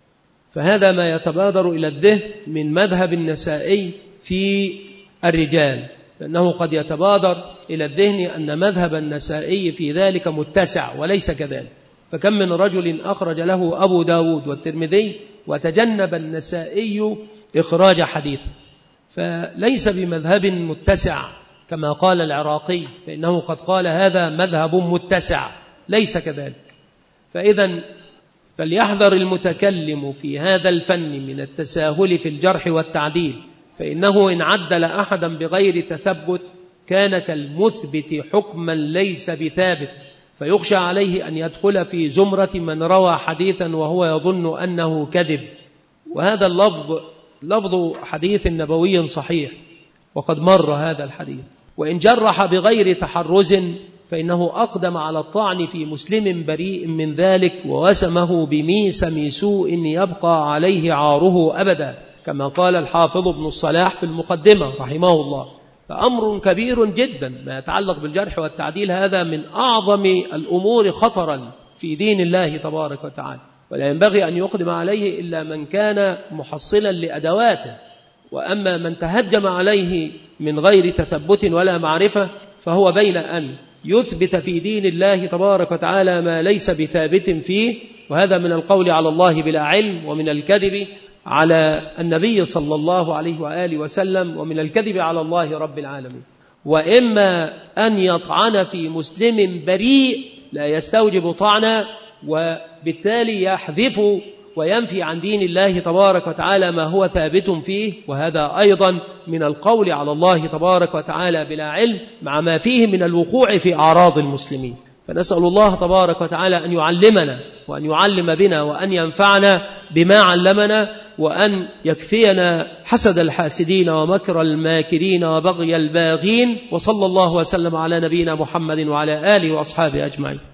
Speaker 2: فهذا ما يتبادر إلى الذهن من مذهب النسائي في الرجال، لأنه قد يتبادر إلى الذهن أن مذهب النسائي في ذلك متسع وليس كذلك. فكم من رجل أخرج له أبو داود والترمذي وتجنب النسائي إخراج حديثه، فليس بمذهب متسع كما قال العراقي، فإنه قد قال هذا مذهب متسع، ليس كذلك. فإذا فليحذر المتكلم في هذا الفن من التساهل في الجرح والتعديل، فإنه إن عدل أحدا بغير تثبت كان كالمثبت حكما ليس بثابت، فيخشى عليه أن يدخل في زمرة من روى حديثا وهو يظن أنه كذب. وهذا اللفظ لفظ حديث نبوي صحيح وقد مر هذا الحديث، وإن جرح بغير تحرز فإنه أقدم على الطعن في مسلم بريء من ذلك ووسمه بميسم سوء يبقى عليه عاره أبدا، كما قال الحافظ ابن الصلاح في المقدمة رحمه الله. فأمر كبير جدا ما يتعلق بالجرح والتعديل، هذا من أعظم الأمور خطرا في دين الله تبارك وتعالى، ولا ينبغي أن يقدم عليه إلا من كان محصلا لأدواته. وأما من تهجم عليه من غير تثبت ولا معرفة فهو بين أن يثبت في دين الله تبارك وتعالى ما ليس بثابت فيه، وهذا من القول على الله بلا علم، ومن الكذب على النبي صلى الله عليه وآله وسلم، ومن الكذب على الله رب العالمين. وإما أن يطعن في مسلم بريء لا يستوجب طعنا، وبالتالي يحذف وينفي عن دين الله تبارك وتعالى ما هو ثابت فيه، وهذا أيضا من القول على الله تبارك وتعالى بلا علم، مع ما فيه من الوقوع في أعراض المسلمين. فنسأل الله تبارك وتعالى أن يعلمنا وأن يعلم بنا وأن ينفعنا بما علمنا، وأن يكفينا حسد الحاسدين ومكر الماكرين وبغي الباغين. وصلى الله وسلم على نبينا محمد وعلى آله وأصحابه أجمعين.